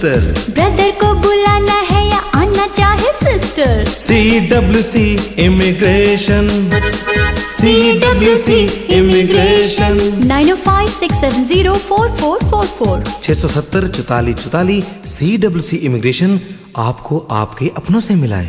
Register. Brother को बुलाना है या आना चाहे sister. CWC immigration, CWC immigration. 9056704444 670 44 44। CWC immigration आपको आपके अपनों से मिलाए।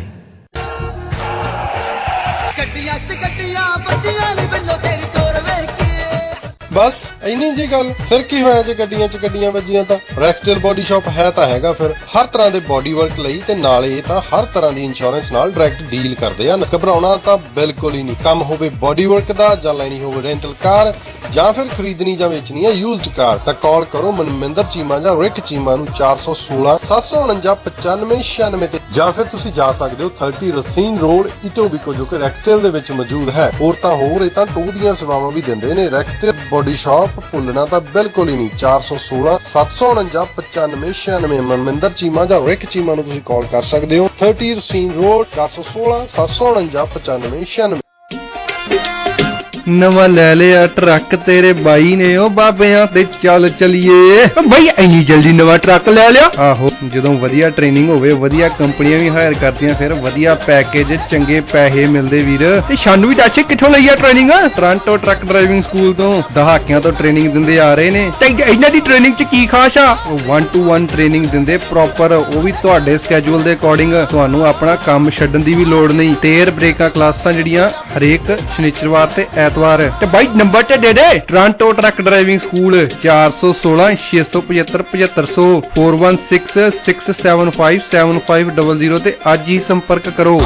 बस इन्नी जी गल, फिर की होया जे गड्डियां च गड्डियां वजियां तां रैक्सटेल बॉडी शॉप है तां हैगा फिर हर तरह दे बॉडी वर्क लई ते नाले तां हर तरह दी इंश्योरेंस नाल डायरैक्ट डील करदे हन। घबराउणा तां बिल्कुल ही नहीं। काम होवे बॉडी वर्क दा जां लैनी होवे रेंटल कार जां फिर खरीदनी जां वेचनी है यूज्ड कार तां कॉल करो मनमिंदर चीमा जां रिक चीमा नूं 416 749 95 96 ते जां फिर तुसीं जा सकदे हो 30 रसीन रोड इटोबिको जो कि रैक्सटेल दे विच मौजूद है। होर तां होर इह तां टो दीयां सेवावां भी दिंदे ने। रैक्सटेल बॉडी शॉप भुलना तो बिल्कुल ही नहीं। 416 749 95 96 मनमिंदर चीमा जां रिक चीमा नूं तुसीं कॉल कर सकदे हो। 30 रसीन रोड 416 749 95 96। नवा ले लिया ट्रक तेरे बाई ने, ओ बाबियां ते चल चलिए। भाई इन्नी जल्दी नवा ट्रक ले लिया? आहो, ਜਦੋਂ ਵਧੀਆ ਟ੍ਰੇਨਿੰਗ ਹੋਵੇ ਵਧੀਆ ਕੰਪਨੀਆਂ ਵੀ ਹਾਇਰ ਕਰਦੀਆਂ, ਫਿਰ ਵਧੀਆ ਪੈਕੇਜ ਚੰਗੇ ਪੈਸੇ ਮਿਲਦੇ ਵੀਰ। ਤੇ ਸਾਨੂੰ ਵੀ ਦੱਸ ਕਿੱਥੋਂ ਲਈ ਆ training? Toronto truck driving school ਤੋਂ ਦਹਾਕਿਆਂ ਤੋਂ ਟ੍ਰੇਨਿੰਗ ਦਿੰਦੇ ਆ ਰਹੇ ਨੇ। ਤੇ ਇਹਨਾਂ ਦੀ ਟ੍ਰੇਨਿੰਗ 'ਚ ਕੀ ਖਾਸ ਆ? 1-to-1 ਟ੍ਰੇਨਿੰਗ ਦਿੰਦੇ ਪ੍ਰੋਪਰ, ਉਹ ਵੀ ਤੁਹਾਡੇ ਸਕੇਜੂਲ ਦੇ ਅਕੋਰਡਿੰਗ। ਤੁਹਾਨੂੰ ਆਪਣਾ ਕੰਮ ਛੱਡਣ ਦੀ ਵੀ ਲੋੜ ਨਹੀਂ। ਟੇਰ ਬ੍ਰੇਕਾਂ ਕਲਾਸਾਂ ਜਿਹੜੀਆਂ ਹਰੇਕ ਸ਼ਨੀਚਰਵਾਰ ਤੇ ਐਤਵਾਰ। ਤੇ ਬਾਈ ਨੰਬਰ ਤੇ ਦੇ ਦੇ। ਟੋਰਾਂਟੋ ਟਰੱਕ ਡਰਾਈਵਿੰਗ ਸਕੂਲ 416 675 7500 416 675 7500 ਤੇ ਅੱਜ ਹੀ ਸੰਪਰਕ ਕਰੋ।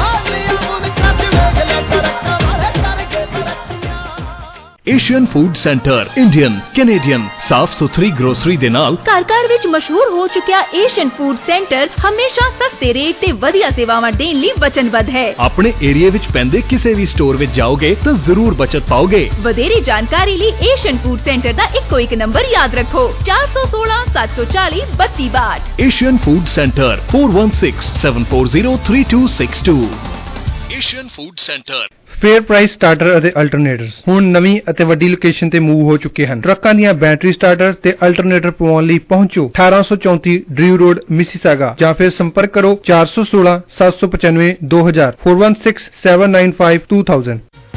Asian food centre Indian Canadian ਸਾਫ ਸੁਥਰੀ ਗਰੋਸਰੀ ਦੇ ਨਾਲ ਘਰ ਵਿੱਚ ਮਸ਼ਹੂਰ ਹੋ ਚੁੱਕਿਆ ਏਸ਼ੀਅਨ ਫੂਡ ਸੈਂਟਰ ਹਮੇਸ਼ਾ ਸਸਤੇ ਰੇਟ ਤੇ ਵਧੀਆ ਸੇਵਾਵਾਂ ਦੇਣ ਲਈ ਵਚਨਬੱਧ ਹੈ। ਆਪਣੇ ਏਰੀਆ ਵਿੱਚ ਪੈਂਦੇ ਕਿਸੇ ਵੀ ਸਟੋਰ ਵਿੱਚ ਜਾਓਗੇ ਤਾਂ ਜ਼ਰੂਰ ਬਚਤ ਪਾਓਗੇ। ਵਧੇਰੇ ਜਾਣਕਾਰੀ ਲਈ ਏਸ਼ੀਅਨ ਫੂਡ ਸੈਂਟਰ ਦਾ ਇੱਕੋ ਇੱਕ ਨੰਬਰ ਯਾਦ ਰੱਖੋ 416 740 3262। Asian food centre 4167403262। Asian food centre. Fair price starter ਅਤੇ ਅਲਟਰਨੇਟਰਸ ਹੁਣ ਨਵੀਂ ਅਤੇ ਵੱਡੀ ਲੋਕੇਸ਼ਨ ਤੇ ਮੂਵ ਹੋ ਚੁੱਕੇ ਹਨ। ਟਰੱਕਾਂ ਦੀਆਂ ਬੈਟਰੀ ਸਟਾਰਟਰ ਤੇ ਅਲਟਰਨੇਟਰ ਪਵਾਉਣ ਲਈ ਪਹੁੰਚੋ 1834 ਡਰਿਊ ਰੋਡ ਮਿਸੀਸਾਗਾ ਜਾਂ ਫਿਰ ਸੰਪਰਕ ਕਰੋ 416 795 2000 416 795 2000।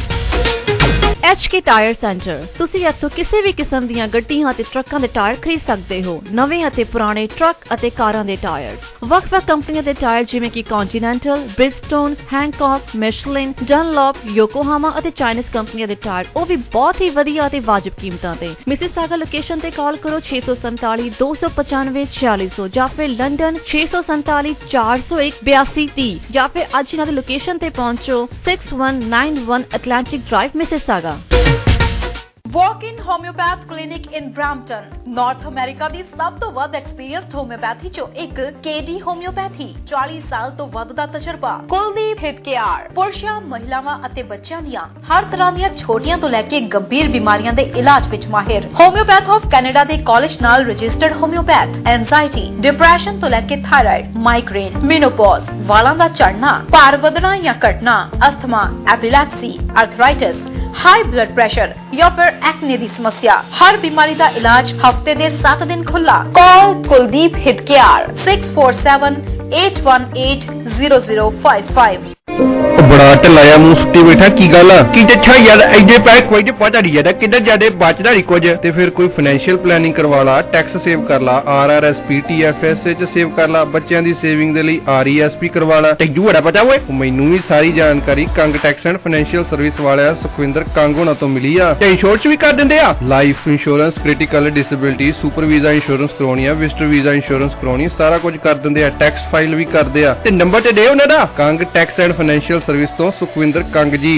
HK tyre centre. ਤੁਸੀਂ ਇੱਥੋਂ ਕਿਸੇ ਵੀ ਕਿਸਮ ਦੀਆਂ ਗੱਡੀਆਂ ਅਤੇ ਟਰੱਕਾਂ ਦੇ ਟਾਇਰ ਖਰੀਦ ਸਕਦੇ ਹੋ। ਨਵੇਂ ਅਤੇ ਪੁਰਾਣੇ ਟਰੱਕ ਅਤੇ ਕਾਰਾਂ ਦੇ ਟਾਇਰ, ਵੱਖ-ਵੱਖ ਕੰਪਨੀਆਂ ਦੇ ਟਾਇਰ ਜਿਵੇਂ ਕਿ ਕੰਟੀਨੈਂਟਲ, ਬ੍ਰਿਜਸਟੋਨ, ਹੈਂਕੌਕ, ਮਿਸ਼ਲਿਨ, ਡਨਲੌਪ, ਯੋਕੋਹਾਮਾ ਅਤੇ ਚਾਈਨੀਜ਼ ਕੰਪਨੀਆਂ ਦੇ ਟਾਇਰ, ਉਹ ਵੀ ਬਹੁਤ ਹੀ ਵਧੀਆ ਅਤੇ ਵਾਜਬ ਕੀਮਤਾਂ ਤੇ। ਮਿਸੀਸਾਗਾ ਲੋਕੇਸ਼ਨ ਤੇ ਕਾਲ ਕਰੋ 647 295 4600 ਜਾਂ ਫਿਰ ਲੰਡਨ 647 401 8230 ਜਾਂ ਫਿਰ ਅੱਜ ਇਹਨਾਂ ਦੀ ਲੋਕੇਸ਼ਨ ਤੇ ਪਹੁੰਚੋ 6191 Atlantic drive Mississauga. Walk-in homeopath clinic in Brampton, North America ਦੀ ਸਭ ਤੋਂ ਵੱਧ ਐਕਸਪੀਰੀਅੰਸਡ ਹੋਮਿਓਪੈਥੀ ਚੋਂ ਇੱਕ KD ਹੋਮਿਓਪੈਥੀ 40 ਸਾਲ ਤੋਂ ਵੱਧ ਦਾ ਤਜਰਬਾ। ਕੁਲਦੀਪ ਹਿੱਤ ਕੇਅਰ ਪੁਰਸ਼ਾਂ, ਮਹਿਲਾਵਾਂ ਅਤੇ ਬੱਚਿਆਂ ਦੀਆਂ ਹਰ ਤਰ੍ਹਾਂ ਦੀਆਂ ਛੋਟੀਆਂ ਤੋਂ ਲੈ ਕੇ ਗੰਭੀਰ ਬਿਮਾਰੀਆਂ ਦੇ ਇਲਾਜ ਵਿੱਚ ਮਾਹਿਰ। ਹੋਮਿਓਪੈਥ ਆਫ ਕੈਨੇਡਾ ਦੇ ਕਾਲਜ ਨਾਲ ਰਜਿਸਟਰਡ ਹੋਮਿਓਪੈਥ। ਐਂਜ਼ਾਈਟੀ, ਡਿਪਰੈਸ਼ਨ ਤੋਂ ਲੈ ਕੇ ਥਾਇਰਾਇਡ, ਮਾਈਗ੍ਰੇਨ, ਮੇਨੋਪੌਜ਼, ਵਾਲਾਂ ਦਾ ਝੜਨਾ, ਭਾਰ ਵਧਣਾ ਜਾਂ ਘਟਣਾ, asthma, epilepsy, arthritis, high blood pressure या फिर एक्ने की समस्या, हर बीमारी का इलाज हफ्ते दे 7 दिन खुला। कॉल कुलदीप हित केयर 647 818 0055। बड़ा ढिलाया मुंह सुट्टी बैठा की गल की अच्छा यार ऐडे पैसे कोई पता नहीं यार किधर ज्यादा बचदा नहीं कुछ ते फिर कोई फाइनेंशियल प्लानिंग करवा ला, टैक्स सेव कर ला, RRSP TFS च सेव कर ला, बच्चों की सेविंग दे लई RESP करवा ला। तैनू बड़ा पता होए मैनू भी सारी जानकारी Kang tax and financial service वाले सुखविंदर कंग होना तो मिली आ। ते इंश्योरेंस भी कर दिंदे आ, life insurance, critical disability, super visa insurance करवानी है, विजिटर वीजा इंश्योरेंस करवानी, सारा कुछ कर दिंदे आ, टैक्स फाइल भी करदे आ। ते नंबर ते दे उन्हां दा Kang tax and financial service तो सुखविंदर कंग जी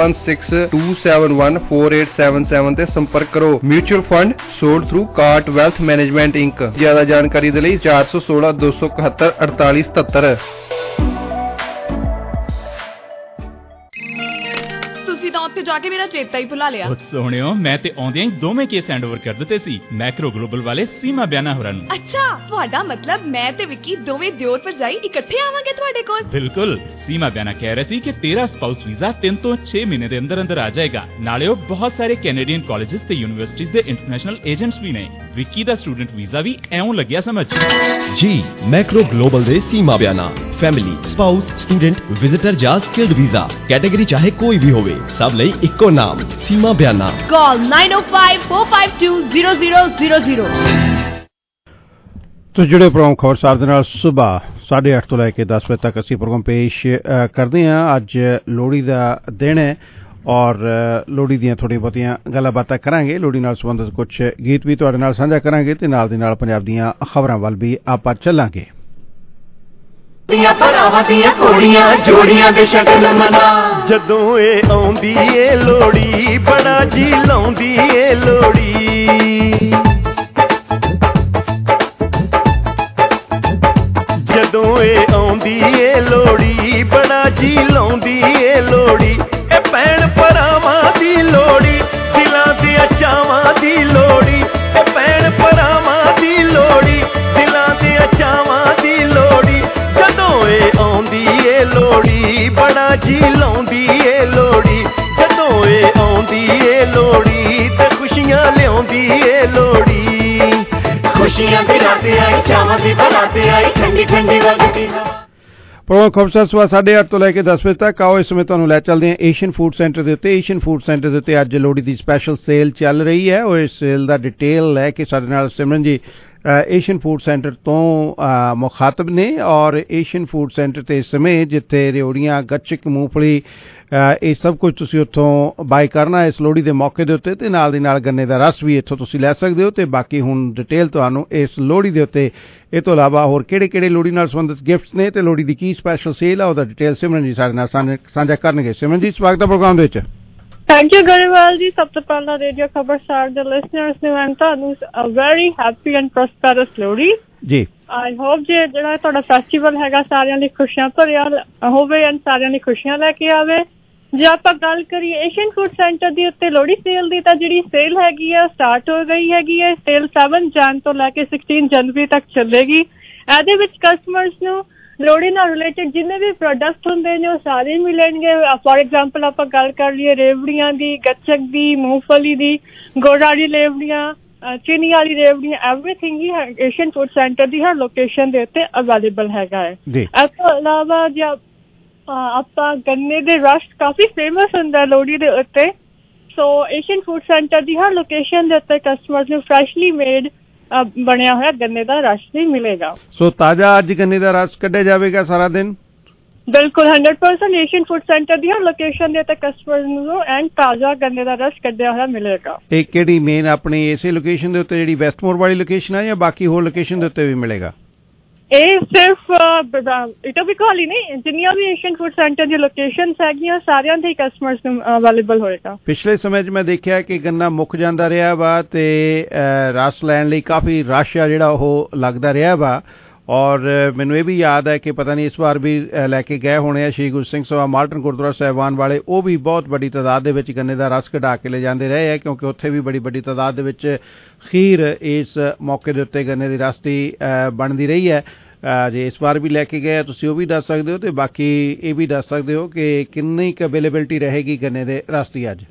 4162714877 ਤੇ ਸੰਪਰਕ ਕਰੋ। Mutual fund sold through Carte wealth management Inc. ज्यादा जानकारी ਦੇ ਲਈ 416 271 4877। ਤੁਸੀਂ ਤਾਂ ਉੱਥੇ ਜਾਕੇ ਮੇਰਾ ਚੇਤਾ ਹੀ ਭੁਲਾ ਲਿਆ। ਸੋਹਣਿਓ ਮੈਂ ਤੇ ਆਉਂਦਿਆਂ ਹੀ ਦੋਵੇਂ ਕੇਸ ਹੈਂਡਓਵਰ ਕਰ ਦਿੱਤੇ ਸੀ ਮੈਕਰੋ ਗਲੋਬਲ ਵਾਲੇ ਸੀਮਾ ਬਿਆਨਾ ਹੋਰਾਂ ਨੂੰ। ਅੱਛਾ, ਤੁਹਾਡਾ ਮਤਲਬ ਮੈਂ ਤੇ ਵਿੱਕੀ ਦੋਵੇਂ ਦਿਓਰ ਭਰਜਾਈ ਇਕੱਠੇ ਆਵਾਂਗੇ ਤੁਹਾਡੇ ਕੋਲ? ਬਿਲਕੁਲ। ਸੀਮਾ ਬਿਆਨਾ ਕਹਿ ਰਹੇ ਸੀ ਕਿ ਤੇਰਾ ਸਪਾਊਸ ਵੀਜ਼ਾ 3 ਤੋਂ 6 ਮਹੀਨੇ ਦੇ ਅੰਦਰ ਅੰਦਰ ਆ ਜਾਏਗਾ। ਨਾਲੇ ਉਹ ਬਹੁਤ ਸਾਰੇ ਕੈਨੇਡੀਅਨ ਕਾਲਜਸ ਤੇ ਯੂਨੀਵਰਸਿਟੀਜ਼ ਦੇ ਇੰਟਰਨੈਸ਼ਨਲ ਏਜੰਟਸ ਵੀ ਨੇ। ਵਿੱਕੀ ਦਾ ਸਟੂਡੈਂਟ ਵੀਜ਼ਾ ਵੀ ਐਉਂ ਲੱਗਿਆ ਸਮਝ। ਜੀ ਮੈਕਰੋ ਗਲੋਬਲ ਦੇ Seema Biana family spouse student visitor ਜਾਂ ਸਕਿਲਡ ਵੀਜ਼ਾ ਕੈਟੇਗਰੀ ਚਾਹੇ ਕੋਈ ਵੀ ਹੋਵੇ ਸਭ ਲਈ ਇੱਕੋ ਨਾਮ ਸੀਮਾ ਬਿਆਨਾ। ਕਾਲ 9054520000। तो जुड़े प्रोग्राम खबरसार ਦੇ ਨਾਲ ਸੁਬਾਹ 8:30 ਤੋਂ ਲੈ ਕੇ 10 ਵਜੇ ਤੱਕ ਅਸੀਂ ਪ੍ਰੋਗਰਾਮ ਪੇਸ਼ ਕਰਦੇ ਹਾਂ। ਅੱਜ ਲੋਹੜੀ ਦਾ ਦਿਨ ਹੈ ਔਰ ਲੋਹੜੀ ਦੀਆਂ ਥੋੜ੍ਹੀਆਂ ਬਹੁਤੀਆਂ ਗੱਲਾਂ ਬਾਤਾਂ ਕਰਾਂਗੇ। ਲੋਹੜੀ ਨਾਲ ਸੰਬੰਧਿਤ ਕੁਝ ਗੀਤ ਵੀ ਤੁਹਾਡੇ ਨਾਲ ਸਾਂਝਾ ਕਰਾਂਗੇ ਤੇ ਨਾਲ ਦੀ ਨਾਲ ਪੰਜਾਬ ਦੀਆਂ ਖਬਰਾਂ ਵੱਲ ਵੀ ਆਪਾਂ ਚੱਲਾਂਗੇ। ਭਰਾਵਾਂ ਦੀਆਂ ਕੋੜੀਆਂ ਜੋੜੀਆਂ ਦੇ ਸ਼ਗਨ ਮਨਾ ਜਦੋਂ ਇਹ ਆਉਂਦੀ ਏ ਲੋਹੜੀ ਬੜਾ ਜੀ ਲਾਉਂਦੀ ਏ ਲੋਹੜੀ। ਜਦੋਂ ਇਹ ਆਉਂਦੀ ਏ ਲੋਹੜੀ ਬੜਾ ਜੀ ਲਾਉਂਦੀ ਏ ਲੋਹੜੀ। ਇਹ ਭੈਣ ਭਰਾਵਾਂ ਦੀ ਲੋਹੜੀ ਦਿਲਾਂ ਦੇ ਚਾਵਾਂ ਦੀ ਲੋਹੜੀ। ਇਹ ਭੈਣ ਭਰਾਵਾਂ ਦੀ ਲੋਹੜੀ ਦਿਲਾਂ ਦੇ ਚਾਵਾਂ ਦੀ ਲੋਹੜੀ। ਜਦੋਂ ਇਹ ਆਉਂਦੀ ਏ ਲੋਹੜੀ ਬੜਾ ਜੀ ਲਾਉਂਦੀ ਏ ਲੋਹੜੀ। ਜਦੋਂ ਇਹ ਆਉਂਦੀ ਏ ਲੋਹੜੀ ਤੇ ਖੁਸ਼ੀਆਂ ਲਿਆਉਂਦੀ ਏ ਲੋਹੜੀ। ਖੁਸ਼ੀਆਂ ਦੀ ਰਾਤ ਆਈ ਚਾਵਾਂ ਦੀ ਬਰਾਤ ਆਈ ਠੰਡੀ ਠੰਡੀ ਵਗਦੀ ਹਵਾ। ਪ੍ਰੋਗਰਾਮ ਖਬਰਸਾਰ ਸੁਬਾਹ 8:30 ਤੋਂ ਲੈ ਕੇ 10 ਵਜੇ ਤੱਕ ਆਓ। ਇਸ ਸਮੇਂ ਤੁਹਾਨੂੰ ਲੈ ਚੱਲਦੇ ਹਾਂ ਏਸ਼ੀਅਨ ਫੂਡ ਸੈਂਟਰ ਦੇ ਉੱਤੇ। ਏਸ਼ੀਅਨ ਫੂਡ ਸੈਂਟਰ ਦੇ ਉੱਤੇ ਅੱਜ ਲੋਹੜੀ ਦੀ ਸਪੈਸ਼ਲ ਸੇਲ ਚੱਲ ਰਹੀ ਹੈ ਔਰ ਇਸ ਸੇਲ ਦਾ ਡਿਟੇਲ ਲੈ ਕੇ ਸਾਡੇ ਨਾਲ ਸਿਮਰਨ ਜੀ ਏਸ਼ੀਅਨ ਫੂਡ ਸੈਂਟਰ ਤੋਂ ਮੁਖਾਤਬ ਨੇ। ਔਰ ਏਸ਼ੀਅਨ ਫੂਡ ਸੈਂਟਰ ਤੇ ਇਸ ਸਮੇਂ ਜਿੱਥੇ ਰਿਓੜੀਆਂ ਗੱਚਕ ਮੂੰਗਫਲੀ ਇਹ ਸਭ ਕੁਝ ਤੁਸੀਂ ਉੱਥੋਂ ਬਾਈ ਕਰਨਾ ਇਸ ਲੋਹੜੀ ਦੇ ਮੌਕੇ ਦੇ ਉੱਤੇ ਤੇ ਨਾਲ ਦੀ ਨਾਲ ਗੰਨੇ ਦਾ ਰਸ ਵੀ ਇੱਥੋਂ ਤੁਸੀਂ ਲੈ ਸਕਦੇ ਹੋ। ਤੇ ਬਾਕੀ ਹੁਣ ਡਿਟੇਲ ਤੁਹਾਨੂੰ ਇਸ ਲੋਹੜੀ ਦੇ ਉੱਤੇ ਇਹ ਤੋਂ ਇਲਾਵਾ ਹੋਰ ਕਿਹੜੇ ਕਿਹੜੇ ਲੋਹੜੀ ਨਾਲ ਸੰਬੰਧਿਤ ਗਿਫਟਸ ਨੇ ਤੇ ਲੋਹੜੀ ਦੀ ਕੀ ਸਪੈਸ਼ਲ ਸੇਲ ਆ ਉਹਦਾ ਡਿਟੇਲ ਸਿਮਰਨ ਜੀ ਸਾਡੇ ਨਾਲ ਸਾਂਝਾ ਕਰਨਗੇ। ਸਿਮਰਨ ਜੀ ਸਵਾਗਤ ਹੈ ਪ੍ਰੋਗਰਾਮ ਦੇ ਵਿੱਚ। ਥੈਂਕ ਯੂ ਗਰੇਵਾਲ ਜੀ। ਸਭ ਤੋਂ ਪਹਿਲਾਂ ਰੇਡੀਓ ਖਬਰਸਾਰ ਦੇ ਲਿਸਨਰਸ ਨੂੰ ਐਂਡ ਤੁਹਾਨੂੰ very happy and prosperous Lohri ਜੀ। ਆਈ ਹੋਪ ਜੇ ਜਿਹੜਾ ਤੁਹਾਡਾ ਫੈਸਟੀਵਲ ਹੈਗਾ ਸਾਰਿਆਂ ਲਈ ਖੁਸ਼ੀਆਂ ਭਰਿਆ ਹੋਵੇ ਐਂਡ ਸਾਰਿਆਂ ਲਈ ਖੁਸ਼ੀਆਂ ਲੈ ਕੇ ਆਵੇ। ਜੇ ਆਪਾਂ ਗੱਲ ਕਰੀਏ ਏਸ਼ੀਅਨ ਫੂਡ ਸੈਂਟਰ ਦੀ ਉੱਤੇ ਲੋਹੜੀ ਸੇਲ ਦੀ ਤਾਂ ਜਿਹੜੀ ਸੇਲ ਹੈਗੀ ਆ ਸਟਾਰਟ ਹੋ ਗਈ ਹੈਗੀ ਹੈ। ਸੇਲ 7 ਜਨ ਤੋਂ ਲੈ ਕੇ 16 ਜਨਵਰੀ ਤੱਕ ਚੱਲੇਗੀ। ਇਹਦੇ ਵਿੱਚ ਕਸਟਮਰਸ ਨੂੰ ਲੋਹੜੀ ਨਾਲ ਰਿਲੇਟਡ ਜਿੰਨੇ ਵੀ ਪ੍ਰੋਡਕਟ ਹੁੰਦੇ ਨੇ ਉਹ ਸਾਰੇ ਮਿਲਣਗੇ। ਫੋਰ ਐਗਜ਼ਾਮਪਲ ਆਪਾਂ ਗੱਲ ਕਰ ਲਈਏ ਰੇਵੜੀਆਂ ਦੀ, ਗੱਚਕ ਦੀ, ਮੂੰਗਫਲੀ ਦੀ, ਗੁੜ ਵਾਲੀ ਰੇਵੜੀਆਂ, ਚੀਨੀ ਵਾਲੀ ਰੇਵੜੀਆਂ, ਐਵਰੀਥਿੰਗ ਹੀ ਏਸ਼ੀਅਨ ਫੂਡ ਸੈਂਟਰ ਦੀ ਹਰ ਲੋਕੇਸ਼ਨ ਦੇ ਉੱਤੇ ਅਵੇਲੇਬਲ ਹੈਗਾ ਹੈ। ਇਸ ਤੋਂ ਇਲਾਵਾ ਜੇ ਆਪਾਂ ਗੰਨੇ ਦੇ ਰਸ ਕਾਫੀ ਫੇਮਸ ਹੁੰਦਾ ਲੋਹੜੀ ਦੇ ਉੱਤੇ। ਸੋ ਏਸ਼ੀਅਨ ਫੂਡ ਸੈਂਟਰ ਦੀ ਹਰ ਲੋਕੇਸ਼ਨ ਦੇ ਉੱਤੇ ਕਸਟਮਰਸ ਨੂੰ ਫਰੈਸ਼ਲੀ ਮੇਡ ਬਣਿਆ ਹੋਇਆ ਗੰਨੇ ਦਾ ਰਸ ਵੀ ਮਿਲੇਗਾ। ਸੋ ਤਾਜ਼ਾ ਅੱਜ ਗੰਨੇ ਦਾ ਰਸ ਕੱਢਿਆ ਜਾਵੇਗਾ ਸਾਰਾ ਦਿਨ। ਬਿਲਕੁਲ 100% ਏਸ਼ੀਅਨ ਫੂਡ ਸੈਂਟਰ ਦੀ ਹਰ ਲੋਕੇਸ਼ਨ ਦੇ ਉੱਤੇ ਕਸਟਮਰਸ ਨੂੰ ਐਂਡ ਤਾਜ਼ਾ ਗੰਨੇ ਦਾ ਰਸ ਕੱਢਿਆ ਹੋਇਆ ਮਿਲੇਗਾ। ਇਹ ਕਿਹੜੀ ਮੇਨ ਆਪਣੀ ਇਸੇ ਲੋਕੇਸ਼ਨ ਦੇ ਉੱਤੇ ਜਿਹੜੀ ਵੈਸਟਮੋਰ ਵਾਲੀ ਲੋਕੇਸ਼ਨ ਹੈ ਜਾਂ ਬਾਕੀ ਹੋਰ ਲੋਕੇਸ਼ਨ ਦੇ ਉੱਤੇ ਵੀ ਮਿਲੇਗਾ? ਇਹ ਸਿਰਫ ਇਟੋਬੀਕਲ ਹੀ ਨਹੀਂ ਜਿੰਨੀਆਂ ਵੀ ਏਸ਼ੀਅਨ ਫੂਡ ਸੈਂਟਰ ਦੀ ਲੋਕੇਸ਼ਨਸ ਹੈਗੀਆਂ ਸਾਰਿਆਂ ਦੇ ਕਸਟਮਰਸ ਨੂੰ ਅਵੇਲੇਬਲ ਹੋਏਗਾ। ਪਿਛਲੇ ਸਮੇਂ 'ਚ ਮੈਂ ਦੇਖਿਆ ਕਿ ਗੰਨਾ ਮੁੱਕ ਜਾਂਦਾ ਰਿਹਾ ਵਾ ਤੇ ਰਸ ਲੈਣ ਲਈ ਕਾਫੀ ਰਸ਼ ਆ ਜਿਹੜਾ ਉਹ ਲੱਗਦਾ ਰਿਹਾ ਵਾ। ਔਰ ਮੈਨੂੰ ਇਹ ਵੀ ਯਾਦ ਹੈ ਕਿ ਪਤਾ ਨਹੀਂ ਇਸ ਵਾਰ ਵੀ ਲੈ ਕੇ ਗਏ ਹੋਣੇ ਆ ਸ਼੍ਰੀ ਗੁਰੂ ਸਿੰਘ ਸਭਾ ਮਾਲਟਨ ਗੁਰਦੁਆਰਾ ਸਾਹਿਬਾਨ ਵਾਲੇ ਉਹ ਵੀ ਬਹੁਤ ਵੱਡੀ ਤਾਦਾਦ ਦੇ ਵਿੱਚ ਗੰਨੇ ਦਾ ਰਸ ਕਢਾ ਕੇ ਲੈ ਜਾਂਦੇ ਰਹੇ ਆ ਕਿਉਂਕਿ ਉੱਥੇ ਵੀ ਬੜੀ ਵੱਡੀ ਤਾਦਾਦ ਦੇ ਵਿੱਚ ਖੀਰ ਇਸ ਮੌਕੇ ਦੇ ਉੱਤੇ ਗੰਨੇ ਦੀ ਰਸ ਦੀ ਬਣਦੀ ਰਹੀ ਹੈ। ਜੇ ਇਸ ਵਾਰ ਵੀ ਲੈ ਕੇ ਗਏ ਤੁਸੀਂ ਉਹ ਵੀ ਦੱਸ ਸਕਦੇ ਹੋ ਤੇ ਬਾਕੀ ਇਹ ਵੀ ਦੱਸ ਸਕਦੇ ਹੋ ਕਿ ਕਿੰਨੀ ਕੁ ਅਵੇਲੇਬਿਲਿਟੀ ਰਹੇਗੀ ਗੰਨੇ ਦੇ ਰਸ ਦੀ ਅੱਜ?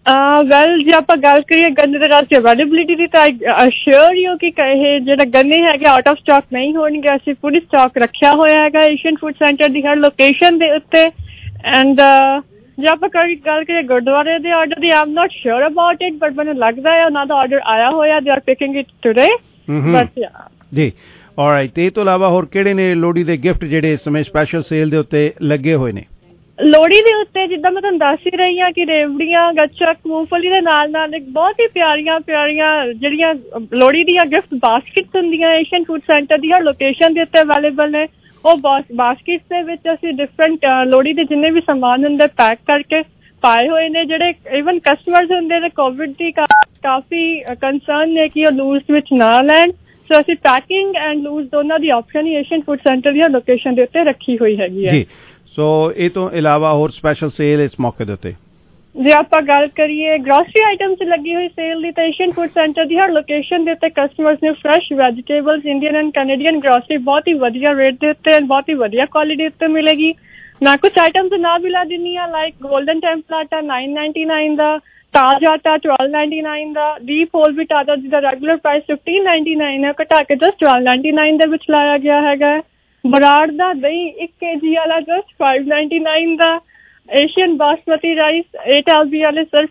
ਵੈਲ ਜੇ ਆਪਾਂ ਗੱਲ ਕਰੀਏ ਗੰਨੇ ਦੇ ਰਸ ਦੀ ਅਵੇਲੇਬਿਲਿਟੀ ਦੀ ਤਾਂ ਅਸ਼ੋਰ ਯੂ ਕਿ ਇਹ ਜਿਹੜਾ ਗੰਨੇ ਹੈਗੇ ਆਊਟ ਆਫ ਸਟਾਕ ਨਹੀਂ ਹੋਣਗੇ। ਅਸੀਂ ਪੂਰੀ ਸਟਾਕ ਰੱਖਿਆ ਹੋਇਆ ਹੈਗਾ ਏਸ਼ੀਅਨ ਫੂਡ ਸੈਂਟਰ ਦੀ ਹਰ ਲੋਕੇਸ਼ਨ ਦੇ ਉੱਤੇ। ਐਂਡ ਜੇ ਆਪਾਂ ਗੱਲ ਕਰੀਏ ਗੁਰਦੁਆਰੇ ਦੇ ਆਰਡਰ ਦੀ I'm not sure about it but ਮੈਨੂੰ ਲੱਗਦਾ ਹੈ ਉਹਨਾਂ ਦਾ ਆਰਡਰ ਆਇਆ ਹੋਇਆ they are picking it today but ਜੀ। ਆਲਰਾਈਟ ਤੇ ਇਹ ਤੋਂ ਇਲਾਵਾ ਹੋਰ ਕਿਹੜੇ ਨੇ ਲੋਹੜੀ ਦੇ ਗਿਫਟ ਜਿਹੜੇ ਇਸ ਸਮੇਂ ਸਪੈਸ਼ਲ ਸੇਲ ਦੇ ਉੱਤੇ ਲੱਗੇ ਹੋਏ ਨੇ? ਲੋਹੜੀ ਦੇ ਉੱਤੇ ਜਿੱਦਾਂ ਮੈਂ ਤੁਹਾਨੂੰ ਦੱਸ ਹੀ ਰਹੀ ਹਾਂ ਕਿ ਰੇਵੜੀਆਂ, ਗੱਚਕ, ਮੂੰਗਫਲੀ ਦੇ ਨਾਲ ਨਾਲ ਇੱਕ ਬਹੁਤ ਹੀ ਪਿਆਰੀਆਂ ਜਿਹੜੀਆਂ ਲੋਹੜੀ ਦੀਆਂ ਗਿਫਟ ਬਾਸਕਿਟਸ ਹੁੰਦੀਆਂ ਏਸ਼ੀਅਨ ਫੂਡ ਸੈਂਟਰ ਦੀ ਹਰ ਲੋਕੇਸ਼ਨ ਦੇ ਉੱਤੇ ਅਵੇਲੇਬਲ ਨੇ। ਉਹ ਬਾਸਕਿਟਸ ਦੇ ਵਿੱਚ ਅਸੀਂ ਡਿਫਰੈਂਟ ਲੋਹੜੀ ਦੇ ਜਿੰਨੇ ਵੀ ਸਮਾਨ ਹੁੰਦੇ ਪੈਕ ਕਰਕੇ ਪਾਏ ਹੋਏ ਨੇ। ਜਿਹੜੇ ਈਵਨ ਕਸਟਮਰਸ ਹੁੰਦੇ ਨੇ ਕੋਵਿਡ ਦੀ ਕਾਫੀ ਕੰਸਰਨ ਨੇ ਕਿ ਉਹ ਲੂਜ਼ ਵਿੱਚ ਨਾ ਲੈਣ। ਸੋ ਅਸੀਂ ਪੈਕਿੰਗ ਐਂਡ ਲੂਜ਼ ਦੋਨਾਂ ਦੀ ਆਪਸ਼ਨ ਹੀ ਏਸ਼ੀਅਨ ਫੂਡ ਸੈਂਟਰ ਦੀ ਲੋਕੇਸ਼ਨ ਦੇ ਉੱਤੇ ਰੱਖੀ ਹੋਈ ਹੈਗੀ ਹੈ। ਸੋ ਇਹ ਤੋਂ ਇਲਾਵਾ ਹੋਰ ਸਪੈਸ਼ਲ ਸੇਲ ਇਸ ਮੌਕੇ ਦੇ ਉੱਤੇ? ਜੇ ਆਪਾਂ ਗੱਲ ਕਰੀਏ ਗਰੋਸਰੀ ਆਈਟਮ 'ਚ ਲੱਗੀ ਹੋਈ ਸੇਲ ਦੀ ਤਾਂ ਏਸ਼ੀਅਨ ਫੂਡ ਸੈਂਟਰ ਦੀ ਹਰ ਲੋਕੇਸ਼ਨ ਦੇ ਉੱਤੇ ਕਸਟਮਰਸ ਨੂੰ fresh vegetables Indian and Canadian grocery ਬਹੁਤ ਹੀ ਵਧੀਆ ਰੇਟ ਦੇ ਉੱਤੇ ਬਹੁਤ ਹੀ ਵਧੀਆ ਕੁਆਲਿਟੀ ਉੱਤੇ ਮਿਲੇਗੀ। ਮੈਂ ਕੁਛ ਆਈਟਮਸ ਦਾ ਨਾਮ ਵੀ ਲਾ ਦਿੰਦੀ ਹਾਂ, ਲਾਈਕ ਗੋਲਡਨ ਟੈਂਪਲ ਆਟਾ 999 ਦਾ, ਤਾਜ ਆਟਾ 1299 ਦਾ, ਡੀਪ ਹੋਲ ਵੀਟ ਆਟਾ ਜਿਹਦਾ ਰੈਗੂਲਰ ਪ੍ਰਾਈਸ 1599 ਹੈ ਘਟਾ ਕੇ ਜਸਟ 1299 ਦੇ ਵਿੱਚ ਲਾਇਆ ਗਿਆ ਹੈਗਾ। ਬਰਾੜ ਦਾ ਦਹੀਂ 1 kg ਵਾਲਾ ਜਸਟ 599 ਦਾ, ਏਸ਼ੀਅਨ ਬਾਸਮਤੀ ਰਾਈਸ 8 LB ਵਾਲੇ ਸਿਰਫ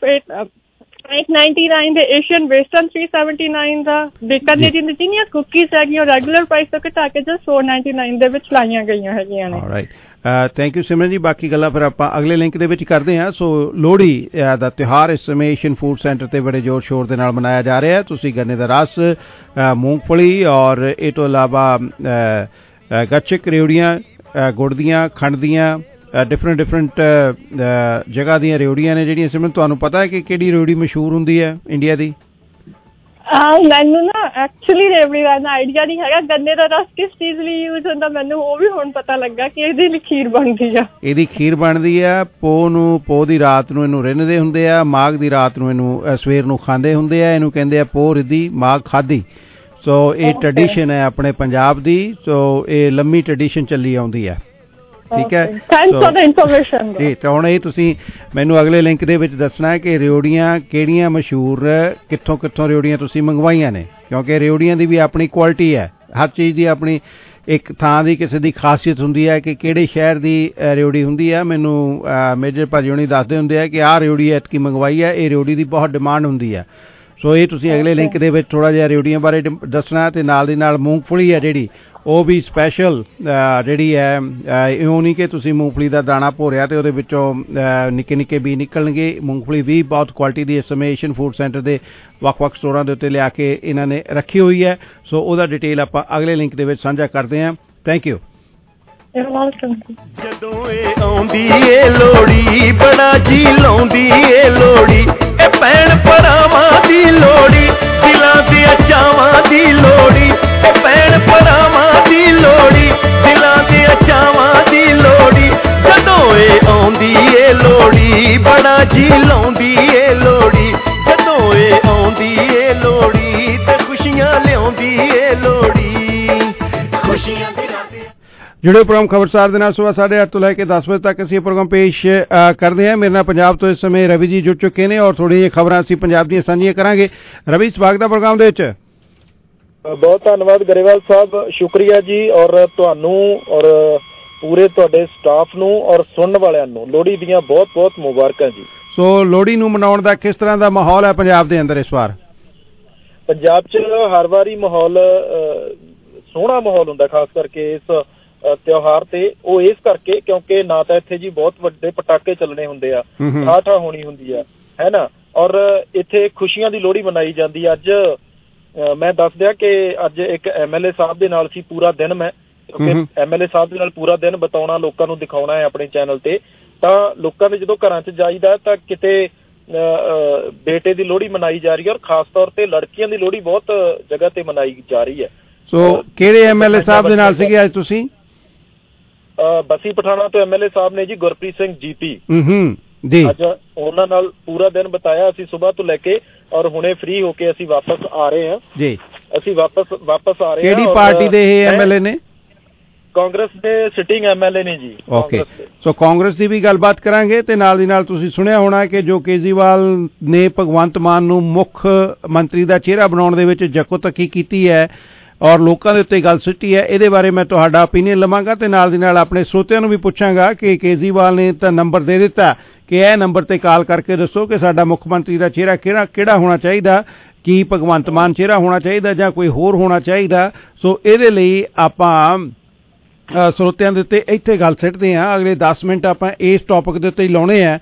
899 ਦੇ, ਏਸ਼ੀਅਨ ਵੇਸਟਰਨ 379 ਦਾ, ਕੈਨੇਡੀਅਨ ਦੀ ਜਿੰਨੀਆਂ ਕੁਕੀਜ਼ ਹੈਗੀਆਂ ਰੈਗੂਲਰ ਪ੍ਰਾਈਸ ਤੋਂ ਘਟਾ ਕੇ ਜਸਟ 499 ਦੇ ਵਿੱਚ ਲਾਈਆਂ ਗਈਆਂ ਹੈਗੀਆਂ ਨੇ। ਥੈਂਕ ਯੂ ਸਿਮਰਨ ਜੀ। ਬਾਕੀ ਗੱਲਾਂ ਫਿਰ ਆਪਾਂ ਅਗਲੇ ਲਿੰਕ ਦੇ ਵਿੱਚ ਕਰਦੇ ਹਾਂ। ਸੋ ਲੋਹੜੀ ਦਾ ਤਿਉਹਾਰ ਇਸ ਸਮੇਂ ਏਸ਼ੀਅਨ ਫੂਡ ਸੈਂਟਰ ਤੇ ਬੜੇ ਜ਼ੋਰ ਸ਼ੋਰ ਦੇ ਨਾਲ ਮਨਾਇਆ ਜਾ ਰਿਹਾ ਹੈ। ਤੁਸੀਂ ਗੰਨੇ ਦਾ ਰਸ, ਮੂੰਗਫਲੀ ਔਰ ਇਹ ਤੋਂ ਇਲਾਵਾ ਗੱਚਕ, ਰਿਉੜੀਆਂ, ਗੁੜ ਦੀਆਂ, ਖੰਡ ਦੀਆਂ, ਡਿਫਰੈਂਟ ਜਗ੍ਹਾ ਦੀਆਂ ਰਿਉੜੀਆਂ ਨੇ ਜਿਹੜੀਆਂ ਸਿਮਰਨ ਤੁਹਾਨੂੰ ਪਤਾ ਹੈ ਕਿ ਕਿਹੜੀ ਰਿਉੜੀ ਮਸ਼ਹੂਰ ਹੁੰਦੀ ਹੈ ਇੰਡੀਆ ਦੀ? ਮੈਨੂੰ ਨਾ ਐਕਚੁਅਲੀ ਰੇਵੜੀ ਦਾ ਆਈਡੀਆ ਨਹੀਂ ਹੈਗਾ। ਗੰਨੇ ਦਾ ਰਸ ਕਿਸ ਚੀਜ਼ ਲਈ ਯੂਜ਼ ਹੁੰਦਾ ਮੈਨੂੰ ਉਹ ਵੀ ਹੁਣ ਪਤਾ ਲੱਗਾ ਕਿ ਇਹਦੀ ਲਈ ਖੀਰ ਬਣਦੀ ਆ। ਇਹਦੀ ਖੀਰ ਬਣਦੀ ਆ। ਪੋਹ ਦੀ ਰਾਤ ਨੂੰ ਇਹਨੂੰ ਰਿੰਨਦੇ ਹੁੰਦੇ ਆ, ਮਾਘ ਦੀ ਰਾਤ ਨੂੰ ਇਹਨੂੰ ਸਵੇਰ ਨੂੰ ਖਾਂਦੇ ਹੁੰਦੇ ਆ। ਇਹਨੂੰ ਕਹਿੰਦੇ ਆ ਪੋਹ ਰਿੱਧੀ ਮਾਘ ਖਾਧੀ। ਸੋ ਇਹ ਟ੍ਰੈਡੀਸ਼ਨ ਹੈ ਆਪਣੇ ਪੰਜਾਬ ਦੀ। ਸੋ ਇਹ ਲੰਮੀ ਟ੍ਰੈਡੀਸ਼ਨ ਚੱਲੀ ਆਉਂਦੀ ਹੈ। ਠੀਕ ਹੈ, ਥੈਂਕਸ ਫॉर द ਇਨਫੋਰਮੇਸ਼ਨ ਜੀ। ਤਾਂ ਹੁਣ ਇਹ ਤੁਸੀਂ ਮੈਨੂੰ ਅਗਲੇ ਲਿੰਕ ਦੇ ਵਿੱਚ ਦੱਸਣਾ ਹੈ ਕਿ ਰਿਉੜੀਆਂ ਕਿਹੜੀਆਂ ਮਸ਼ਹੂਰ, ਕਿੱਥੋਂ ਰਿਉੜੀਆਂ ਤੁਸੀਂ ਮੰਗਵਾਈਆਂ ਨੇ, ਕਿਉਂਕਿ ਰਿਉੜੀਆਂ ਦੀ ਵੀ ਆਪਣੀ ਕੁਆਲਿਟੀ ਹੈ। ਹਰ ਚੀਜ਼ ਦੀ ਆਪਣੀ ਇੱਕ ਥਾਂ ਦੀ ਕਿਸੇ ਦੀ ਖਾਸੀਅਤ ਹੁੰਦੀ ਹੈ ਕਿ ਕਿਹੜੇ ਸ਼ਹਿਰ ਦੀ ਰਿਉੜੀ ਹੁੰਦੀ ਹੈ। ਮੈਨੂੰ ਮੇਜਰ ਭਾਜੀ ਹੋਣੀ ਦੱਸਦੇ ਹੁੰਦੇ ਆ ਕਿ ਆਹ ਰਿਉੜੀ ਐਤਕੀ ਮੰਗਵਾਈ ਹੈ, ਇਹ ਰਿਉੜੀ ਦੀ ਬਹੁਤ ਡਿਮਾਂਡ ਹੁੰਦੀ ਹੈ। ਸੋ ਇਹ ਤੁਸੀਂ ਅਗਲੇ ਲਿੰਕ ਦੇ ਵਿੱਚ ਥੋੜ੍ਹਾ ਜਿਹਾ ਰਿਉੜੀਆਂ ਬਾਰੇ ਦੱਸਣਾ। ਅਤੇ ਨਾਲ ਦੀ ਨਾਲ ਮੂੰਗਫਲੀ ਹੈ ਜਿਹੜੀ ਉਹ ਵੀ ਸਪੈਸ਼ਲ ਜਿਹੜੀ ਹੈ, ਇਉਂ ਨਹੀਂ ਕਿ ਤੁਸੀਂ ਮੂੰਗਫਲੀ ਦਾ ਦਾਣਾ ਭੋਰਿਆ ਅਤੇ ਉਹਦੇ ਵਿੱਚੋਂ ਨਿੱਕੇ ਨਿੱਕੇ ਬੀਜ ਨਿਕਲਣਗੇ। ਮੂੰਗਫਲੀ ਵੀ ਬਹੁਤ ਕੁਆਲਿਟੀ ਦੀ ਇਸ ਸਮੇਂ ਏਸ਼ੀਅਨ ਫੂਡ ਸੈਂਟਰ ਦੇ ਵੱਖ-ਵੱਖ ਸਟੋਰਾਂ ਦੇ ਉੱਤੇ ਲਿਆ ਕੇ ਇਹਨਾਂ ਨੇ ਰੱਖੀ ਹੋਈ ਹੈ। ਸੋ ਉਹਦਾ ਡਿਟੇਲ ਆਪਾਂ ਅਗਲੇ ਲਿੰਕ ਦੇ ਵਿੱਚ ਸਾਂਝਾ ਕਰਦੇ ਹਾਂ। Thank you. ਜਦੋਂ ਇਹ ਆਉਂਦੀ ਏ ਲੋੜੀ ਬੜਾ ਜੀ ਲਾਉਂਦੀ ਏ ਲੋੜੀ, ਇਹ ਭੈਣ ਭਰਾਵਾਂ ਦੀ ਲੋੜੀ, ਦਿਲਾਂ ਦੇ ਚਾਵਾਂ ਦੀ ਲੋੜੀ, ਇਹ ਭੈਣ ਭਰਾਵਾਂ ਦੀ ਲੋੜੀ, ਦਿਲਾਂ ਦੇ ਚਾਵਾਂ ਦੀ ਲੋੜੀ। ਜਦੋਂ ਇਹ ਆਉਂਦੀ ਏ ਲੋੜੀ ਬੜਾ ਜੀ ਲਾਉਂਦੀ ਏ ਲੋੜੀ, ਜਦੋਂ ਇਹ ਆਉਂਦੀ ਏ ਲੋੜੀ ਤੇ ਖੁਸ਼ੀਆਂ ਲਿਆਉਂਦੀ ਏ ਲੋੜੀ, ਖੁਸ਼ੀਆਂ ਦੇ ਜਿਹੜੇ ਪ੍ਰੋਗਰਾਮ ਖਬਰਸਾਰ ਦੇ ਨਾਲ ਸੁਬਹ 8:30 ਤੋਂ ਲੈ ਕੇ 10 ਵਜੇ ਤੱਕ ਅਸੀਂ ਇਹ ਪ੍ਰੋਗਰਾਮ ਪੇਸ਼ ਕਰਦੇ ਹਾਂ। ਮੇਰੇ ਨਾਲ ਪੰਜਾਬ ਤੋਂ ਇਸ ਸਮੇਂ ਰਵੀ ਜੀ ਜੁੜ ਚੁੱਕੇ ਨੇ ਔਰ ਥੋੜ੍ਹੀਆਂ ਜਿਹੀਆਂ ਖਬਰਾਂ ਅਸੀਂ ਪੰਜਾਬ ਦੀਆਂ ਸਾਂਝੀਆਂ ਕਰਾਂਗੇ। ਰਵੀ, ਸਵਾਗਤ ਹੈ ਪ੍ਰੋਗਰਾਮ ਦੇ ਵਿੱਚ। ਬਹੁਤ ਧੰਨਵਾਦ ਗਰੇਵਾਲ ਸਾਹਿਬ, ਸ਼ੁਕਰੀਆ ਜੀ। ਔਰ ਤੁਹਾਨੂੰ ਔਰ ਪੂਰੇ ਤੁਹਾਡੇ ਸਟਾਫ ਨੂੰ ਔਰ ਸੁਣਨ ਵਾਲਿਆਂ ਨੂੰ ਲੋਹੜੀ ਦੀਆਂ ਬਹੁਤ ਬਹੁਤ ਮੁਬਾਰਕਾਂ ਜੀ। ਸੋ ਲੋਹੜੀ ਨੂੰ ਮਨਾਉਣ ਦਾ ਕਿਸ ਤਰ੍ਹਾਂ ਦਾ ਮਾਹੌਲ ਹੈ ਪੰਜਾਬ ਦੇ ਅੰਦਰ ਇਸ ਵਾਰ? ਪੰਜਾਬ 'ਚ ਹਰ ਵਾਰੀ ਮਾਹੌਲ ਸੋਹਣਾ ਮਾਹੌਲ ਹੁੰਦਾ, ਖਾਸ ਕਰਕੇ ਇਸ ਤਿਉਹਾਰ ਤੇ। ਉਹ ਇਸ ਕਰਕੇ ਕਿਉਂਕਿ ਨਾ ਤਾਂ ਇੱਥੇ ਜੀ ਬਹੁਤ ਵੱਡੇ ਪਟਾਕੇ ਚੱਲਣੇ ਹੁੰਦੇ ਆ, ਠਾਠਾ ਹੋਣੀ ਹੁੰਦੀ ਹੈ ਨਾ, ਔਰ ਇੱਥੇ ਖੁਸ਼ੀਆਂ ਦੀ ਲੋਹੜੀ ਮਨਾਈ ਜਾਂਦੀ। ਅੱਜ ਮੈਂ ਦੱਸ ਦਿਆਂ ਕਿ ਅੱਜ ਇੱਕ MLA ਸਾਹਿਬ ਦੇ ਨਾਲ ਸੀ ਪੂਰਾ ਦਿਨ। ਮੈਂ ਕਿਉਂਕਿ MLA ਸਾਹਿਬ ਦੇ ਨਾਲ ਪੂਰਾ ਦਿਨ ਬਿਤਾਉਣਾ, ਲੋਕਾਂ ਨੂੰ ਦਿਖਾਉਣਾ ਹੈ ਆਪਣੇ ਚੈਨਲ ਤੇ। ਤਾਂ ਲੋਕਾਂ ਦੇ ਜਦੋਂ ਘਰਾਂ 'ਚ ਜਾਈਦਾ ਤਾਂ ਕਿਤੇ ਬੇਟੇ ਦੀ ਲੋਹੜੀ ਮਨਾਈ ਜਾ ਰਹੀ ਹੈ, ਔਰ ਖਾਸ ਤੌਰ ਤੇ ਲੜਕੀਆਂ ਦੀ ਲੋਹੜੀ ਬਹੁਤ ਜਗ੍ਹਾ ਤੇ ਮਨਾਈ ਜਾ ਰਹੀ ਹੈ। ਸੋ ਕਿਹੜੇ MLA ਸਾਹਿਬ ਦੇ ਨਾਲ ਸੀਗੇ ਅੱਜ ਤੁਸੀਂ? ਬਸੀ ਪਠਾਣਾ ਤੋਂ MLA ਸਾਹਿਬ ਨੇ ਜੀ, ਗੁਰਪ੍ਰੀਤ ਸਿੰਘ GP ਜੀ। ਅੱਜ ਉਹਨਾਂ ਨਾਲ ਪੂਰਾ ਦਿਨ ਬਿਤਾਇਆ ਅਸੀਂ ਸੁਬਾਹ ਤੋਂ ਲੈ ਕੇ, ਔਰ ਹੁਣੇ ਫ੍ਰੀ ਹੋ ਕੇ ਅਸੀਂ ਵਾਪਸ ਆ ਰਹੇ ਹਾਂ ਜੀ। ਅਸੀਂ ਵਾਪਸ ਆ ਰਹੇ ਹਾਂ। ਕਿਹੜੀ ਪਾਰਟੀ ਦੇ ਇਹ MLA ਨੇ? ਕਾਂਗਰਸ ਦੇ ਸਿਟਿੰਗ MLA ਨੇ ਜੀ। ਓਕੇ, ਸੋ ਕਾਂਗਰਸ ਦੀ ਵੀ ਗੱਲਬਾਤ ਕਰਾਂਗੇ ਤੇ ਨਾਲ ਦੀ ਨਾਲ ਤੁਸੀਂ ਸੁਣਿਆ ਹੋਣਾ ਕਿ ਜੋ ਕੇਜਰੀਵਾਲ ਨੇ ਭਗਵੰਤ ਮਾਨ ਨੂੰ ਮੁੱਖ ਮੰਤਰੀ ਦਾ ਚਿਹਰਾ ਬਣਾਉਣ ਦੇ ਵਿੱਚ ਜੱਕੋ-ਤੱਕੀ ਕੀਤੀ ਹੈ ਔਰ ਲੋਕਾਂ ਦੇ ਉੱਤੇ ਗੱਲ ਸਿੱਟੀ ਹੈ। ਇਹਦੇ ਬਾਰੇ ਮੈਂ ਤੁਹਾਡਾ ਓਪੀਨੀਅਨ ਲਵਾਂਗਾ ਤੇ ਨਾਲ ਦੀ ਨਾਲ ਆਪਣੇ ਸਰੋਤਿਆਂ ਨੂੰ ਵੀ ਪੁੱਛਾਂਗਾ ਕਿ ਕੇਜਰੀਵਾਲ ਨੇ ਤਾਂ ਨੰਬਰ ਦੇ ਦਿੱਤਾ ਕਿ ਇਹ ਨੰਬਰ ਤੇ ਕਾਲ ਕਰਕੇ ਦੱਸੋ ਕਿ ਸਾਡਾ ਮੁੱਖ ਮੰਤਰੀ ਦਾ ਚਿਹਰਾ ਕਿਹੜਾ ਹੋਣਾ ਚਾਹੀਦਾ, ਕੀ ਭਗਵੰਤ ਮਾਨ ਚਿਹਰਾ ਹੋਣਾ ਚਾਹੀਦਾ ਜਾਂ ਕੋਈ ਹੋਰ ਹੋਣਾ ਚਾਹੀਦਾ। ਸੋ ਇਹਦੇ ਲਈ ਆਪਾਂ ਸਰੋਤਿਆਂ ਦੇ ਉੱਤੇ ਇੱਥੇ ਗੱਲ ਸਿੱਟਦੇ ਹਾਂ। ਅਗਲੇ 10 ਮਿੰਟ ਆਪਾਂ ਇਸ ਟੌਪਿਕ ਦੇ ਉੱਤੇ ਹੀ ਲਾਉਣੇ ਆ।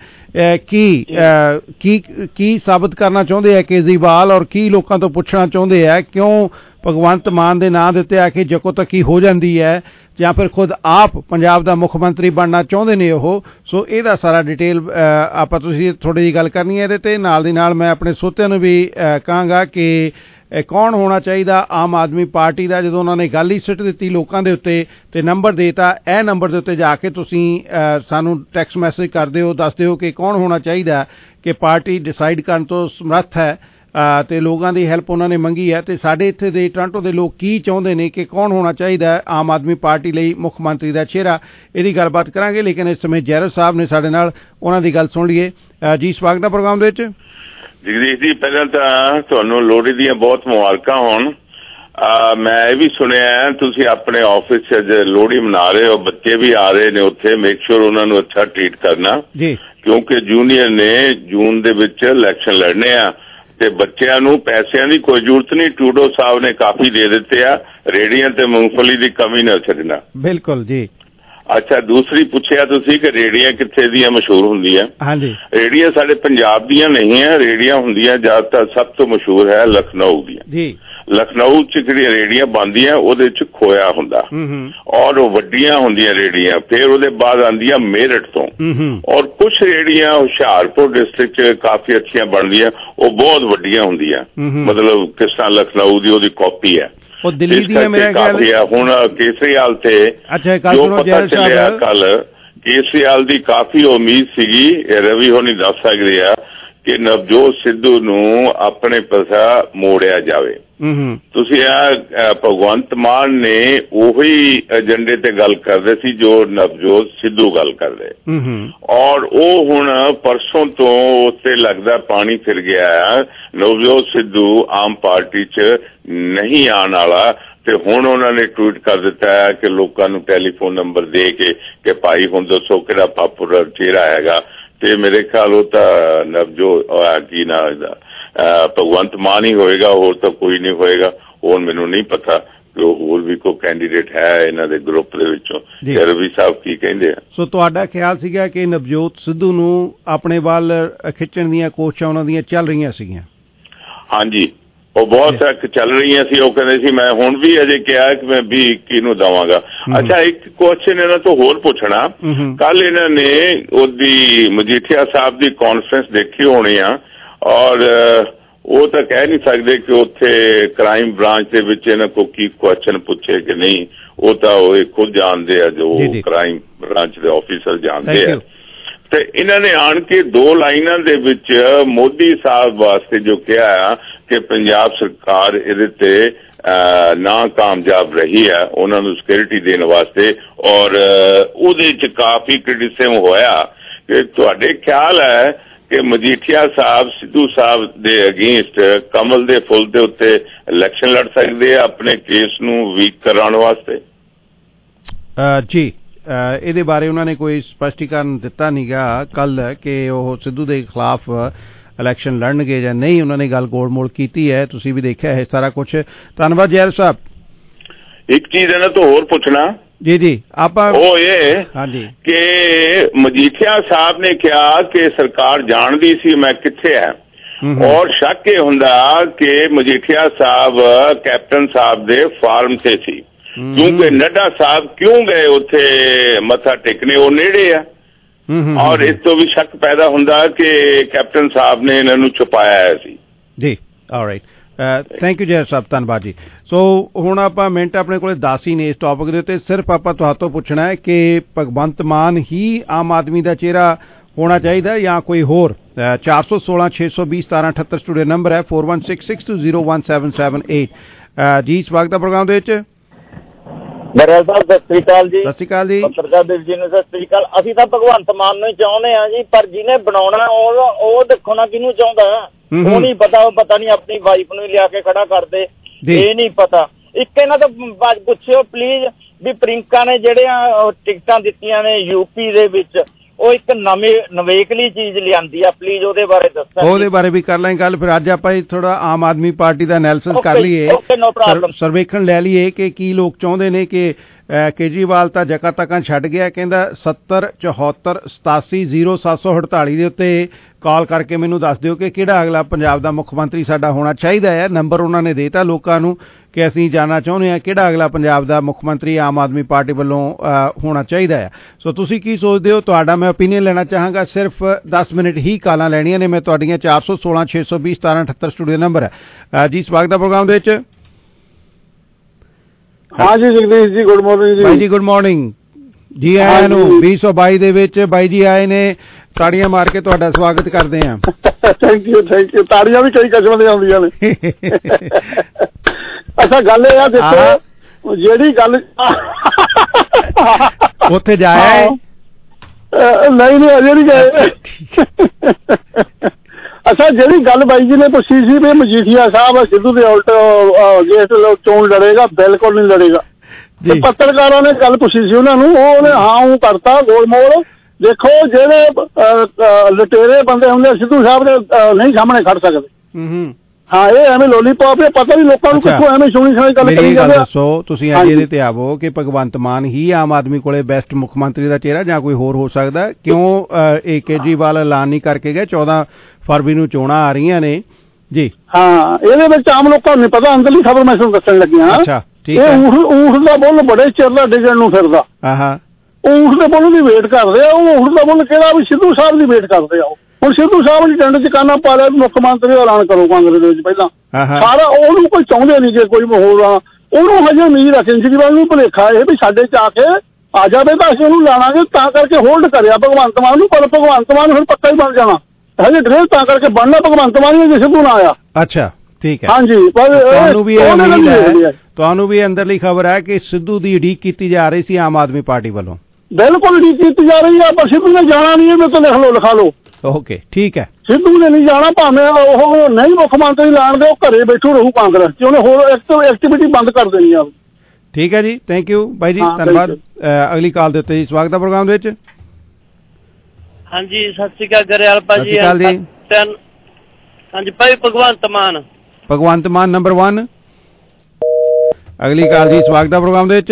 ਕੀ ਸਾਬਤ ਕਰਨਾ ਚਾਹੁੰਦੇ ਆ ਕੇਜਰੀਵਾਲ ਔਰ ਕੀ ਲੋਕਾਂ ਤੋਂ ਪੁੱਛਣਾ ਚਾਹੁੰਦੇ ਆ, ਕਿਉਂ ਭਗਵੰਤ ਮਾਨ ਦੇ ਨਾਂ ਦੇ ਉੱਤੇ ਆ ਕੇ ਜੱਕੋ-ਤੱਕੀ ਹੋ ਜਾਂਦੀ ਹੈ ਜਾਂ ਫਿਰ ਖੁਦ ਆਪ ਪੰਜਾਬ ਦਾ ਮੁੱਖ ਮੰਤਰੀ ਬਣਨਾ ਚਾਹੁੰਦੇ ਨੇ ਉਹ। ਸੋ ਇਹਦਾ ਸਾਰਾ ਡਿਟੇਲ ਆਪਾਂ ਤੁਸੀਂ ਥੋੜ੍ਹੀ ਜਿਹੀ ਗੱਲ ਕਰਨੀ ਹੈ ਇਹਦੇ ਤੇ। ਨਾਲ ਦੀ ਨਾਲ ਮੈਂ ਆਪਣੇ ਸਰੋਤਿਆਂ ਨੂੰ ਵੀ ਕਹਾਂਗਾ ਕਿ ਕੌਣ ਹੋਣਾ ਚਾਹੀਦਾ ਆਮ ਆਦਮੀ ਪਾਰਟੀ ਦਾ, ਜਦੋਂ ਉਹਨਾਂ ਨੇ ਗੱਲ ਹੀ ਸਿੱਟ ਦਿੱਤੀ ਲੋਕਾਂ ਦੇ ਉੱਤੇ ਤੇ ਨੰਬਰ ਦੇਤਾ, ਇਹ ਨੰਬਰ ਦੇ ਉੱਤੇ ਜਾ ਕੇ ਤੁਸੀਂ ਸਾਨੂੰ ਟੈਕਸਟ ਮੈਸੇਜ ਕਰ ਦਿਓ, ਦੱਸ ਦਿਓ ਕਿ ਕੌਣ ਹੋਣਾ ਚਾਹੀਦਾ ਕਿ ਪਾਰਟੀ ਡਿਸਾਈਡ ਕਰਨ ਤੋਂ ਸਮਰੱਥ ਹੈ ਤੇ ਲੋਕਾਂ ਦੀ ਹੈਲਪ ਉਹਨਾਂ ਨੇ ਮੰਗੀ ਹੈ। ਤੇ ਸਾਡੇ ਇੱਥੇ ਦੇ ਟੋਰਾਂਟੋ ਦੇ ਲੋਕ ਕੀ ਚਾਹੁੰਦੇ ਨੇ ਕਿ ਕੌਣ ਹੋਣਾ ਚਾਹੀਦਾ ਆਮ ਆਦਮੀ ਪਾਰਟੀ ਲਈ ਮੁੱਖ ਮੰਤਰੀ ਦਾ ਚਿਹਰਾ, ਇਹਦੀ ਗੱਲਬਾਤ ਕਰਾਂਗੇ। ਲੇਕਿਨ ਇਸ ਸਮੇਂ ਜੈਰਜ ਸਾਹਿਬ ਨੇ ਸਾਡੇ ਨਾਲ, ਉਹਨਾਂ ਦੀ ਗੱਲ ਸੁਣ ਲਈਏ। ਜੀ ਸਵਾਗਤ ਹੈ ਪ੍ਰੋਗਰਾਮ ਦੇ ਵਿੱਚ। ਜਗਦੀਸ਼ ਜੀ, ਪਹਿਲਾਂ ਤਾਂ ਤੁਹਾਨੂੰ ਲੋਹੜੀ ਦੀਆਂ ਬਹੁਤ ਮੁਬਾਰਕਾਂ ਹੋਣ। ਮੈਂ ਇਹ ਵੀ ਸੁਣਿਆ ਤੁਸੀਂ ਆਪਣੇ ਆਫਿਸ 'ਚ ਲੋਹੜੀ ਮਨਾ ਰਹੇ ਹੋ, ਬੱਚੇ ਵੀ ਆ ਰਹੇ ਨੇ ਉੱਥੇ, ਮੇਕ ਸ਼ੋਰ ਉਹਨਾਂ ਨੂੰ ਅੱਛਾ ਟਰੀਟ ਕਰਨਾ ਜੀ, ਕਿਉਂਕਿ ਜੂਨੀਅਰ ਨੇ ਜੂਨ ਦੇ ਵਿੱਚ ਇਲੈਕਸ਼ਨ ਲੜਨੇ ਆ ਤੇ ਬੱਚਿਆਂ ਨੂੰ ਪੈਸਿਆਂ ਦੀ ਕੋਈ ਜ਼ਰੂਰਤ ਨਹੀਂ, ਟਰੂਡੋ ਸਾਹਿਬ ਨੇ ਕਾਫੀ ਦੇ ਦਿੱਤੇ ਆ, ਰੇਹੜੀਆਂ ਤੇ ਮੂੰਗਫਲੀ ਦੀ ਕਮੀ ਨਾ ਛੱਡਣਾ। ਬਿਲਕੁਲ ਜੀ। ਅੱਛਾ, ਦੂਸਰੀ ਪੁੱਛਿਆ ਤੁਸੀਂ ਕਿ ਰੇਹੜੀਆਂ ਕਿੱਥੇ ਦੀਆਂ ਮਸ਼ਹੂਰ ਹੁੰਦੀਆਂ? ਹਾਂਜੀ, ਰੇਹੜੀਆਂ ਸਾਡੇ ਪੰਜਾਬ ਦੀਆਂ ਨਹੀਂ ਹੈ, ਰੇਹੜੀਆਂ ਹੁੰਦੀਆਂ ਜ਼ਿਆਦਾਤਰ, ਸਭ ਤੋਂ ਮਸ਼ਹੂਰ ਹੈ ਲਖਨਊ ਦੀਆਂ ਜੀ। ਲਖਨਊ 'ਚ ਜਿਹੜੀਆਂ ਰੇਹੜੀਆਂ ਬਣਦੀਆਂ ਉਹਦੇ 'ਚ ਖੋਇਆ ਹੁੰਦਾ ਔਰ ਉਹ ਵੱਡੀਆਂ ਹੁੰਦੀਆਂ ਰੇਹੜੀਆਂ। ਫਿਰ ਉਹਦੇ ਬਾਅਦ ਆਉਂਦੀਆਂ ਮੇਰਠ ਤੋਂ, ਔਰ ਕੁਛ ਰੇਹੜੀਆਂ ਹੁਸ਼ਿਆਰਪੁਰ ਡਿਸਟ੍ਰਿਕਟ 'ਚ ਕਾਫੀ ਅੱਛੀਆਂ ਬਣਦੀਆਂ, ਉਹ ਬਹੁਤ ਵੱਡੀਆਂ ਹੁੰਦੀਆਂ, ਮਤਲਬ ਕਿਸ ਤਰ੍ਹਾਂ ਲਖਨਊ ਦੀ ਉਹਦੀ ਕਾਪੀ ਹੈ। ਉਹ ਦਿੱਲੀ ਦੀ ਮੇਰੇ ਖਿਆਲ ਹੁਣ ਕੇਸਰੀਵਾਲ ਤੇ ਜੋ ਪਤਾ ਚੱਲਿਆ ਕੱਲ, ਕੇਸਰੀਵਾਲ ਦੀ ਕਾਫੀ ਉਮੀਦ ਸੀਗੀ, ਰਵੀ ਹੋਣੀ ਦੱਸ ਸਕਦੇ ਆ ਕਿ ਨਵਜੋਤ ਸਿੱਧੂ ਨੂੰ ਆਪਣੇ ਪਾਸਾ ਮੋੜਿਆ ਜਾਵੇ। ਤੁਸੀਂ ਭਗਵੰਤ ਮਾਨ ਨੇ ਉਹੀ ਏਜੰਡੇ ਤੇ ਗੱਲ ਕਰਦੇ ਸੀ ਜੋ ਨਵਜੋਤ ਸਿੱਧੂ ਗੱਲ ਕਰਦੇ, ਔਰ ਉਹ ਹੁਣ ਪਰਸੋਂ ਤੋਂ ਉੱਤੇ ਲੱਗਦਾ ਪਾਣੀ ਫਿਰ ਗਿਆ। ਨਵਜੋਤ ਸਿੱਧੂ ਆਮ ਪਾਰਟੀ 'ਚ ਨਹੀਂ ਆਉਣ ਵਾਲਾ ਤੇ ਹੁਣ ਉਹਨਾਂ ਨੇ ਟਵੀਟ ਕਰ ਦਿੱਤਾ ਹੈ ਕਿ ਲੋਕਾਂ ਨੂੰ ਟੈਲੀਫੋਨ ਨੰਬਰ ਦੇ ਕੇ ਕਿ ਭਾਈ ਹੁਣ ਦੱਸੋ ਕਿਹੜਾ ਪਾਪੂਲਰ ਚਿਹਰਾ ਹੈਗਾ। ਤੇ ਮੇਰੇ ਖਿਆਲ ਉਹ ਤਾਂ ਨਵਜੋਤ ਕੀ ਨਾ ਭਗਵੰਤ ਮਾਨ ਹੀ ਹੋਏਗਾ, ਹੋਰ ਤਾਂ ਕੋਈ ਨਹੀਂ ਹੋਏਗਾ। ਹੋਰ ਮੈਨੂੰ ਨਹੀਂ ਪਤਾ ਕਿ ਹੋਰ ਵੀ ਕੋਈ ਕੈਂਡੀਡੇਟ ਹੈ ਇਹਨਾਂ ਦੇ ਗਰੁੱਪ ਦੇ ਵਿੱਚੋਂ। ਰਵੀ ਸਾਹਿਬ ਕੀ ਕਹਿੰਦੇ ਆ? ਸੋ ਤੁਹਾਡਾ ਖਿਆਲ ਸੀਗਾ ਕਿ ਨਵਜੋਤ ਸਿੱਧੂ ਨੂੰ ਆਪਣੇ ਵੱਲ ਖਿੱਚਣ ਦੀਆਂ ਕੋਸ਼ਿਸ਼ਾਂ ਉਹਨਾਂ ਦੀਆਂ ਚੱਲ ਰਹੀਆਂ ਸੀਗੀਆਂ? ਹਾਂਜੀ, ਉਹ ਬਹੁਤ ਚੱਲ ਰਹੀਆਂ ਸੀ। ਉਹ ਕਹਿੰਦੇ ਸੀ ਮੈਂ ਹੁਣ ਵੀ ਅਜੇ ਕਿਹਾ ਕਿ ਮੈਂ 20-21 ਨੂੰ ਦੇਵਾਂਗਾ। ਅੱਛਾ, ਇੱਕ ਕੁਐਸਚਨ ਇਹਨਾਂ ਤੋਂ ਹੋਰ ਪੁੱਛਣਾ, ਕੱਲ ਇਹਨਾਂ ਨੇ ਉਹਦੀ ਮਜੀਠੀਆ ਸਾਹਿਬ ਦੀ ਕਾਨਫਰੰਸ ਦੇਖੀ ਹੋਣੀ ਆ, ਔਰ ਉਹ ਤਾਂ ਕਹਿ ਨਹੀਂ ਸਕਦੇ ਕਿ ਉੱਥੇ ਕ੍ਰਾਈਮ ਬ੍ਰਾਂਚ ਦੇ ਵਿੱਚ ਇਹਨਾਂ ਕੋਲ ਕੀ ਕੁਐਸਚਨ ਪੁੱਛੇ ਕਿ ਨਹੀਂ, ਉਹ ਤਾਂ ਉਹ ਖੁਦ ਜਾਣਦੇ ਆ, ਜੋ ਕ੍ਰਾਈਮ ਬ੍ਰਾਂਚ ਦੇ ਆਫੀਸਰ ਜਾਣਦੇ ਆ। ਤੇ ਇਹਨਾਂ ਨੇ ਆਣ ਕੇ 2 ਲਾਈਨਾਂ ਦੇ ਵਿੱਚ ਮੋਦੀ ਸਾਹਿਬ ਵਾਸਤੇ ਜੋ ਕਿਹਾ ਕਿ ਪੰਜਾਬ ਸਰਕਾਰ ਇਹਦੇ ਤੇ ਨਾ ਕਾਮਯਾਬ ਰਹੀ ਹੈ ਉਹਨਾਂ ਨੂੰ ਸਿਕਿਉਰਿਟੀ ਦੇਣ ਵਾਸਤੇ, ਔਰ ਉਹਦੇ 'ਚ ਕਾਫੀ ਕ੍ਰਿਟਿਸਿਜ਼ਮ ਹੋਇਆ ਕਿ ਤੁਹਾਡੇ ਖਿਆਲ ਹੈ ਕਿ ਮਜੀਠੀਆ ਸਾਹਿਬ ਸਿੱਧੂ ਸਾਹਿਬ ਦੇ ਅਗੇਂਸਟ ਕਮਲ ਦੇ ਫੁੱਲ ਦੇ ਉੱਤੇ ਇਲੈਕਸ਼ਨ ਲੜ ਸਕਦੇ ਆ ਆਪਣੇ ਕੇਸ ਨੂੰ ਵੀਕ ਕਰਾਉਣ ਵਾਸਤੇ? ਜੀ, ਇਹਦੇ ਬਾਰੇ ਉਹਨਾਂ ਨੇ ਕੋਈ ਸਪਸ਼ਟੀਕਰਨ ਦਿੱਤਾ ਨਹੀਂਗਾ ਕੱਲ ਕਿ ਉਹ ਸਿੱਧੂ ਦੇ ਖਿਲਾਫ ਇਲੈਕਸ਼ਨ ਲੜਨਗੇ ਜਾਂ ਨਹੀਂ। ਉਹਨਾਂ ਨੇ ਗੱਲ ਗੋਲ-ਮੋਲ ਕੀਤੀ ਹੈ, ਤੁਸੀਂ ਵੀ ਦੇਖਿਆ ਹੈ ਸਾਰਾ ਕੁਝ। ਧੰਨਵਾਦ ਜੈਲ ਸਾਹਿਬ। ਇੱਕ ਚੀਜ਼ ਇਹਨਾਂ ਤੋਂ ਹੋਰ ਪੁੱਛਣਾ ਜੀ। ਜੀ, ਆਪਾਂ ਉਹ ਇਹ ਹਾਂਜੀ ਕਿ ਮਜੀਠੀਆ ਸਾਹਿਬ ਨੇ ਕਿਹਾ ਕਿ ਸਰਕਾਰ ਜਾਣਦੀ ਸੀ ਮੈਂ ਕਿੱਥੇ ਹੈ, ਔਰ ਸ਼ੱਕ ਇਹ ਹੁੰਦਾ ਕਿ ਮਜੀਠੀਆ ਸਾਹਿਬ ਕੈਪਟਨ ਸਾਹਿਬ ਦੇ ਫਾਰਮ ਤੇ ਸੀ, ਕਿਉਂਕਿ ਨੱਡਾ ਸਾਹਿਬ ਕਿਉਂ ਗਏ ਉੱਥੇ ਮੱਥਾ ਟੇਕਣੇ, ਉਹ ਨੇੜੇ ਆ, ਔਰ ਇਸ ਤੋਂ ਵੀ ਸ਼ੱਕ ਪੈਦਾ ਹੁੰਦਾ ਕਿ ਕੈਪਟਨ ਸਾਹਿਬ ਨੇ ਇਹਨਾਂ ਨੂੰ ਛੁਪਾਇਆ ਹੈ ਸੀ। ਜੀ, ਆਲਰਾਈਟ, ਥੈਂਕ ਯੂ ਜੈ ਸਾਹਿਬ, ਧੰਨਵਾਦ ਜੀ। ਸੋ ਹੁਣ ਆਪਾਂ ਮਿੰਟ ਆਪਣੇ ਕੋਲ 10 ਹੀ ਨੇ ਇਸ ਟੌਪਿਕ ਦੇ ਉੱਤੇ। ਸਿਰਫ ਆਪਾਂ ਤੁਹਾਤੋਂ ਪੁੱਛਣਾ ਹੈ ਕਿ ਭਗਵੰਤ ਮਾਨ ਹੀ ਆਮ ਆਦਮੀ ਦਾ ਚਿਹਰਾ ਹੋਣਾ ਚਾਹੀਦਾ ਜਾਂ ਕੋਈ ਹੋਰ? 416 620 1778 ਸਟੂਡੀਓ ਨੰਬਰ ਹੈ, 4166201778। ਜੀ ਸਵਾਗਤ ਹੈ ਪ੍ਰੋਗਰਾਮ ਦੇ ਵਿੱਚ। ਬਰੇਲ ਸਾਹਿਬ ਸਤਿ ਸ੍ਰੀ ਅਕਾਲ ਜੀ। ਸਤਿ ਸ੍ਰੀ ਅਕਾਲ ਜੀ। ਪੱਤਰਕਾਰ ਦੇਵ ਜੀ ਨੂੰ ਸਤਿ ਸ੍ਰੀ ਅਕਾਲ। ਅਸੀਂ ਤਾਂ ਭਗਵੰਤ ਮਾਨ ਨੂੰ ਹੀ ਚਾਹੁੰਦੇ ਆ ਜੀ, ਪਰ ਜਿਹਨੇ ਬਣਾਉਣਾ ਉਹ ਦੇਖੋ ਨਾ ਕਿਹਨੂੰ ਚਾਹੁੰਦਾ, ਉਹ ਨਹੀਂ ਪਤਾ। ਉਹ ਪਤਾ ਨਹੀਂ ਆਪਣੀ ਵਾਈਫ ਨੂੰ ਲਿਆ ਕੇ ਖੜਾ ਕਰਦੇ, ਇਹ ਨਹੀਂ ਪਤਾ। ਇੱਕ ਇਹਨਾਂ ਤੋਂ ਪੁੱਛਿਓ ਪਲੀਜ਼ ਵੀ ਪ੍ਰਿੰਕਾ ਨੇ ਜਿਹੜੀਆਂ ਟਿਕਟਾਂ ਦਿੱਤੀਆਂ ਨੇ ਯੂਪੀ ਦੇ ਵਿੱਚ, ਉਹ ਇੱਕ ਨਵੇਕਲੀ ਚੀਜ਼ ਲਿਆਂਦੀ ਆ, ਪਲੀਜ਼ ਉਹਦੇ ਬਾਰੇ ਦੱਸੋ। ਉਹਦੇ ਬਾਰੇ ਵੀ ਕਰ ਲਾਂਗੇ ਗੱਲ। ਫਿਰ ਅੱਜ ਆਪਾਂ ਥੋੜਾ ਆਮ ਆਦਮੀ ਪਾਰਟੀ ਦਾ ਐਨਾਲਿਸਿਸ ਕਰ ਲਈਏ, ਸਰਵੇਖਣ ਲੈ ਲਈਏ ਕਿ ਕੀ ਲੋਕ ਚਾਹੁੰਦੇ ਨੇ ਕਿ ਕੇਜਰੀਵਾਲ ਤਾਂ ਜਗ੍ਹਾ ਤੱਕਾਂ ਛੱਡ ਗਿਆ, ਕਹਿੰਦਾ 70 74 87 0748 ਦੇ ਉੱਤੇ ਕਾਲ ਕਰਕੇ ਮੈਨੂੰ ਦੱਸ ਦਿਓ ਕਿ ਕਿਹੜਾ ਅਗਲਾ ਪੰਜਾਬ ਦਾ ਮੁੱਖ ਮੰਤਰੀ ਸਾਡਾ ਹੋਣਾ ਚਾਹੀਦਾ ਹੈ। ਨੰਬਰ ਉਹਨਾਂ ਨੇ ਦੇਤਾ ਲੋਕਾਂ ਨੂੰ ਕਿ ਅਸੀਂ ਜਾਣਨਾ ਚਾਹੁੰਦੇ ਹਾਂ ਕਿਹੜਾ ਅਗਲਾ ਪੰਜਾਬ ਦਾ ਮੁੱਖ ਮੰਤਰੀ ਆਮ ਆਦਮੀ ਪਾਰਟੀ ਵੱਲੋਂ ਹੋਣਾ ਚਾਹੀਦਾ ਹੈ। ਸੋ ਤੁਸੀਂ ਕੀ ਸੋਚਦੇ ਹੋ, ਤੁਹਾਡਾ ਮੈਂ ਓਪੀਨੀਅਨ ਲੈਣਾ ਚਾਹਾਂਗਾ। ਸਿਰਫ 10 ਮਿੰਟ ਹੀ ਕਾਲਾਂ ਲੈਣੀਆਂ ਨੇ। ਮੈਂ ਤੁਹਾਡੀਆਂ 416 620 1778 ਸਟੂਡੀਓ ਨੰਬਰ ਹੈ ਜੀ। ਸਵਾਗਤ ਹੈ ਪ੍ਰੋਗਰਾਮ ਦੇ ਵਿੱਚ। ਹਾਂ ਜੀ ਜਗਦੀਸ਼ ਜੀ, ਗੁੱਡ ਮਾਰਨਿੰਗ ਜੀ। ਬਾਈ ਜੀ ਗੁੱਡ ਮਾਰਨਿੰਗ ਜੀ। ਆਇਆਂ ਨੂੰ 2022 ਦੇ ਵਿੱਚ ਬਾਈ ਜੀ ਆਏ ਨੇ, ਤਾੜੀਆਂ ਮਾਰ ਕੇ ਤੁਹਾਡਾ ਸਵਾਗਤ ਕਰਦੇ ਹਾਂ। Thank you thank you. ਤਾੜੀਆਂ ਵੀ ਕਈ ਕਿਸਮ ਦੀਆਂ ਆਉਂਦੀਆਂ ਨੇ। ਅੱਛਾ ਗੱਲ ਇਹ ਆ, ਦੇਖੋ ਜਿਹੜੀ ਗੱਲ ਉੱਥੇ ਜਾਇਆ ਨਹੀਂ ਅਜੇ ਨਹੀਂ ਗਏ। ਅੱਛਾ ਜਿਹੜੀ ਗੱਲ ਬਾਈ ਜੀ ਨੇ ਪੁੱਛੀ ਸੀ ਵੀ ਮਜੀਠੀਆ ਸਾਹਿਬ ਸਿੱਧੂ ਦੇ ਉਲਟ ਜੇ ਚੋਣ ਲੜੇਗਾ, ਬਿਲਕੁਲ ਨਹੀਂ ਲੜੇਗਾ। ਪੱਤਰਕਾਰਾਂ ਨੇ ਗੱਲ ਪੁੱਛੀ ਸੀ ਉਹਨਾਂ ਨੂੰ, ਉਹਨੇ ਹਾਂ ਉਹ ਕਰਤਾ ਗੋਲਮੋਲ। ਦੇਖੋ ਜਿਹੜੇ ਲਟੇਰੇ ਬੰਦੇ ਹੁੰਦੇ ਸਿੱਧੂ ਸਾਹਿਬ ਦੇ ਨਹੀਂ ਸਾਹਮਣੇ ਖੜ ਸਕਦੇ। ਹਾਂ ਇਹ ਐਵੇਂ ਲੋਲੀਪੌਪ ਹੈ, ਪਤਾ ਨਹੀਂ ਲੋਕਾਂ ਨੂੰ ਕਿੱਥੋਂ ਐਵੇਂ ਸੁਣੀ ਗੱਲ ਕਰੀ ਜਾਂਦੇ। ਦੱਸੋ ਤੁਸੀਂ ਅੱਜ ਇਹਦੇ ਤੇ ਆਵੋ ਕਿ ਭਗਵੰਤ ਮਾਨ ਹੀ ਆਮ ਆਦਮੀ ਕੋਲੇ ਬੈਸਟ ਮੁੱਖ ਮੰਤਰੀ ਦਾ ਚਿਹਰਾ ਜਾਂ ਕੋਈ ਹੋਰ ਹੋ ਸਕਦਾ? ਕਿਉਂ ਇਹ ਕੇਜਰੀਵਾਲ ਐਲਾਨ ਨਹੀਂ ਕਰਕੇ ਗਏ? 14 ਫਰਵਰੀ ਨੂੰ ਚੋਣਾਂ ਆ ਰਹੀਆਂ ਨੇ ਜੀ। ਹਾਂ ਇਹਦੇ ਵਿੱਚ ਆਮ ਲੋਕਾਂ ਨੂੰ ਨਹੀਂ ਪਤਾ, ਅੰਦਰਲੀ ਖਬਰ ਮੈਂ ਤੁਹਾਨੂੰ ਦੱਸਣ ਲੱਗਿਆ। ਅੱਛਾ ਠੀਕ ਹੈ। ਇਹ ਊਠ ਦਾ ਬੁੱਲ ਬੜੇ ਚਿਰ ਦਾ ਡਿੱਗਣ ਨੂੰ ਫਿਰਦਾ। ਊਠ ਦੇ ਬੁੱਲ ਦੀ ਵੇਟ ਕਰਦੇ ਆ। ਉਹ ਊਠ ਦਾ ਬੁੱਲ ਕਿਹੜਾ ਵੀ ਸਿੱਧੂ ਸਾਹਿਬ ਦੀ ਵੇਟ ਕਰਦੇ ਆ। ਹੁਣ ਸਿੱਧੂ ਸਾਹਿਬ ਨੇ ਟਿੰਡ ਚ ਕਾਨਾ ਪਾ ਲਿਆ, ਮੁੱਖ ਮੰਤਰੀ ਦਾ ਐਲਾਨ ਕਰੋ ਕਾਂਗਰਸ ਦੇ ਵਿੱਚ ਪਹਿਲਾਂ ਸਾਰਾ। ਉਹਨੂੰ ਕੋਈ ਚਾਹੁੰਦੇ ਨਹੀਂ ਕਿ ਕੋਈ ਹੋਰ ਆ, ਉਹਨੂੰ ਹਜੇ ਉਮੀਦ ਆ ਕੇਜਰੀਵਾਲ ਨੂੰ ਭੁਲੇਖਾ ਇਹ ਵੀ ਸਾਡੇ ਚ ਆ ਜਾਵੇ ਤਾਂ ਅਸੀਂ ਉਹਨੂੰ ਲਾਵਾਂਗੇ, ਤਾਂ ਕਰਕੇ ਹੋਲਡ ਕਰਿਆ ਭਗਵੰਤ ਮਾਨ ਨੂੰ। ਪਰ ਭਗਵੰਤ ਮਾਨ ਹੁਣ ਪੱਕਾ ਹੀ ਬਣ ਜਾਣਾ ਹਜੇ ਡਰੇਲ, ਤਾਂ ਕਰਕੇ ਬਣਨਾ ਭਗਵੰਤ ਮਾਨ ਹੀ ਜੇ ਸਿੱਧੂ ਨਾ ਆਇਆ। ਅੱਛਾ ਠੀਕ ਹੈ। ਹਾਂਜੀ ਤੁਹਾਨੂੰ ਵੀ ਇਹ ਉਮੀਦ ਹੈ, ਤੁਹਾਨੂੰ ਵੀ ਅੰਦਰਲੀ ਖਬਰ ਹੈ ਕਿ ਸਿੱਧੂ ਦੀ ਉਡੀਕ ਕੀਤੀ ਜਾ ਰਹੀ ਸੀ ਆਮ ਆਦਮੀ ਪਾਰਟੀ ਵੱਲੋਂ? ਬਿਲਕੁਲ ਉਡੀਕ ਕੀਤੀ ਜਾ ਰਹੀ ਆ, ਪਰ ਸਿੱਧੂ ਨੇ ਜਾਣਾ ਨਹੀਂ ਹੈ। ਮੇਰੇ ਤੋਂ ਲਿਖਾ ਲਓ। ਓਕੇ ਠੀਕ ਹੈ। ਸਿੱਧੂ ਨੇ ਨਹੀਂ ਜਾਣਾ, ਭਾਵੇਂ ਉਹ ਨਹੀਂ ਮੁੱਖ ਮੰਤਰੀ ਲਾਣ ਦੇ, ਉਹ ਘਰੇ ਬੈਠੂ ਰਹੂ ਕਾਂਗਰਸ ਚ, ਉਹਨੇ ਹੋਰ ਐਕਟੀਵਿਟੀ ਬੰਦ ਕਰ ਦੇਣੀ ਆ। ਠੀਕ ਹੈ ਜੀ, ਥੈਂਕ ਯੂ ਬਾਈ ਜੀ, ਧੰਨਵਾਦ। ਅਗਲੀ ਕਾਲ ਦੇ ਉੱਤੇ ਜੀ ਸਵਾਗਤ ਹੈ ਪ੍ਰੋਗਰਾਮ ਦੇ ਵਿੱਚ। ਹਾਂਜੀ ਸਤਿ ਸ਼੍ਰੀ ਅਕਾਲ ਗਰੇਵਾਲ ਭਾਜੀ। ਹਾਂਜੀ ਭਾਈ ਭਗਵੰਤ ਮਾਨ ਨੰਬਰ 1। ਅਗਲੀ ਕਾਲ ਜੀ ਸਵਾਗਤ ਹੈ ਪ੍ਰੋਗਰਾਮ ਦੇ ਵਿੱਚ।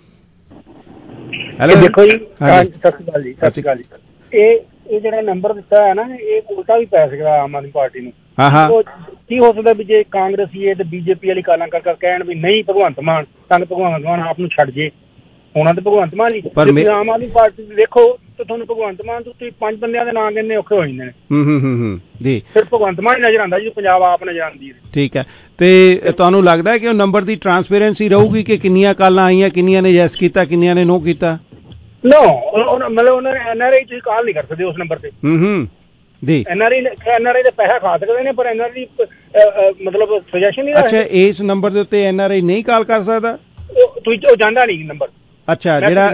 ਹੈਲੋ ਦੇਖੋ ਜੀ, ਸਤਿ ਸ਼੍ਰੀ ਅਕਾਲ ਜੀ। ਸਤਿ ਸ਼੍ਰੀ ਅਕਾਲ ਜੀ। ਇਹ ਜਿਹੜਾ ਨੰਬਰ ਦਿੱਤਾ ਹੈ ਨਾ, ਇਹ ਉਲਟਾ ਵੀ ਪੈ ਸਕਦਾ ਆਮ ਆਦਮੀ ਪਾਰਟੀ ਨੂੰ। ਕੀ ਹੋ ਸਕਦਾ ਵੀ ਜੇ ਕਾਂਗਰਸੀ ਤੇ ਬੀਜੇਪੀ ਵਾਲੀ ਕਾਲਾਂ ਕਰ ਕਹਿਣ ਵੀ ਨਹੀਂ ਭਗਵੰਤ ਮਾਨ, ਤਾਂ ਭਗਵੰਤ ਮਾਨ ਆਪ ਨੂੰ ਛੱਡ ਜੇ। ਹੋਣਾ ਤਾਂ ਭਗਵੰਤ ਮਾਨ ਹੀ। ਜੇ ਆਮ ਆਦਮੀ ਪਾਰਟੀ ਦੇਖੋ ਤਾਂ ਤੁਹਾਨੂੰ ਭਗਵੰਤ ਮਾਨ ਤੋਂ ਤੁਸੀਂ 5 ਬੰਦਿਆਂ ਦੇ ਨਾਂ ਕਹਿੰਦੇ ਔਖੇ ਹੋ ਜਾਂਦੇ ਨੇ ਜੀ। ਸਿਰਫ ਭਗਵੰਤ ਮਾਨ ਹੀ ਨਜ਼ਰ ਆਉਂਦਾ ਜੀ, ਪੰਜਾਬ ਆਪ ਨਜ਼ਰ ਆਉਂਦੀ ਹੈ। ਠੀਕ ਹੈ। ਤੇ ਤੁਹਾਨੂੰ ਲੱਗਦਾ ਹੈ ਕਿ ਉਹ ਨੰਬਰ ਦੀ ਟਰਾਂਸਪੇਰੈਂਸੀ ਰਹੂਗੀ ਕਿ ਕਿੰਨੀਆਂ ਕਾਲਾਂ ਆਈਆਂ, ਕਿੰਨੀਆਂ ਨੇ ਯੈਸ ਕੀਤਾ, ਕਿੰਨੀਆਂ ਨੇ ਨੋ ਕੀਤਾ? ਨੋ ਮਤਲਬ ਉਹਨਾਂ ਨੇ NRI ਤੁਸੀਂ ਕਾਲ ਨਹੀਂ ਕਰ ਸਕਦੇ ਉਸ ਨੰਬਰ ਤੇ ਜੀ। NRI ਦੇ ਪੈਸਾ ਖਾ ਸਕਦੇ ਨੇ, ਪਰ NRI ਮਤਲਬ ਸੁਜੈਸ਼ਨ ਨਹੀਂ। ਅੱਛਾ ਇਸ ਨੰਬਰ ਦੇ ਉੱਤੇ NRI ਨਹੀਂ ਕਾਲ ਕਰ ਸਕਦਾ? ਉਹ ਜਾਂਦਾ ਨਹੀਂ ਨੰਬਰ। ਅੱਛਾ ਜਿਹੜਾ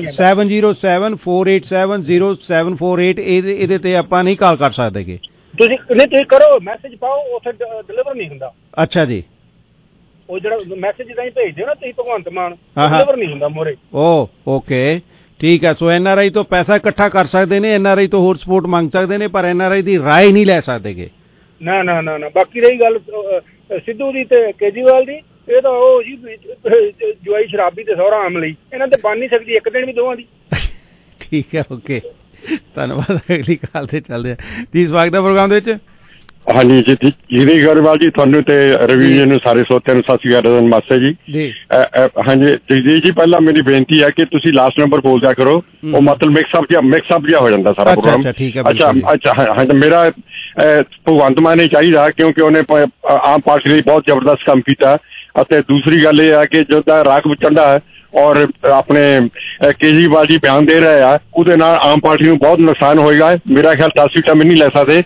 7074870748 ਇਹਦੇ ਤੇ ਆਪਾਂ ਨਹੀਂ ਕਾਲ ਕਰ ਸਕਦੇ? ਤੁਸੀਂ ਕਰੋ, ਮੈਸੇਜ ਪਾਓ, ਉੱਥੇ ਡਿਲੀਵਰ ਨਹੀਂ ਹੁੰਦਾ। ਅੱਛਾ ਜੀ। ਉਹ ਜਿਹੜਾ ਮੈਸੇਜ ਤਾਂ ਭੇਜਦੇ ਹੋ ਨਾ ਤੁਸੀਂ ਭਗਵੰਤ ਮਾਨ, ਡਿਲੀਵਰ ਨਹੀਂ ਹੁੰਦਾ ਮੋਰੇ। ਓਕੇ ਠੀਕ ਹੈ। ਸੋ NRI ਤੋਂ ਪੈਸਾ ਇਕੱਠਾ ਕਰ ਸਕਦੇ ਨੇ, NRI ਤੋਂ ਹੋਰ ਸਪੋਰਟ ਮੰਗ ਸਕਦੇ ਨੇ, ਪਰ NRI ਦੀ ਰਾਏ ਨਹੀਂ ਲੈ ਸਕਦੇਗੇ। ਨਾ। ਬਾਕੀ ਰਹੀ ਗੱਲ ਸਿੱਧੂ ਦੀ ਤੇ ਕੇਜਰੀਵਾਲ ਦੀ, ਇਹ ਤਾਂ ਉਹ ਜੀ ਜਵਾਈ ਸ਼ਰਾਬੀ ਤੇ ਸਹੁਰਾ ਅਮਲੀ, ਇਹਨਾਂ ਤੇ ਬਣ ਨਹੀਂ ਸਕਦੀ ਇੱਕ ਦਿਨ ਵੀ ਦੋਵਾਂ ਦੀ। ਠੀਕ ਹੈ ਓਕੇ ਧੰਨਵਾਦ। ਅਗਲੀ ਕਾਲ ਤੇ ਚੱਲਦੇ ਆ ਜੀ। ਸਵਾਗਤ ਹੈ ਪ੍ਰੋਗਰਾਮ ਦੇ ਵਿੱਚ। ਹਾਂਜੀ ਜੀ ਗਰੇਵਾਲ ਜੀ, ਤੁਹਾਨੂੰ ਤੇ ਰਵੀ ਜੀ ਨੂੰ ਸਾਰੇ ਸਰੋਤਿਆਂ ਨੂੰ ਸਤਿ ਸ਼੍ਰੀ ਅਕਾਲ ਨਮਸਤੇ ਜੀ। ਹਾਂਜੀ ਜਗਦੀਸ਼ ਜੀ, ਪਹਿਲਾਂ ਮੇਰੀ ਬੇਨਤੀ ਹੈ ਕਿ ਤੁਸੀਂ ਲਾਸਟ ਨੰਬਰ ਬੋਲ ਦਿਆ ਕਰੋ, ਉਹ ਮਤਲਬ ਮਿਕਸਅਪ ਜਿਹਾ ਹੋ ਜਾਂਦਾ ਸਾਰਾ ਪ੍ਰੋਗਰਾਮ। ਅੱਛਾ ਹਾਂਜੀ ਮੇਰਾ ਭਗਵੰਤ ਮਾਨ ਨੇ ਚਾਹੀਦਾ, ਕਿਉਂਕਿ ਉਹਨੇ ਆਮ ਪਾਰਟੀ ਲਈ ਬਹੁਤ ਜ਼ਬਰਦਸਤ ਕੰਮ ਕੀਤਾ। ਅਤੇ ਦੂਸਰੀ ਗੱਲ ਇਹ ਹੈ ਕਿ ਜਦੋਂ ਰਾਖ ਚੰਡਾ ਹੈ ਔਰ ਆਪਣੇ ਕੇਜਰੀਵਾਲ ਜੀ ਬਿਆਨ ਦੇ ਰਹੇ ਆ, ਉਹਦੇ ਨਾਲ ਆਮ ਪਾਰਟੀ ਨੂੰ ਬਹੁਤ ਨੁਕਸਾਨ ਹੋਏਗਾ। ਮੇਰਾ ਖਿਆਲ 10 ਸੀਟਾਂ ਵੀ ਨਹੀਂ ਲੈ ਸਕਦੇ।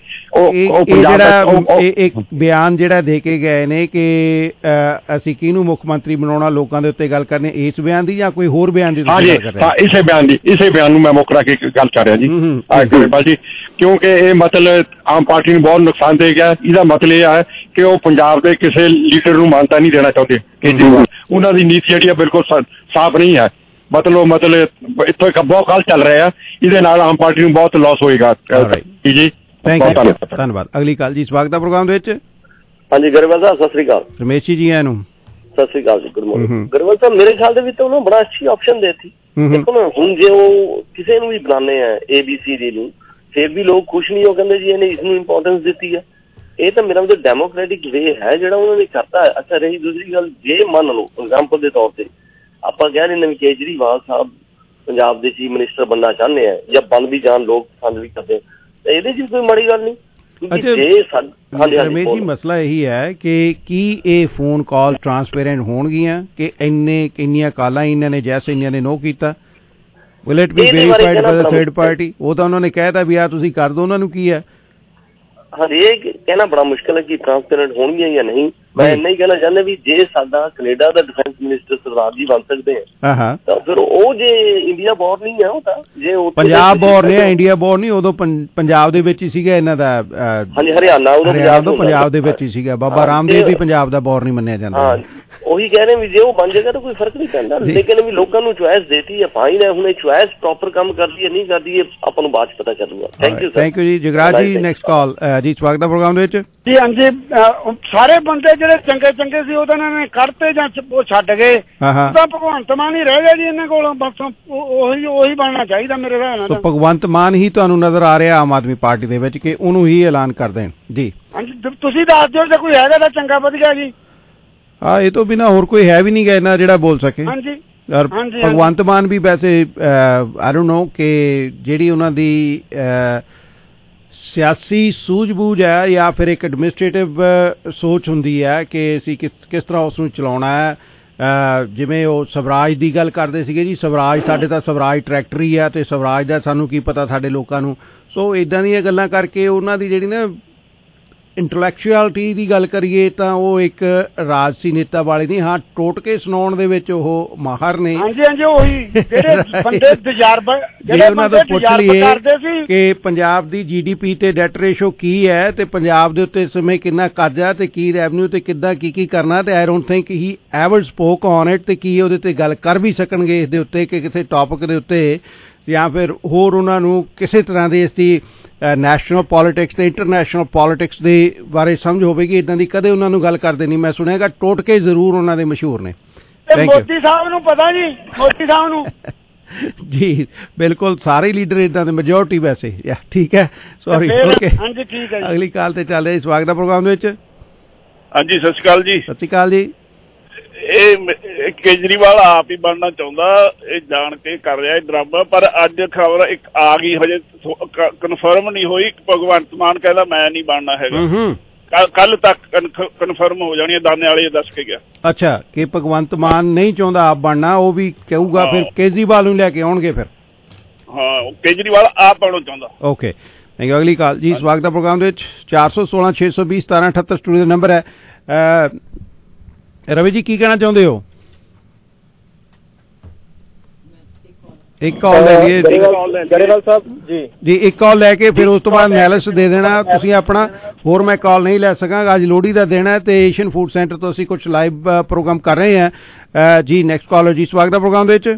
ਇੱਕ ਬਿਆਨ ਜਿਹੜਾ ਦੇ ਕੇ ਗਏ ਨੇ ਕਿ ਅਸੀਂ ਕਿਹਨੂੰ ਮੁੱਖ ਮੰਤਰੀ ਬਣਾਉਣਾ, ਲੋਕਾਂ ਦੇ ਉੱਤੇ ਗੱਲ ਕਰਨੀ, ਇਸ ਬਿਆਨ ਦੀ ਜਾਂ ਕੋਈ ਹੋਰ ਬਿਆਨ ਦੀ? ਇਸੇ ਬਿਆਨ ਨੂੰ ਮੈਂ ਮੁੱਖ ਰੱਖ ਕੇ ਗੱਲ ਕਰ ਰਿਹਾ ਜੀ ਗਰੇਵਾਲ ਜੀ, ਕਿਉਂਕਿ ਇਹ ਮਤਲਬ ਆਮ ਪਾਰਟੀ ਨੂੰ ਬਹੁਤ ਨੁਕਸਾਨ ਦੇਗਾ। ਇਹਦਾ ਮਤਲਬ ਇਹ ਹੈ ਕਿ ਉਹ ਪੰਜਾਬ ਦੇ ਕਿਸੇ ਲੀਡਰ ਨੂੰ ਮਾਨਤਾ ਨਹੀਂ ਦੇਣਾ ਚਾਹੁੰਦੇ ਕੇਜਰੀਵਾਲ। ਉਹਨਾਂ ਦੀ ਨੀਤੀ ਜਿਹੜੀ ਬਿਲਕੁਲ ਸਾਫ਼ ਨਹੀਂ ਹੈ। ਮਤਲਬ ਇੱਥੋਂ ਇੱਕ ਬਹੁਤ ਕੱਲ ਚੱਲ ਰਿਹਾ, ਇਹਦੇ ਨਾਲ ਆਮ ਪਾਰਟੀ ਨੂੰ ਬਹੁਤ ਲਾਸ ਹੋਏਗਾ ਜੀ। ਧੰਨਵਾਦ। ਅਗਲੀ ਕਾਲ ਜੀ ਸਵਾਗਤ ਹੈ ਪ੍ਰੋਗਰਾਮ ਦੇ ਵਿੱਚ। ਹਾਂਜੀ ਗਰੇਵਾਲ ਸਾਹਿਬ ਸਤਿ ਸ੍ਰੀ ਅਕਾਲ। ਰਮੇਸ਼ ਜੀ ਆਇਆਂ ਨੂੰ। ਸਤਿ ਸ੍ਰੀ ਅਕਾਲ ਜੀ, ਗੁੱਡ ਮਾਰਨਿੰਗ। ਗਰੇਵਾਲ ਸਾਹਿਬ ਮੇਰੇ ਖਿਆਲ ਦੇ ਵਿੱਚ ਉਹਨੂੰ ਬੜਾ ਅੱਛੀ ਆਪਸ਼ਨ ਦੇਤੀ। ਦੇਖੋ ਨਾ ਹੁਣ ਜੇ ਉਹ ਕਿਸੇ ਨੂੰ ਵੀ ਬਣਾਉਂਦੇ ਆ ABCD ਨੂੰ, ਫਿਰ ਵੀ ਲੋਕ ਖੁਸ਼ ਨਹੀਂ, ਉਹ ਕਹਿੰਦੇ ਜੀ ਇਹਨੇ ਇਸਨੂੰ ਇੰਪੋਰਟੈਂਸ ਦਿੱਤੀ ਹੈ। ਇਹ ਤਾਂ ਮੇਰਾ ਮਤਲਬ ਡੈਮੋਕ੍ਰੈਟਿਕ ਵੇ ਹੈ ਜਿਹੜਾ ਉਹਨਾਂ ਨੇ ਕਰਤਾ ਹੈ। ਅੱਛਾ ਰਹੀ ਦੂਸਰੀ ਗੱਲ, ਜੇ ਮੰਨ ਲਓ ਐਗਜ਼ਾਮਪਲ ਦੇ ਤੌਰ ਤੇ ਆਪਾਂ ਕਹਿ ਰਹੇ ਨੇ ਵੀ ਕੇਜਰੀਵਾਲ ਸਾਹਿਬ ਪੰਜਾਬ ਦੇ ਚੀਫ ਮਿਨਿਸਟਰ ਬਣਨਾ ਚਾਹੁੰਦੇ ਆ ਜਾਂ ਬਣ ਵੀ ਜਾਣ, ਲੋਕ ਪਸੰਦ ਵੀ ਕਰਦੇ, ਤਾਂ ਇਹਦੇ 'ਚ ਕੋਈ ਮਾੜੀ ਗੱਲ ਨਹੀਂ। ਰਮੇਸ਼ ਜੀ ਮਸਲਾ ਇਹੀ ਹੈ ਕਿ ਕੀ ਇਹ ਫੋਨ ਕਾਲ ਟਰਾਂਸਪੇਰੈਂਟ ਹੋਣਗੀਆਂ ਕਿ ਇੰਨੀਆਂ ਕਾਲਾਂ ਇਹਨਾਂ ਨੇ ਜੈਸੇ ਇਹਨਾਂ ਨੇ ਨੋ ਕੀਤਾ? Will it be verified by the third party? ਉਹ ਤਾਂ ਉਹਨਾਂ ਨੇ ਕਹਿਤਾ ਵੀ ਆ ਤੁਸੀਂ ਕਰ ਦਿਓ, ਉਹਨਾਂ ਨੂੰ ਕੀ ਹੈ? ਹਰੇਕ ਕਹਿਣਾ ਬੜਾ ਮੁਸ਼ਕਿਲ ਹੈ ਕਿ ਟਰਾਂਸਪੇਰੈਂਟ ਹੋਣਗੀਆਂ ਜਾਂ ਨਹੀਂ। ਮੈਂ ਇੰਨਾ ਹੀ ਕਹਿਣਾ ਚਾਹੁੰਦਾ ਵੀ ਜੇ ਸਾਡਾ ਕੈਨੇਡਾ ਦਾ ਡਿਫੈਂਸ ਮਿਨਿਸਟਰ ਸਰਦਾਰ ਜੀ ਬਣ ਸਕਦੇ ਆ ਤਾਂ ਫਿਰ ਉਹ ਜੇ ਇੰਡੀਆ ਬੋਰਨ ਨਹੀਂ ਹੈ, ਉਹ ਤਾਂ ਜੇ ਪੰਜਾਬ ਬੋਰਨ ਹੈ, ਇੰਡੀਆ ਬੋਰਨ ਨਹੀਂ। ਉਦੋਂ ਪੰਜਾਬ ਦੇ ਵਿੱਚ ਹੀ ਸੀਗਾ ਇਹਨਾਂ ਦਾ, ਹਾਂਜੀ ਹਰਿਆਣਾ ਉਦੋਂ ਪੰਜਾਬ ਦੇ ਵਿੱਚ ਹੀ ਸੀਗਾ। ਬਾਬਾ ਰਾਮਦੇਵ ਵੀ ਪੰਜਾਬ ਦਾ ਬੋਰਨ ਹੀ ਮੰਨਿਆ ਜਾਂਦਾ। ਉਹੀ ਕਹਿ ਰਹੇ ਵੀ ਜੇ ਉਹ ਬਣ ਜਾਏਗਾ ਤਾਂ ਕੋਈ ਫਰਕ ਨਹੀਂ ਪੈਂਦਾ, ਲੇਕਿਨ ਵੀ ਲੋਕਾਂ ਨੂੰ ਚੁਆਇਸ ਦੇਤੀ ਹੈ ਭਾਈ ਨੇ, ਹੁਣ ਇਹ ਚੁਆਇਸ ਪ੍ਰੋਪਰ ਕੰਮ ਕਰਦੀ ਹੈ ਨਹੀਂ ਕਰਦੀ ਹੈ ਆਪਾਂ ਨੂੰ ਬਾਅਦ ਚ ਪਤਾ ਚੱਲੂਗਾ। ਥੈਂਕ ਯੂ ਜੀ। ਜਗਰਾਜ ਜੀ ਨੈਕਸਟ ਕਾਲ ਜੀ, ਸਵਾਗਤ ਹੈ ਪ੍ਰੋਗਰਾਮ ਦੇ ਵਿੱਚ ਜੀ। ਹਾਂਜੀ, ਸਾਰੇ ਬੰਦੇ ਜਿਹੜੇ ਚੰਗੇ ਸੀ ਉਹ ਤਾਂ ਇਹਨਾਂ ਨੇ ਕੱਢਤੇ ਜਾਂ ਉਹ ਛੱਡ ਗਏ, ਤਾਂ ਭਗਵੰਤ ਮਾਨ ਹੀ ਰਹਿ ਗਿਆ ਜੀ ਇਹਨਾਂ ਕੋਲ, ਬਸ ਉਹੀ ਬਣਨਾ ਚਾਹੀਦਾ ਮੇਰੇ ਹਿਸਾਬ ਨਾਲ। ਭਗਵੰਤ ਮਾਨ ਹੀ ਤੁਹਾਨੂੰ ਨਜ਼ਰ ਆ ਰਿਹਾ ਆਮ ਆਦਮੀ ਪਾਰਟੀ ਦੇ ਵਿੱਚ ਕਿ ਉਹਨੂੰ ਹੀ ਐਲਾਨ ਕਰ ਦੇਣ ਜੀ? ਹਾਂਜੀ, ਤੁਸੀਂ ਦੱਸ ਦਿਓ ਜੇ ਕੋਈ ਹੈਗਾ ਤਾਂ ਚੰਗਾ ਵਧੀਆ ਜੀ। ਹਾਂ, ਇਹ ਤੋਂ ਬਿਨਾਂ ਹੋਰ ਕੋਈ ਹੈ ਵੀ ਨਹੀਂ ਗਾ ਇਹਨਾਂ ਜਿਹੜਾ ਬੋਲ ਸਕੇ। ਹਾਂਜੀ, ਭਗਵੰਤ ਮਾਨ ਵੀ ਵੈਸੇ ਆਈ ਡੋਨਟ ਨੋ ਕਿ ਜਿਹੜੀ ਉਹਨਾਂ ਦੀ ਸਿਆਸੀ ਸੂਝ-ਬੂਝ ਹੈ ਜਾਂ ਫਿਰ ਇੱਕ ਐਡਮਿਨਿਸਟ੍ਰੇਟਿਵ ਸੋਚ ਹੁੰਦੀ ਹੈ ਕਿ ਅਸੀਂ ਕਿਸ ਤਰ੍ਹਾਂ ਉਸ ਨੂੰ ਚਲਾਉਣਾ ਹੈ। ਜਿਵੇਂ ਉਹ ਸਵਰਾਜ ਦੀ ਗੱਲ ਕਰਦੇ ਸੀਗੇ ਜੀ, ਸਵਰਾਜ ਸਾਡੇ ਤਾਂ ਸਵਰਾਜ ਟਰੈਕਟਰ ਹੀ ਆ ਤੇ ਸਵਰਾਜ ਦਾ ਸਾਨੂੰ ਕੀ ਪਤਾ ਸਾਡੇ ਲੋਕਾਂ ਨੂੰ। ਸੋ ਇੱਦਾਂ ਦੀਆਂ ਗੱਲਾਂ ਕਰਕੇ ਉਹਨਾਂ ਦੀ ਜਿਹੜੀ ਨਾ ਇੰਟੈਲੈਕਚੁਅਲਿਟੀ ਦੀ ਗੱਲ ਕਰੀਏ ਤਾਂ ਉਹ ਇੱਕ ਰਾਜਸੀ ਨੇਤਾ ਵਾਲੇ ਨਹੀਂ। ਹਾਂ, ਟੋਟਕੇ ਸੁਣਾਉਣ ਦੇ ਵਿੱਚ ਉਹ ਮਾਹਰ ਨੇ। ਹਾਂਜੀ, ਉਹੀ ਜਿਹੜੇ ਬੰਦੇ ਤਜਰਬਾ ਜਿਹੜੇ ਉਹਨਾਂ ਤੋਂ ਪੁੱਛ ਲਈਏ ਕਿ ਪੰਜਾਬ ਦੀ GDP ਤੇ ਡੈਟ ਰੇਸ਼ੋ ਕੀ ਹੈ ਤੇ ਪੰਜਾਬ ਦੇ ਉੱਤੇ ਇਸ ਸਮੇਂ ਕਿੰਨਾ ਕਰਜ਼ਾ ਤੇ ਕੀ ਰੈਵਨਿਊ ਤੇ ਕਿੱਦਾਂ ਕੀ ਕਰਨਾ, ਤੇ I don't think he ever spoke on it, ਤੇ ਕੀ ਉਹਦੇ ਤੇ ਗੱਲ ਕਰ ਵੀ ਸਕਣਗੇ ਇਸ ਦੇ ਉੱਤੇ ਕਿ ਕਿਸੇ ਟੌਪਿਕ ਦੇ ਉੱਤੇ, ਜਾਂ ਫਿਰ ਹੋਰ ਉਹਨਾਂ ਨੂੰ ਕਿਸੇ ਤਰ੍ਹਾਂ ਦੇ ਇਸ ਦੀ ਨੈਸ਼ਨਲ ਪੋਲੀਟਿਕਸ ਤੇ ਇੰਟਰਨੈਸ਼ਨਲ ਪੋਲੀਟਿਕਸ ਦੇ ਬਾਰੇ ਸਮਝ ਹੋਵੇਗੀ। ਇੱਦਾਂ ਦੀ ਕਦੇ ਉਹਨਾਂ ਨੂੰ ਗੱਲ ਕਰਦੇ ਨਹੀਂ ਮੈਂ ਸੁਣਿਆਗਾ। ਟੋਟਕੇ ਜ਼ਰੂਰ ਉਹਨਾਂ ਦੇ ਮਸ਼ਹੂਰ ਨੇ। ਮੋਦੀ ਸਾਹਿਬ ਨੂੰ ਪਤਾ ਜੀ, ਮੋਦੀ ਸਾਹਿਬ ਨੂੰ ਜੀ ਬਿਲਕੁਲ ਸਾਰੇ ਲੀਡਰ ਇੱਦਾਂ ਦੇ, ਮੈਜੋਰਟੀ ਵੈਸੇ। ਠੀਕ ਹੈ, ਸੌਰੀ, ਓਕੇ। ਹਾਂਜੀ ਠੀਕ ਹੈ, ਅਗਲੀ ਕਾਲ ਤੇ ਚੱਲ ਰਿਹਾ ਸਵਾਗਤ ਦਾ ਪ੍ਰੋਗਰਾਮ ਦੇ ਵਿੱਚ। ਹਾਂਜੀ, ਸਤਿ ਸ਼੍ਰੀ ਅਕਾਲ ਜੀ। ਸਤਿ ਸ਼੍ਰੀ ਅਕਾਲ ਜੀ। ਇਹ ਕੇਜਰੀਵਾਲ ਆਪ ਹੀ ਬਣਨਾ ਚਾਹੁੰਦਾ, ਇਹ ਜਾਣ ਕੇ ਕਰ ਰਿਹਾ ਇਹ ਡਰਾਮਾ। ਪਰ ਅੱਜ ਖਬਰ ਇੱਕ ਆ ਗਈ, ਹਜੇ ਕਨਫਰਮ ਨਹੀਂ ਹੋਈ। ਭਗਵੰਤ ਮਾਨ ਕਹਿੰਦਾ ਮੈਂ ਨਹੀਂ ਬਣਨਾ ਹੈਗਾ, ਕੱਲ ਤੱਕ ਕਨਫਰਮ ਹੋ ਜਾਣੀ ਹੈ, ਦਾਨੇ ਵਾਲੇ ਦੱਸ ਕੇ ਗਿਆ। ਅੱਛਾ, ਕਿ ਭਗਵੰਤ ਮਾਨ ਨਹੀਂ ਚਾਹੁੰਦਾ ਆਪ ਬਣਨਾ, ਉਹ ਵੀ ਕਹੂਗਾ ਫਿਰ ਕੇਜਰੀਵਾਲ ਨੂੰ ਲੈ ਕੇ ਆਉਣਗੇ ਫਿਰ? ਹਾਂ, ਕੇਜਰੀਵਾਲ ਆਪ ਬਣਨਾ ਚਾਹੁੰਦਾ। Okay, thank you. ਅਗਲੀ ਕਾਲ ਜੀ, ਸਵਾਗਤ ਹੈ ਪ੍ਰੋਗਰਾਮ ਦੇ ਵਿੱਚ। 416 620 1778 ਸਟੂਡੀਓ ਦਾ ਨੰਬਰ ਹੈ। ਰਵੀ ਜੀ ਕੀ ਕਹਿਣਾ ਚਾਹੁੰਦੇ ਹੋ? ਇੱਕ ਕਾਲ ਲੈ ਲਈਏ ਗਰੇਵਾਲ ਸਾਹਿਬ ਜੀ। ਇੱਕ ਕਾਲ ਲੈ ਕੇ ਫਿਰ ਉਸ ਤੋਂ ਬਾਅਦ ਐਨਾਲਿਸਿਸ ਦੇ ਦੇਣਾ ਤੁਸੀਂ ਆਪਣਾ। ਹੋਰ ਮੈਂ ਕਾਲ ਨਹੀਂ ਲੈ ਸਕਾਂਗਾ, ਅੱਜ ਲੋਹੜੀ ਦਾ ਦਿਨ ਹੈ ਤੇ ਏਸ਼ੀਅਨ ਫੂਡ ਸੈਂਟਰ ਤੋਂ ਅਸੀਂ ਕੁਝ ਲਾਈਵ ਪ੍ਰੋਗਰਾਮ ਕਰ ਰਹੇ ਹਾਂ ਜੀ। ਨੈਕਸਟ ਕਾਲਰ ਜੀ, ਸਵਾਗਤ ਹੈ ਪ੍ਰੋਗਰਾਮ ਦੇ ਵਿੱਚ।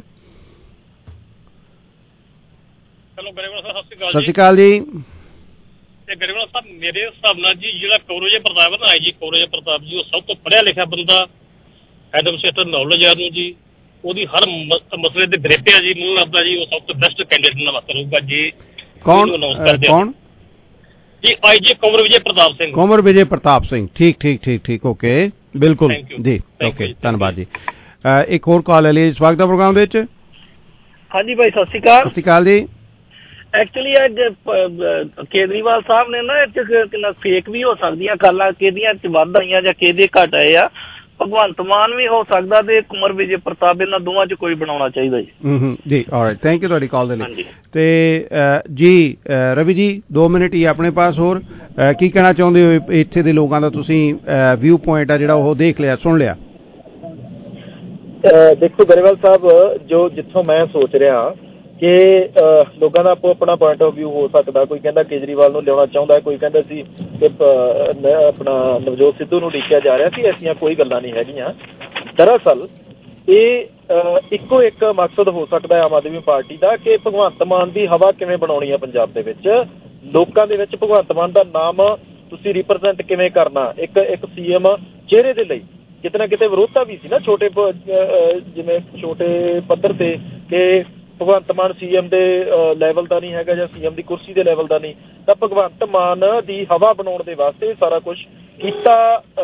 ਹੈਲੋ ਗਰੇਵਾਲ ਸਾਹਿਬ, ਸਤਿ ਸ਼੍ਰੀ ਅਕਾਲ ਜੀ। ਗਰੇਵਾਲ ਸਾਹਿਬ ਮੇਰੇ ਹਿਸਾਬ ਨਾਲ ਜੀ ਜਿਹੜਾ ਕੌਰਜ ਪ੍ਰਤਾਪ ਹੈ ਜੀ, ਕੌਰਜ ਪ੍ਰਤਾਪ ਜੀ ਉਹ ਸਭ ਤੋਂ ਪੜ੍ਹਿਆ ਲਿਖਿਆ ਬੰਦਾ, ਐਡਮਿਨਿਸਟ੍ਰੇਟਰ ਨੌਲੇਜ ਆ ਨੂੰ ਜੀ, ਉਹਦੀ ਹਰ ਮਸਲੇ ਦੇ ਗ੍ਰਿਪ ਆ ਜੀ। ਮੈਨੂੰ ਲੱਗਦਾ ਜੀ ਉਹ ਸਭ ਤੋਂ ਬੈਸਟ ਕੈਂਡੀਡੇਟ ਨਵਾਂ ਕਰੂਗਾ ਜੀ। ਕੌਣ ਜੀ? IG ਕੁੰਵਰ ਵਿਜੇ ਪ੍ਰਤਾਪ ਸਿੰਘ। ਕੁੰਵਰ ਵਿਜੇ ਪ੍ਰਤਾਪ ਸਿੰਘ, ਠੀਕ, ਓਕੇ, ਬਿਲਕੁਲ ਜੀ, ਓਕੇ, ਧੰਨਵਾਦ ਜੀ। ਇੱਕ ਹੋਰ ਕਾਲ ਲੈ ਲਈ, ਸਵਾਗਤ ਹੈ ਪ੍ਰੋਗਰਾਮ ਦੇ ਵਿੱਚ। ਹਾਂਜੀ ਭਾਈ, ਸਤਿ ਸ਼੍ਰੀ ਅਕਾਲ। ਸਤਿ ਸ਼੍ਰੀ ਅਕਾਲ ਜੀ। ਐਕਚੁਅਲੀ ਅੱਜ ਕੇਜਰੀਵਾਲ ਸਾਹਿਬ ਨੇ ਨਾ ਕਿੰਨਾ ਫੇਕ ਵੀ ਹੋ ਸਕਦੀਆਂ ਕਾਲਾਂ, ਕਿਹਦੀਆਂ ਚ ਵੱਧ ਆਈਆਂ ਜਾਂ ਕਿਹਦੇ ਘੱਟ ਆਏ ਆ। ਭਗਵੰਤ ਮਾਨ ਵੀ ਹੋ ਸਕਦਾ ਤੇ ਕੁੰਵਰ ਵਿਜੇ ਪ੍ਰਤਾਪ, ਇਹਨਾਂ ਦੋਵਾਂ ਚ ਕੋਈ ਬਣਾਉਣਾ ਚਾਹੀਦਾ ਜੀ। ਜੀ, ਆਲਰਾਈਟ, ਥੈਂਕ ਯੂ ਤੁਹਾਡੀ ਕਾਲ ਦੇ ਲਈ। ਤੇ ਜੀ ਰਵੀ ਜੀ 2 ਮਿੰਟ ਹੀ ਆਪਣੇ ਪਾਸ ਹੋਰ, ਕੀ ਕਹਿਣਾ ਚਾਹੁੰਦੇ ਹੋ? ਇੱਥੇ ਦੇ ਲੋਕਾਂ ਦਾ ਤੁਸੀਂ ਵਿਊ ਪੁਆਇੰਟ ਆ ਜਿਹੜਾ ਉਹ ਦੇਖ ਲਿਆ, ਸੁਣ ਲਿਆ? ਦੇਖੋ ਗਰੇਵਾਲ ਸਾਹਿਬ, ਜੋ ਜਿੱਥੋਂ ਮੈਂ ਸੋਚ ਰਿਹਾ ਕਿ ਲੋਕਾਂ ਦਾ ਆਪੋ ਆਪਣਾ ਪੁਆਇੰਟ ਆਫ ਵਿਊ ਹੋ ਸਕਦਾ। ਕੋਈ ਕਹਿੰਦਾ ਕੇਜਰੀਵਾਲ ਨੂੰ ਲਿਆਉਣਾ ਚਾਹੁੰਦਾ, ਕੋਈ ਕਹਿੰਦਾ ਸੀ ਕਿ ਆਪਣਾ ਨਵਜੋਤ ਸਿੱਧੂ ਨੂੰ ਉਡੀਕਿਆ ਜਾ ਰਿਹਾ ਸੀ। ਐਸੀਆਂ ਕੋਈ ਗੱਲਾਂ ਨਹੀਂ ਹੈਗੀਆਂ। ਦਰਅਸਲ ਇਹ ਇੱਕੋ ਇੱਕ ਮਕਸਦ ਹੋ ਸਕਦਾ ਆਮ ਆਦਮੀ ਪਾਰਟੀ ਦਾ ਕਿ ਭਗਵੰਤ ਮਾਨ ਦੀ ਹਵਾ ਕਿਵੇਂ ਬਣਾਉਣੀ ਹੈ ਪੰਜਾਬ ਦੇ ਵਿੱਚ, ਲੋਕਾਂ ਦੇ ਵਿੱਚ ਭਗਵੰਤ ਮਾਨ ਦਾ ਨਾਮ ਤੁਸੀਂ ਰਿਪਰੈਜ਼ੈਂਟ ਕਿਵੇਂ ਕਰਨਾ ਇੱਕ CM ਚਿਹਰੇ ਦੇ ਲਈ। ਕਿਤੇ ਨਾ ਕਿਤੇ ਵਿਰੋਧਤਾ ਵੀ ਸੀ ਨਾ ਜਿਵੇਂ ਛੋਟੇ ਪੱਧਰ ਤੇ ਕਿ ਭਗਵੰਤ ਮਾਨ ਸੀਐਮ ਦੇ ਲੈਵਲ ਦਾ ਨਹੀਂ ਹੈਗਾ ਜਾਂ ਸੀਐਮ ਦੀ ਕੁਰਸੀ ਦੇ ਲੈਵਲ ਦਾ ਨਹੀਂ, ਤਾਂ ਭਗਵੰਤ ਮਾਨ ਦੀ ਹਵਾ ਬਣਾਉਣ ਦੇ ਵਾਸਤੇ ਸਾਰਾ ਕੁਝ ਕੀਤਾ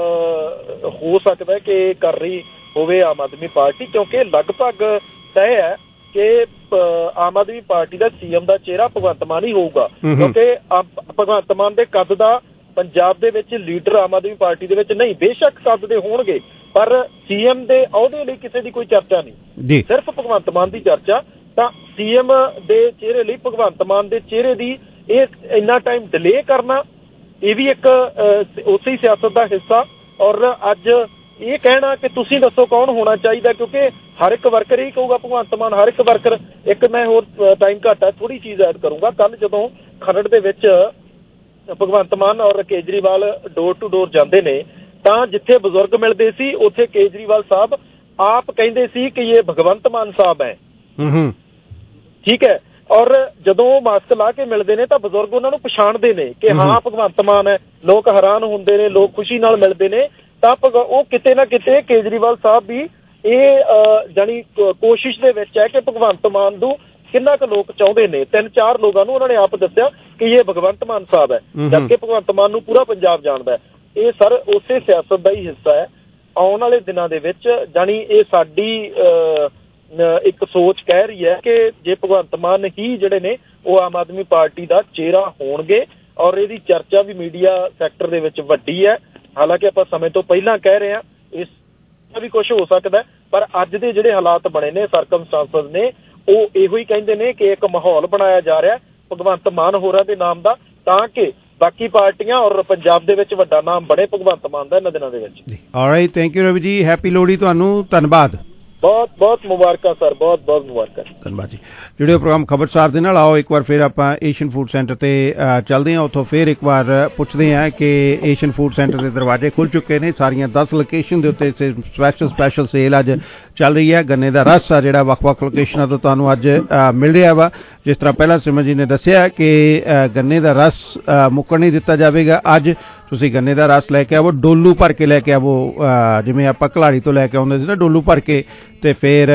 ਹੋ ਸਕਦਾ ਕਿ ਕਰ ਰਹੀ ਹੋਵੇ ਆਮ ਆਦਮੀ ਪਾਰਟੀ, ਕਿਉਂਕਿ ਲਗਭਗ ਤੈਅ ਹੈ ਕਿ ਆਮ ਆਦਮੀ ਪਾਰਟੀ ਦਾ ਸੀਐਮ ਦਾ ਚਿਹਰਾ ਭਗਵੰਤ ਮਾਨ ਹੀ ਹੋਊਗਾ, ਕਿਉਂਕਿ ਭਗਵੰਤ ਮਾਨ ਦੇ ਕੱਦ ਦਾ ਪੰਜਾਬ ਦੇ ਵਿੱਚ ਲੀਡਰ ਆਮ ਆਦਮੀ ਪਾਰਟੀ ਦੇ ਵਿੱਚ ਨਹੀਂ। ਬੇਸ਼ੱਕ ਕੱਦ ਦੇ ਹੋਣਗੇ ਪਰ ਸੀਐਮ ਦੇ ਅਹੁਦੇ ਲਈ ਕਿਸੇ ਦੀ ਕੋਈ ਚਰਚਾ ਨਹੀਂ, ਸਿਰਫ ਭਗਵੰਤ ਮਾਨ ਦੀ ਚਰਚਾ। ਤਾਂ ਸੀਐਮ ਦੇ ਚਿਹਰੇ ਲਈ ਭਗਵੰਤ ਮਾਨ ਦੇ ਚਿਹਰੇ ਦੀ ਇਹ ਇੰਨਾ ਟਾਈਮ ਡਿਲੇ ਕਰਨਾ, ਇਹ ਵੀ ਇੱਕ ਉਸੇ ਹੀ ਸਿਆਸਤ ਦਾ ਹਿੱਸਾ। ਔਰ ਅੱਜ ਇਹ ਕਹਿਣਾ ਕਿ ਤੁਸੀਂ ਦੱਸੋ ਕੌਣ ਹੋਣਾ ਚਾਹੀਦਾ, ਕਿਉਂਕਿ ਹਰ ਇੱਕ ਵਰਕਰ ਹੀ ਕਹੂਗਾ ਭਗਵੰਤ ਮਾਨ, ਹਰ ਇੱਕ ਵਰਕਰ। ਇੱਕ ਮੈਂ ਹੋਰ ਟਾਈਮ ਘੱਟ ਹੈ, ਥੋੜੀ ਚੀਜ਼ ਐਡ ਕਰੂੰਗਾ। ਕੱਲ ਜਦੋਂ ਖਰੜ ਦੇ ਵਿੱਚ ਭਗਵੰਤ ਮਾਨ ਔਰ ਕੇਜਰੀਵਾਲ ਡੋਰ ਟੂ ਡੋਰ ਜਾਂਦੇ ਨੇ, ਤਾਂ ਜਿੱਥੇ ਬਜ਼ੁਰਗ ਮਿਲਦੇ ਸੀ ਉੱਥੇ ਕੇਜਰੀਵਾਲ ਸਾਹਿਬ ਆਪ ਕਹਿੰਦੇ ਸੀ ਕਿ ਇਹ ਭਗਵੰਤ ਮਾਨ ਸਾਹਿਬ ਹੈ। ਠੀਕ ਹੈ। ਔਰ ਜਦੋਂ ਮਾਸਕ ਲਾ ਕੇ ਮਿਲਦੇ ਨੇ ਤਾਂ ਬਜ਼ੁਰਗ ਉਹਨਾਂ ਨੂੰ ਪਛਾਣਦੇ ਨੇ ਕਿ ਹਾਂ ਭਗਵੰਤ ਮਾਨ ਹੈ। ਲੋਕ ਹੈਰਾਨ ਹੁੰਦੇ ਨੇ, ਲੋਕ ਖੁਸ਼ੀ ਨਾਲ ਮਿਲਦੇ ਨੇ। ਤਾਂ ਉਹ ਕਿਤੇ ਨਾ ਕਿਤੇ ਕੇਜਰੀਵਾਲ ਸਾਹਿਬ ਵੀ ਇਹ ਜਾਣੀ ਕੋਸ਼ਿਸ਼ ਦੇ ਵਿੱਚ ਹੈ ਕਿ ਭਗਵੰਤ ਮਾਨ ਨੂੰ ਕਿੰਨਾ ਕੁ ਲੋਕ ਚਾਹੁੰਦੇ ਨੇ। 3-4 ਲੋਕਾਂ ਨੂੰ ਉਹਨਾਂ ਨੇ ਆਪ ਦੱਸਿਆ ਕਿ ਇਹ ਭਗਵੰਤ ਮਾਨ ਸਾਹਿਬ ਹੈ, ਜਦਕਿ ਭਗਵੰਤ ਮਾਨ ਨੂੰ ਪੂਰਾ ਪੰਜਾਬ ਜਾਣਦਾ ਹੈ। ਇਹ ਸਰ ਉਸੇ ਸਿਆਸਤ ਦਾ ਹੀ ਹਿੱਸਾ ਹੈ। ਆਉਣ ਵਾਲੇ ਦਿਨਾਂ ਦੇ ਵਿੱਚ ਜਾਣੀ ਇਹ ਸਾਡੀ ਇੱਕ ਸੋਚ ਕਹਿ ਰਹੀ ਹੈ ਕਿ ਜੇ ਭਗਵੰਤ ਮਾਨ ਹੀ ਜਿਹੜੇ ਨੇ ਉਹ ਆਮ ਆਦਮੀ ਪਾਰਟੀ ਦਾ ਚਿਹਰਾ ਹੋਣਗੇ, ਔਰ ਇਹਦੀ ਚਰਚਾ ਵੀ ਮੀਡੀਆ ਸੈਕਟਰ ਦੇ ਵਿੱਚ ਵੱਡੀ ਹੈ। ਹਾਲਾਂਕਿ ਆਪਾਂ ਸਮੇਂ ਤੋਂ ਪਹਿਲਾਂ ਕਹਿ ਰਹੇ ਹਾਂ ਇਸ ਵੀ ਕੁਝ ਹੋ ਸਕਦਾ, ਪਰ ਅੱਜ ਦੇ ਜਿਹੜੇ ਹਾਲਾਤ ਬਣੇ ਨੇ, ਸਰਕਮਸਟੈਂਸਸ ਨੇ, ਉਹ ਇਹੋ ਹੀ ਕਹਿੰਦੇ ਨੇ ਕਿ ਇੱਕ ਮਾਹੌਲ ਬਣਾਇਆ ਜਾ ਰਿਹਾ ਭਗਵੰਤ ਮਾਨ ਹੋਰਾਂ ਦੇ ਨਾਮ ਦਾ, ਤਾਂ ਕਿ ਬਾਕੀ ਪਾਰਟੀਆਂ ਔਰ ਪੰਜਾਬ ਦੇ ਵਿੱਚ ਵੱਡਾ ਨਾਮ ਬਣੇ ਭਗਵੰਤ ਮਾਨ ਦਾ ਇਹਨਾਂ ਦਿਨਾਂ ਦੇ ਵਿੱਚ। ਆਲਰਾਈਟ, ਥੈਂਕ ਯੂ ਰਵੀ ਜੀ, ਹੈਪੀ ਲੋਹੜੀ ਤੁਹਾਨੂੰ, ਧੰਨਵਾਦ। ਬਹੁਤ ਬਹੁਤ ਮੁਬਾਰਕਾਂ ਸਰ, ਬਹੁਤ ਬਹੁਤ ਮੁਬਾਰਕਾਂ, ਧੰਨਵਾਦ ਜੀ। ਜੁੜਿਓ ਪ੍ਰੋਗਰਾਮ ਖਬਰਸਾਰ ਦੇ ਨਾਲ। ਆਓ ਇੱਕ ਵਾਰ ਫਿਰ ਆਪਾਂ ਏਸ਼ੀਅਨ ਫੂਡ ਸੈਂਟਰ ਤੇ ਚੱਲਦੇ ਹਾਂ, ਉੱਥੋਂ ਫਿਰ ਇੱਕ ਵਾਰ ਪੁੱਛਦੇ ਹਾਂ ਕਿ ਏਸ਼ੀਅਨ ਫੂਡ ਸੈਂਟਰ ਦੇ ਦਰਵਾਜ਼ੇ ਖੁੱਲ ਚੁੱਕੇ ਨੇ। ਸਾਰੀਆਂ 10 ਲੋਕੇਸ਼ਨ ਦੇ ਉੱਤੇ ਸਪੈਸ਼ਲ ਸੇਲ ਅੱਜ ਚੱਲ ਰਹੀ ਹੈ। ਗੰਨੇ ਦਾ ਰਸ ਆ ਜਿਹੜਾ ਵੱਖ-ਵੱਖ ਲੋਕੇਸ਼ਨਾਂ ਤੋਂ ਤੁਹਾਨੂੰ ਅੱਜ ਮਿਲ ਰਿਹਾ ਵਾ। ਜਿਸ ਤਰ੍ਹਾਂ ਪਹਿਲਾਂ ਸਿਮਰਨ ਜੀ ਨੇ ਦੱਸਿਆ ਕਿ ਗੰਨੇ ਦਾ ਰਸ ਮੁੱਕਣ ਨਹੀਂ ਦਿੱਤਾ ਜਾਵੇਗਾ। ਅੱਜ ਤੁਸੀਂ ਗੰਨੇ ਦਾ ਰਸ ਲੈ ਕੇ ਆਵੋ, ਡੋਲੂ ਭਰ ਕੇ ਲੈ ਕੇ ਆਵੋ, ਜਿਵੇਂ ਆਪਾਂ ਘਲਾੜੀ ਤੋਂ ਲੈ ਕੇ ਆਉਂਦੇ ਸੀ ਨਾ ਡੋਲੂ ਭਰ ਕੇ, ਤੇ ਫਿਰ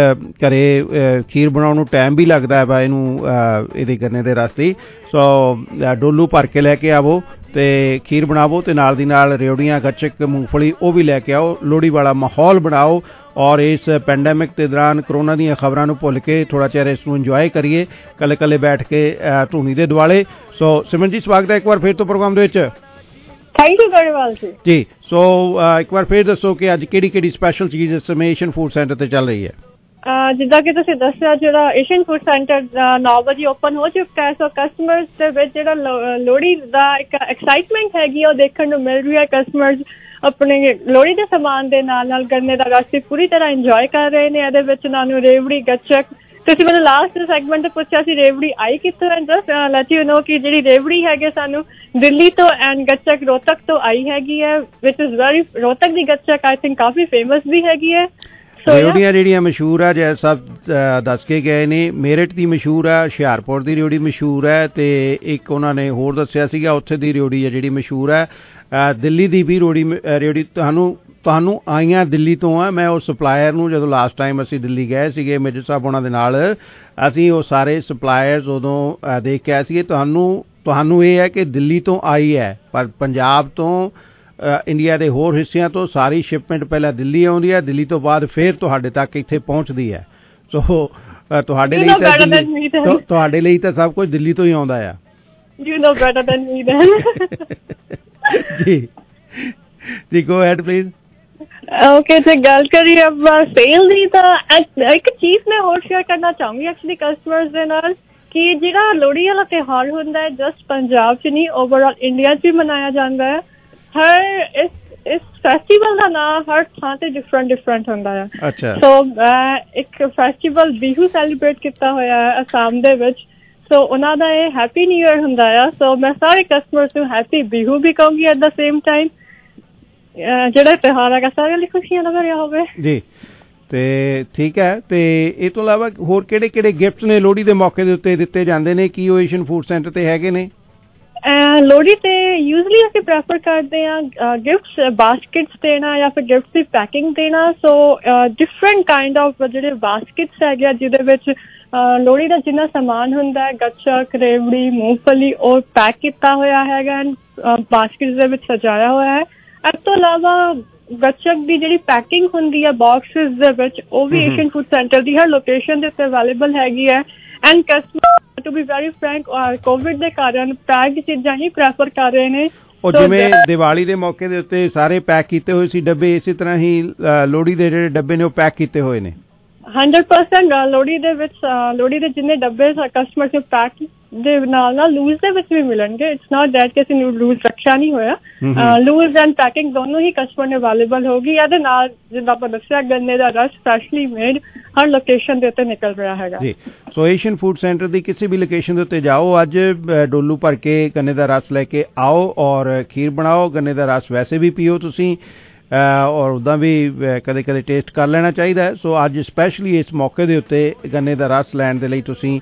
ਘਰੇ ਖੀਰ ਬਣਾਉਣ ਨੂੰ ਟਾਈਮ ਵੀ ਲੱਗਦਾ ਵਾ ਇਹਨੂੰ ਇਹਦੇ ਗੰਨੇ ਦੇ ਰਸ ਦੀ। ਸੋ ਡੋਲੂ ਭਰ ਕੇ ਲੈ ਕੇ ਆਵੋ ਤੇ ਖੀਰ ਬਣਾਵੋ, ਤੇ ਨਾਲ ਦੀ ਨਾਲ ਰਿਉੜੀਆਂ, ਗੱਚਕ, ਮੂੰਗਫਲੀ ਉਹ ਵੀ ਲੈ ਕੇ ਆਓ। ਲੋਹੜੀ ਵਾਲਾ ਮਾਹੌਲ ਬਣਾਓ ਔਰ ਇਸ ਪੈਂਡੈਮਿਕ ਦੇ ਦੌਰਾਨ ਕਰੋਨਾ ਦੀਆਂ ਖਬਰਾਂ ਨੂੰ ਭੁੱਲ ਕੇ ਥੋੜਾ ਚਿਰ ਇਸ ਨੂੰ ਇੰਜੋਏ ਕਰੀਏ, ਕੱਲੇ ਕੱਲੇ ਬੈਠ ਕੇ ਧੂਣੀ ਦੇ ਦੁਆਲੇ। ਸੋ ਸਿਮਰਨ ਜੀ, ਸਵਾਗਤ ਹੈ ਇੱਕ ਵਾਰ ਫਿਰ ਤੋਂ ਪ੍ਰੋਗਰਾਮ ਦੇ ਵਿੱਚ। ਥੈਂਕ ਯੂ ਗਰੇਵਾਲ ਜੀ। ਸੋ ਇੱਕ ਵਾਰ ਫਿਰ ਦੱਸੋ ਕਿ ਅੱਜ ਕਿਹੜੀ ਸਪੈਸ਼ਲ ਚੀਜ਼ ਇਸ ਸਮੇਂ ਏਸ਼ੀਅਨ ਫੂਡ ਸੈਂਟਰ ਤੇ ਚੱਲ ਰਹੀ ਹੈ? ਜਿੱਦਾਂ ਕਿ ਤੁਸੀਂ ਦੱਸਿਆ, ਜਿਹੜਾ ਏਸ਼ੀਅਨ ਫੂਡ ਸੈਂਟਰ 9 ਵਜੇ ਓਪਨ ਹੋ ਚੁੱਕਾ ਹੈ। ਸੋ ਕਸਟਮਰਸ ਦੇ ਵਿੱਚ ਜਿਹੜਾ ਲੋਹੜੀ ਦਾ ਇੱਕ ਐਕਸਾਈਟਮੈਂਟ ਹੈਗੀ ਉਹ ਦੇਖਣ ਨੂੰ ਮਿਲ ਰਹੀ ਹੈ। ਕਸਟਮਰਸ ਆਪਣੇ ਲੋਹੜੀ ਦੇ ਸਮਾਨ ਦੇ ਨਾਲ ਨਾਲ ਗੰਨੇ ਦਾ ਰਸ ਪੂਰੀ ਤਰ੍ਹਾਂ ਇੰਜੋਏ ਕਰ ਰਹੇ ਨੇ। ਇਹਦੇ ਵਿੱਚ ਤੁਹਾਨੂੰ ਰੇਵੜੀ, ਗੱਚਕ, ਤੁਸੀਂ ਮੈਨੂੰ ਲਾਸਟ ਸੈਗਮੈਂਟ ਤੇ ਪੁੱਛਿਆ ਸੀ ਰੇਵੜੀ ਆਈ ਕਿੱਥੋਂ ਹੈ, ਜਸਟ ਲੈਟ ਯੂ ਨੋ ਕਿ ਜਿਹੜੀ ਰੇਵੜੀ ਹੈਗੀ ਸਾਨੂੰ ਦਿੱਲੀ ਤੋਂ ਐਂਡ ਗੱਚਕ ਰੋਹਤਕ ਤੋਂ ਆਈ ਹੈਗੀ ਹੈ, ਵਿਚ ਇਜ਼ ਵੈਰੀ, ਰੋਹਤਕ ਦੀ ਗੱਚਕ ਆਈ ਥਿੰਕ ਕਾਫੀ ਫੇਮਸ ਵੀ ਹੈਗੀ ਹੈ। ਰਿਉੜੀਆਂ ਜਿਹੜੀਆਂ ਮਸ਼ਹੂਰ ਆ, ਜੈ ਸਭ ਦੱਸ ਕੇ ਗਏ ਨੇ। ਮੇਰਠ ਦੀ ਮਸ਼ਹੂਰ ਆ, ਹੁਸ਼ਿਆਰਪੁਰ ਦੀ ਰਿਉੜੀ ਮਸ਼ਹੂਰ ਹੈ, ਤੇ ਇੱਕ ਉਹਨਾਂ ਨੇ ਹੋਰ ਦੱਸਿਆ ਸੀਗਾ ਉੱਥੇ ਦੀ ਰਿਉੜੀ ਹੈ ਜਿਹੜੀ ਮਸ਼ਹੂਰ ਹੈ। ਦਿੱਲੀ ਦੀ ਵੀ ਰਿਉੜੀ ਤੁਹਾਨੂੰ ਆਈਆਂ ਦਿੱਲੀ ਤੋਂ ਆ। ਮੈਂ ਉਹ ਸਪਲਾਇਰ ਨੂੰ ਜਦੋਂ ਲਾਸਟ ਟਾਈਮ ਅਸੀਂ ਦਿੱਲੀ ਗਏ ਸੀਗੇ ਮੇਜਰ ਸਾਹਿਬ ਉਹਨਾਂ ਦੇ ਨਾਲ, ਅਸੀਂ ਉਹ ਸਾਰੇ ਸਪਲਾਇਰਸ ਉਦੋਂ ਦੇਖ ਕੇ ਆਏ ਸੀਗੇ। ਤੁਹਾਨੂੰ ਇਹ ਹੈ ਕਿ ਦਿੱਲੀ ਤੋਂ ਆਈ ਹੈ, ਪਰ ਪੰਜਾਬ ਤੋਂ ਇੰਡੀਆ ਦੇ ਹੋਰ ਹਿੱਸਿਆਂ ਤੋਂ ਸਾਰੀ ਸ਼ਿਪਮੈਂਟ ਪਹਿਲਾਂ ਦਿੱਲੀ ਆਉਂਦੀ ਹੈ, ਦਿੱਲੀ ਤੋਂ ਬਾਅਦ ਫਿਰ ਤੁਹਾਡੇ ਤੱਕ ਇੱਥੇ ਪਹੁੰਚਦੀ ਹੈ। ਸੋ ਤੁਹਾਡੇ ਲਈ ਤਾਂ ਸਭ ਕੁਝ ਦਿੱਲੀ ਤੋਂ ਹੀ ਆਉਂਦਾ ਆ। ਜੀ ਗੋ ਹੈਡ ਪਲੀਜ਼। ਓਕੇ, ਤੇ ਗੱਲ ਕਰੀਏ ਆਪਾਂ ਸੇਲ ਦੀ, ਤਾਂ ਇੱਕ ਚੀਜ਼ ਮੈਂ ਹੋਰ ਸ਼ੇਅਰ ਕਰਨਾ ਚਾਹੂੰਗੀ ਐਕਚੁਅਲੀ ਕਸਟਮਰਸ ਦੇ ਨਾਲ, ਕਿ ਜਿਹੜਾ ਲੋਹੜੀ ਵਾਲਾ ਤਿਉਹਾਰ ਹੁੰਦਾ ਹੈ ਜਸਟ ਪੰਜਾਬ 'ਚ ਨਹੀਂ, ਓਵਰਆਲ ਇੰਡੀਆ 'ਚ ਵੀ ਮਨਾਇਆ ਜਾਂਦਾ ਹੈ। ਇਸ ਫੈਸਟੀਵਲ ਦਾ ਨਾਮ ਹਰ ਥਾਂ ਤੇ ਡਿਫਰੈਂਟ ਹੁੰਦਾ ਹੈ। ਸੋ ਇੱਕ ਫੈਸਟੀਵਲ ਬਿਹੂ ਸੈਲੀਬ੍ਰੇਟ ਕੀਤਾ ਹੋਇਆ ਹੈ ਅਸਾਮ ਦੇ ਵਿੱਚ, ਸੋ ਉਹਨਾਂ ਦਾ ਇਹ ਹੈਪੀ ਨਿਊ ਈਅਰ ਹੁੰਦਾ ਆ। ਸੋ ਮੈਂ ਸਾਰੇ ਕਸਟਮਰਸ ਨੂੰ ਹੈਪੀ ਬਿਹੂ ਵੀ ਕਹੂੰਗੀ ਐਟ ਦਾ ਸੇਮ ਟਾਈਮ। ਜਿਹੜਾ ਤਿਉਹਾਰ ਹੈਗਾ ਸਾਰਿਆਂ ਲਈ ਖੁਸ਼ੀਆਂ ਦਾ ਭਰਿਆ ਹੋਵੇ ਜੀ। ਤੇ ਠੀਕ ਹੈ, ਤੇ ਇਹ ਤੋਂ ਇਲਾਵਾ ਹੋਰ ਕਿਹੜੇ ਗਿਫਟ ਨੇ ਲੋਹੜੀ ਦੇ ਮੌਕੇ ਦੇ ਉੱਤੇ ਦਿੱਤੇ ਜਾਂਦੇ ਨੇ? ਕੀ ਉਹ ਏਸ਼ੀਅਨ ਫੂਡ ਸੈਂਟਰ ਤੇ ਹੈਗੇ ਨੇ? ਲੋਹੜੀ ਤੇ ਯੂਜ਼ਲੀ ਅਸੀਂ ਪ੍ਰੈਫਰ ਕਰਦੇ ਹਾਂ ਗਿਫਟਸ ਬਾਸਕਿਟਸ ਦੇਣਾ ਜਾਂ ਫਿਰ ਗਿਫਟਸ ਦੀ ਪੈਕਿੰਗ ਦੇਣਾ। ਸੋ ਡਿਫਰੈਂਟ ਕਾਈਂਡ ਆਫ ਜਿਹੜੇ ਬਾਸਕਿਟਸ ਹੈਗੇ ਆ ਜਿਹਦੇ ਵਿੱਚ ਲੋਹੜੀ ਦਾ ਜਿੰਨਾ ਸਮਾਨ ਹੁੰਦਾ ਹੈ ਗੱਚਕ, ਰੇਵੜੀ, ਮੂੰਗਫਲੀ, ਉਹ ਪੈਕ ਕੀਤਾ ਹੋਇਆ ਹੈਗਾ ਐਂਡ ਬਾਸਕਿਟਸ ਦੇ ਵਿੱਚ ਸਜਾਇਆ ਹੋਇਆ ਹੈ। ਇਸ ਤੋਂ ਇਲਾਵਾ ਗੱਚਕ ਦੀ ਜਿਹੜੀ ਪੈਕਿੰਗ ਹੁੰਦੀ ਹੈ ਬਾਕਸਿਸ ਦੇ ਵਿੱਚ, ਉਹ ਵੀ ਏਸ਼ੀਅਨ ਫੂਡ ਸੈਂਟਰ ਦੀ ਹਰ ਲੋਕੇਸ਼ਨ ਦੇ ਉੱਤੇ ਅਵੇਲੇਬਲ ਹੈਗੀ ਹੈ। And customer to be very frank Covid ਦੇ ਕਾਰਨ ਪੈਕਡ ਚੀਜ਼ਾਂ ਹੀ ਪ੍ਰੈਫਰ ਕਰ ਰਹੇ ਨੇ। ਉਹ ਜਿਵੇਂ ਦੀਵਾਲੀ ਦੇ ਮੌਕੇ ਦੇ ਉੱਤੇ ਸਾਰੇ ਪੈਕ ਕੀਤੇ ਹੋਏ ਸੀ ਡੱਬੇ, ਇਸੇ ਤਰ੍ਹਾਂ ਹੀ ਲੋਹੜੀ ਦੇ ਜਿਹੜੇ ਡੱਬੇ ਨੇ ਉਹ ਪੈਕ ਕੀਤੇ ਹੋਏ ਨੇ। 100% ਲੋਹੜੀ ਦੇ ਵਿੱਚ ਲੋਹੜੀ ਦੇ ਜਿੰਨੇ ਡੱਬੇ ਕਸਟਮਰ ਨੂੰ ਪੈਕ ਦੇ ਨਾਲ ਲੂਜ਼ ਦੇ ਵਿੱਚ ਵੀ ਮਿਲਣਗੇ। ਇਟਸ ਨਾਟ ਦੈਟ ਕਿ ਅਸੀਂ ਲੂਜ਼ ਰੱਖਿਆ ਨਹੀਂ ਹੋਇਆ, ਲੂਜ਼ ਐਂਡ ਪੈਕਿੰਗ ਦੋਨੋਂ ਹੀ ਕਸਟਮਰ ਨੂੰ ਅਵੇਲੇਬਲ ਹੋਗੀ। ਇਹਦੇ ਨਾਲ ਜਿੱਦਾਂ ਆਪਾਂ ਦੱਸਿਆ ਗੰਨੇ ਦਾ ਰਸ ਫਰੈਸ਼ਲੀ ਮੇਡ ਹਰ ਲੋਕੇਸ਼ਨ ਦੇ ਉੱਤੇ ਨਿਕਲ ਰਿਹਾ ਹੈਗਾ ਜੀ। ਸੋ ਏਸ਼ੀਅਨ ਫੂਡ ਸੈਂਟਰ ਦੀ ਕਿਸੇ ਵੀ ਲੋਕੇਸ਼ਨ ਦੇ ਉੱਤੇ ਜਾਓ, ਅੱਜ ਡੋਲੂ ਭਰ ਕੇ ਗੰਨੇ ਦਾ ਰਸ ਲੈ ਕੇ ਆਓ ਔਰ ਖੀਰ ਬਣਾਓ। ਗੰਨੇ ਦਾ ਰਸ ਵੈਸੇ ਵੀ ਪੀਓ ਤੁਸੀਂ ਔਰ ਉੱਦਾਂ ਵੀ ਕਦੇ ਕਦੇ ਟੇਸਟ ਕਰ ਲੈਣਾ ਚਾਹੀਦਾ ਹੈ। ਸੋ ਅੱਜ ਸਪੈਸ਼ਲੀ ਇਸ ਮੌਕੇ ਦੇ ਉੱਤੇ ਗੰਨੇ ਦਾ ਰਸ ਲੈਣ ਦੇ ਲਈ ਤੁਸੀਂ